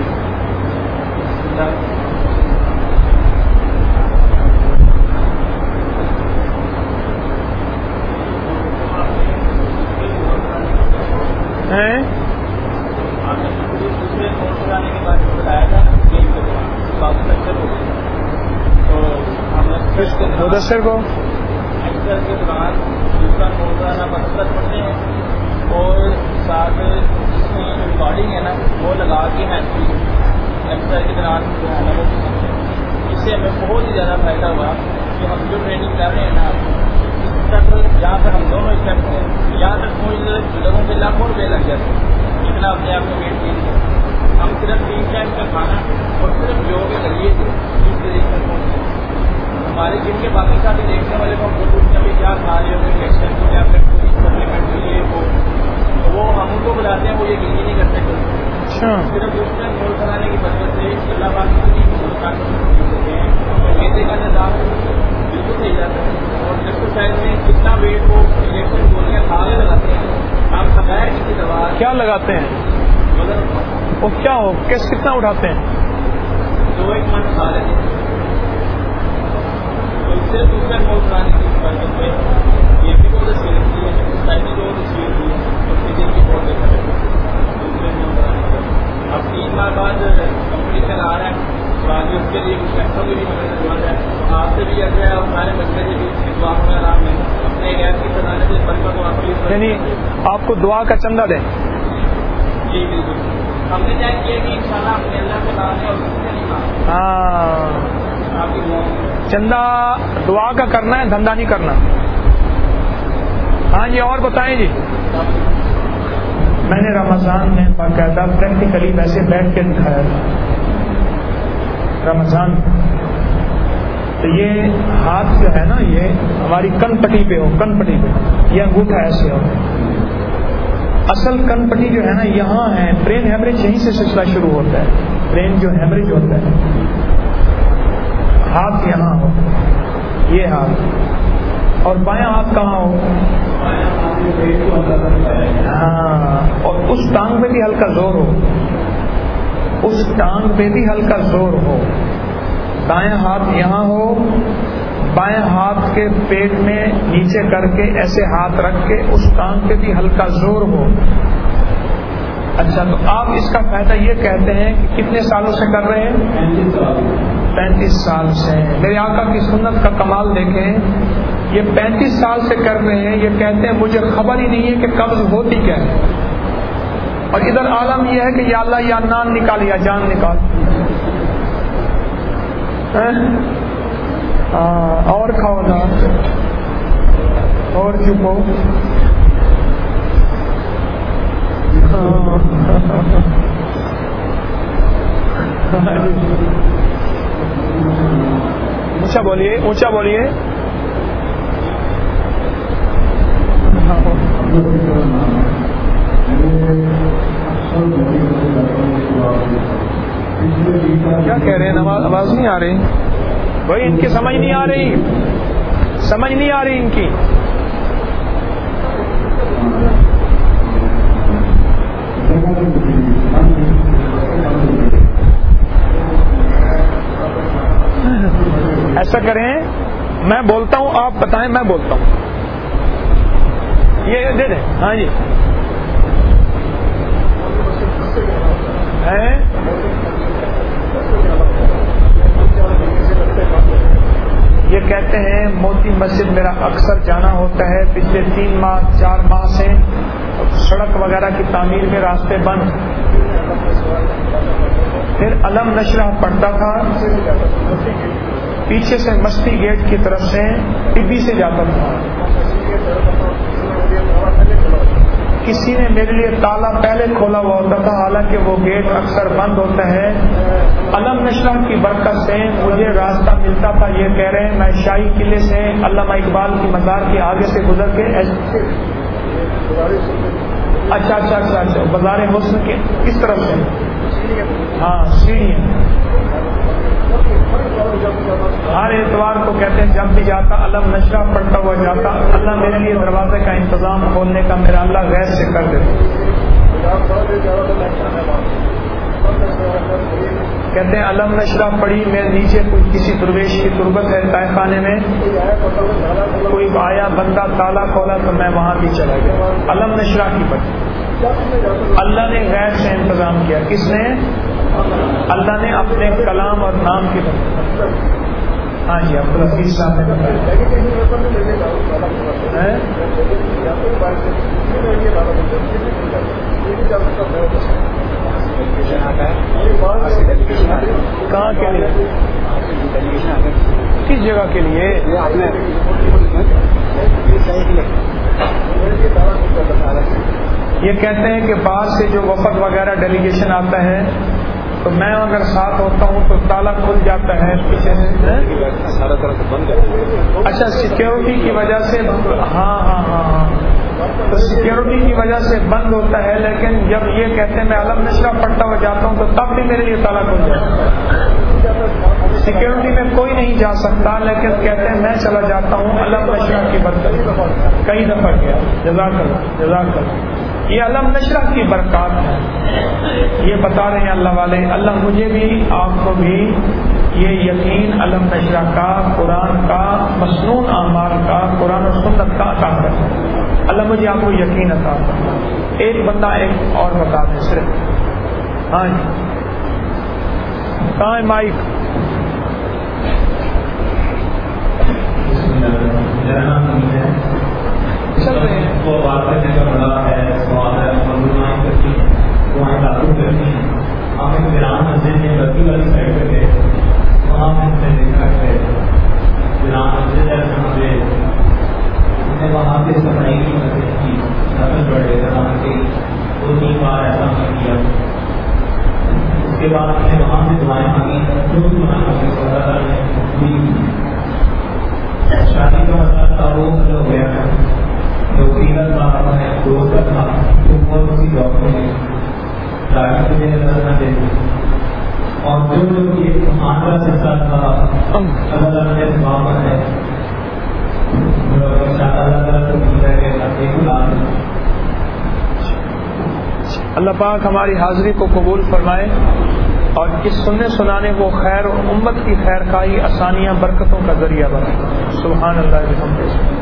[SPEAKER 2] مدثر کو
[SPEAKER 5] ایکسر کے دوران دوسرا مولانا مسلط پڑھتے ہیں اور ساتھ جس میں ریکارڈنگ ہے نا وہ لگا کے ایکسر کے دوران جو ہے نا وہ اس سے ہمیں بہت ہی زیادہ فائدہ ہوا کہ ہم جو ٹریننگ کر رہے ہیں نا اس تک جہاں پر ہم دونوں اسٹیپ ہیں یہاں تک پہنچ لوگوں کے لاکھوں روپئے لگ جاتے ہیں، اتنا اپنے آپ کو ویٹ نہیں ہم صرف تین ٹائم کا کھانا اور صرف جو کے ذریعے تھے اس طریقے سے پہنچے. ہمارے جن کے باقی ساتھی دیکھنے والے کو ہم کو پوچھتے ہیں کیا کھا رہے ہو انجیکشن کی ٹیبلیٹ کو سپلیمنٹ کے لیے وہ تو وہ ہم ان کو بتاتے ہیں وہ یہ گنی نہیں کرتے صرف اس میں گول کرانے کی وجہ سے اللہ پاک کی ہندوستان ہوتے ہیں میدے کا نظام بالکل صحیح جاتا ہے اور ایکسرسائز میں کتنا ویٹ وہ انجیکشن گولیاں کھا کے لگاتے ہیں آپ بغیر کسی دوا
[SPEAKER 1] کیا لگاتے ہیں
[SPEAKER 5] مگر
[SPEAKER 1] وہ کیا ہو کس کتنا اٹھاتے ہیں
[SPEAKER 5] دو ایک منٹ کھا لیتے ہیں تو اس سے دوسرے گول کرانے کی وجہ سے یہ بھی بہت اچھی لگتی ہے ایکسرسائز بھی بہت اچھی ہوتی ہے اور فزیک بھی بہت اچھا ہے دوسرے گول کرانے کا. اب تین ماہ بعد کمپٹیشن آ رہا ہے باقی اس کے لیے کچھ پیسوں کی بھی مدد ضرورت ہے. آپ سے بھی ایسے اور سارے بچے سے بھی دعا وغیرہ آپ نے اپنے ایک ایپ کی بنانے سے برکت کو آپ
[SPEAKER 1] یعنی آپ کو دعا کا چندہ دیں.
[SPEAKER 5] جی بالکل ہم نے کیا کیا کہ ان شاء اللہ اپنے اللہ سے لانے اور کسی سے نہیں مانگا
[SPEAKER 1] ہاں
[SPEAKER 5] آپ کی دعا
[SPEAKER 1] چندہ دعا کا کرنا ہے دھندا نہیں کرنا. ہاں جی اور بتائیں جی.
[SPEAKER 2] میں نے رمضان میں باقاعدہ پریکٹیکلی ویسے بیٹھ کے دکھایا تھا رمضان. تو یہ ہاتھ جو ہے نا یہ ہماری کن پٹی پہ ہو کن پٹی پہ یہ انگوٹھا ایسے ہو. اصل کن پٹی جو ہے نا یہاں ہے برین ہیمریج یہیں سے سلسلہ شروع ہوتا ہے. برین جو ہیمریج ہوتا ہے ہاتھ یہاں ہو یہ ہاتھ اور بایاں ہاتھ کہاں ہو ہاں اور اس ٹانگ پہ بھی ہلکا زور ہو اس ٹانگ پہ بھی ہلکا زور ہو. دائیں ہاتھ یہاں ہو بائیں ہاتھ کے پیٹ میں نیچے کر کے ایسے ہاتھ رکھ کے اس ٹانگ پہ بھی ہلکا زور ہو. اچھا تو آپ اس کا فائدہ یہ کہتے ہیں کہ کتنے سالوں سے کر رہے ہیں پینتیس سال سے. میرے آقا کی سنت کا کمال دیکھیں یہ پینتیس سال سے کر رہے ہیں. یہ کہتے ہیں مجھے خبر ہی نہیں ہے کہ قبض ہوتی کیا ہے اور ادھر عالم یہ ہے کہ یا اللہ یا نان نکال یا جان نکال. ہاں اور کھاؤ نا اور چپو. اونچا بولیے اونچا بولیے. کیا کہہ رہے ہیں آواز نہیں آ رہی بھائی ان کی سمجھ نہیں آ رہی سمجھ نہیں آ رہی ان کی. ایسا کریں میں بولتا ہوں آپ بتائیں میں بولتا ہوں یہ دے دیں. ہاں جی ہے یہ کہتے ہیں موتی مسجد میرا اکثر جانا ہوتا ہے. پچھلے تین ماہ چار ماہ سے سڑک وغیرہ کی تعمیر میں راستے بند. پھر علم نشرہ پڑھتا تھا پیچھے سے مستی گیٹ کی طرف سے ٹبی سے جاتا تھا. کسی نے میرے لیے تالا پہلے کھولا ہوا ہوتا تھا حالانکہ وہ گیٹ اکثر بند ہوتا ہے. علم نشرہ کی برکت سے مجھے راستہ ملتا تھا. یہ کہہ رہے ہیں میں شاہی قلعے سے علامہ اقبال کی مزار کے آگے سے گزر کے اچھا اچھا اچھا اچھا بازار حسن کے کس طرف سے ہاں سیڑھی ہر اتوار کو کہتے ہیں جب بھی جاتا علم نشرہ پڑھتا ہوا جاتا. اللہ میرے لیے دروازے کا انتظام کھولنے کا میرا اللہ غیر سے کر دیتا. کہتے ہیں علم نشرہ پڑھی میرے نیچے کوئی کسی درویش کی تربت ہے طے خانے میں کوئی آیا بندہ تالا کھولا تو میں وہاں بھی چلا گیا. علم نشرہ کی پڑھی اللہ نے غیر سے انتظام کیا. کس نے اللہ نے اپنے کلام اور نام کی بات. ہاں جی عبدالعزیز صاحب نے بتایا کہاں کے لیے کس جگہ کے لیے یہ کہتے ہیں کہ باہر سے جو وفد وغیرہ ڈیلیگیشن آتا ہے تو میں اگر ساتھ ہوتا ہوں تو تالا کھل جاتا ہے پیچھے سے،
[SPEAKER 3] سارا طرح سے بند کر،
[SPEAKER 2] اچھا سیکیورٹی کی وجہ سے، ہاں ہاں ہاں ہاں تو سیکیورٹی کی وجہ سے بند ہوتا ہے، لیکن جب یہ کہتے ہیں میں علم نشرہ پڑھتا ہوا جاتا ہوں تو تب بھی میرے لیے تالا کھل جاتا ہے۔ سیکیورٹی میں کوئی نہیں جا سکتا، لیکن کہتے ہیں میں چلا جاتا ہوں علم نشرہ کی برکت، کئی دفعہ کیا، جزاک اللہ جزاک اللہ۔ یہ علم نشرہ کی برکات ہے، یہ بتا رہے ہیں اللہ والے۔ اللہ مجھے بھی آپ کو بھی یہ یقین علم نشرہ کا، قرآن کا، مسنون اعمال کا، قرآن و سنت کا عطا کرے۔ اللہ مجھے آپ کو یقین عطا کرے۔ ایک بندہ ایک اور بتا دیں صرف، ہاں جی کہاں ہے مائک؟ چل رہے ہیں
[SPEAKER 6] وہ بات کرنے کا بڑا ہے، سوال ہے، منظورائی کرتی ہیں، دعائیں لاگو کرتی ہیں۔ آپ ایک ویران مسجد میں برقی والی سائڈ پہ گئے، وہاں میں نے دیکھا کہ ویران مسجد ہے، ہم نے وہاں سے صفائی کی کوشش کی، نفل پڑھے وہاں کے دو تین بار ایسا ہم کیا۔ اس کے بعد ہم نے وہاں سے دعائیں مانگی، جو بھی دعائیں مانگی اللہ تعالیٰ نے پوری کی۔ شادی کا مسئلہ تھا، وہ ہو گیا ہے، جو سیرت بات ہے دوست تھا تو بہت اسی جاب میں ڈاکٹر مجھے نظر نہ دے، اور جو لوگ یہ معاملہ سلسلہ تھا اللہ تعالیٰ نے بابر ہے اللہ تعالیٰ سے مل رہے
[SPEAKER 2] اللہ پاک ہماری حاضری کو قبول فرمائے اور اس سننے سنانے کو خیر و امت کی خیر خواہی، آسانیاں، برکتوں کا ذریعہ بنائے۔ سبحان اللہ وبحمدہ۔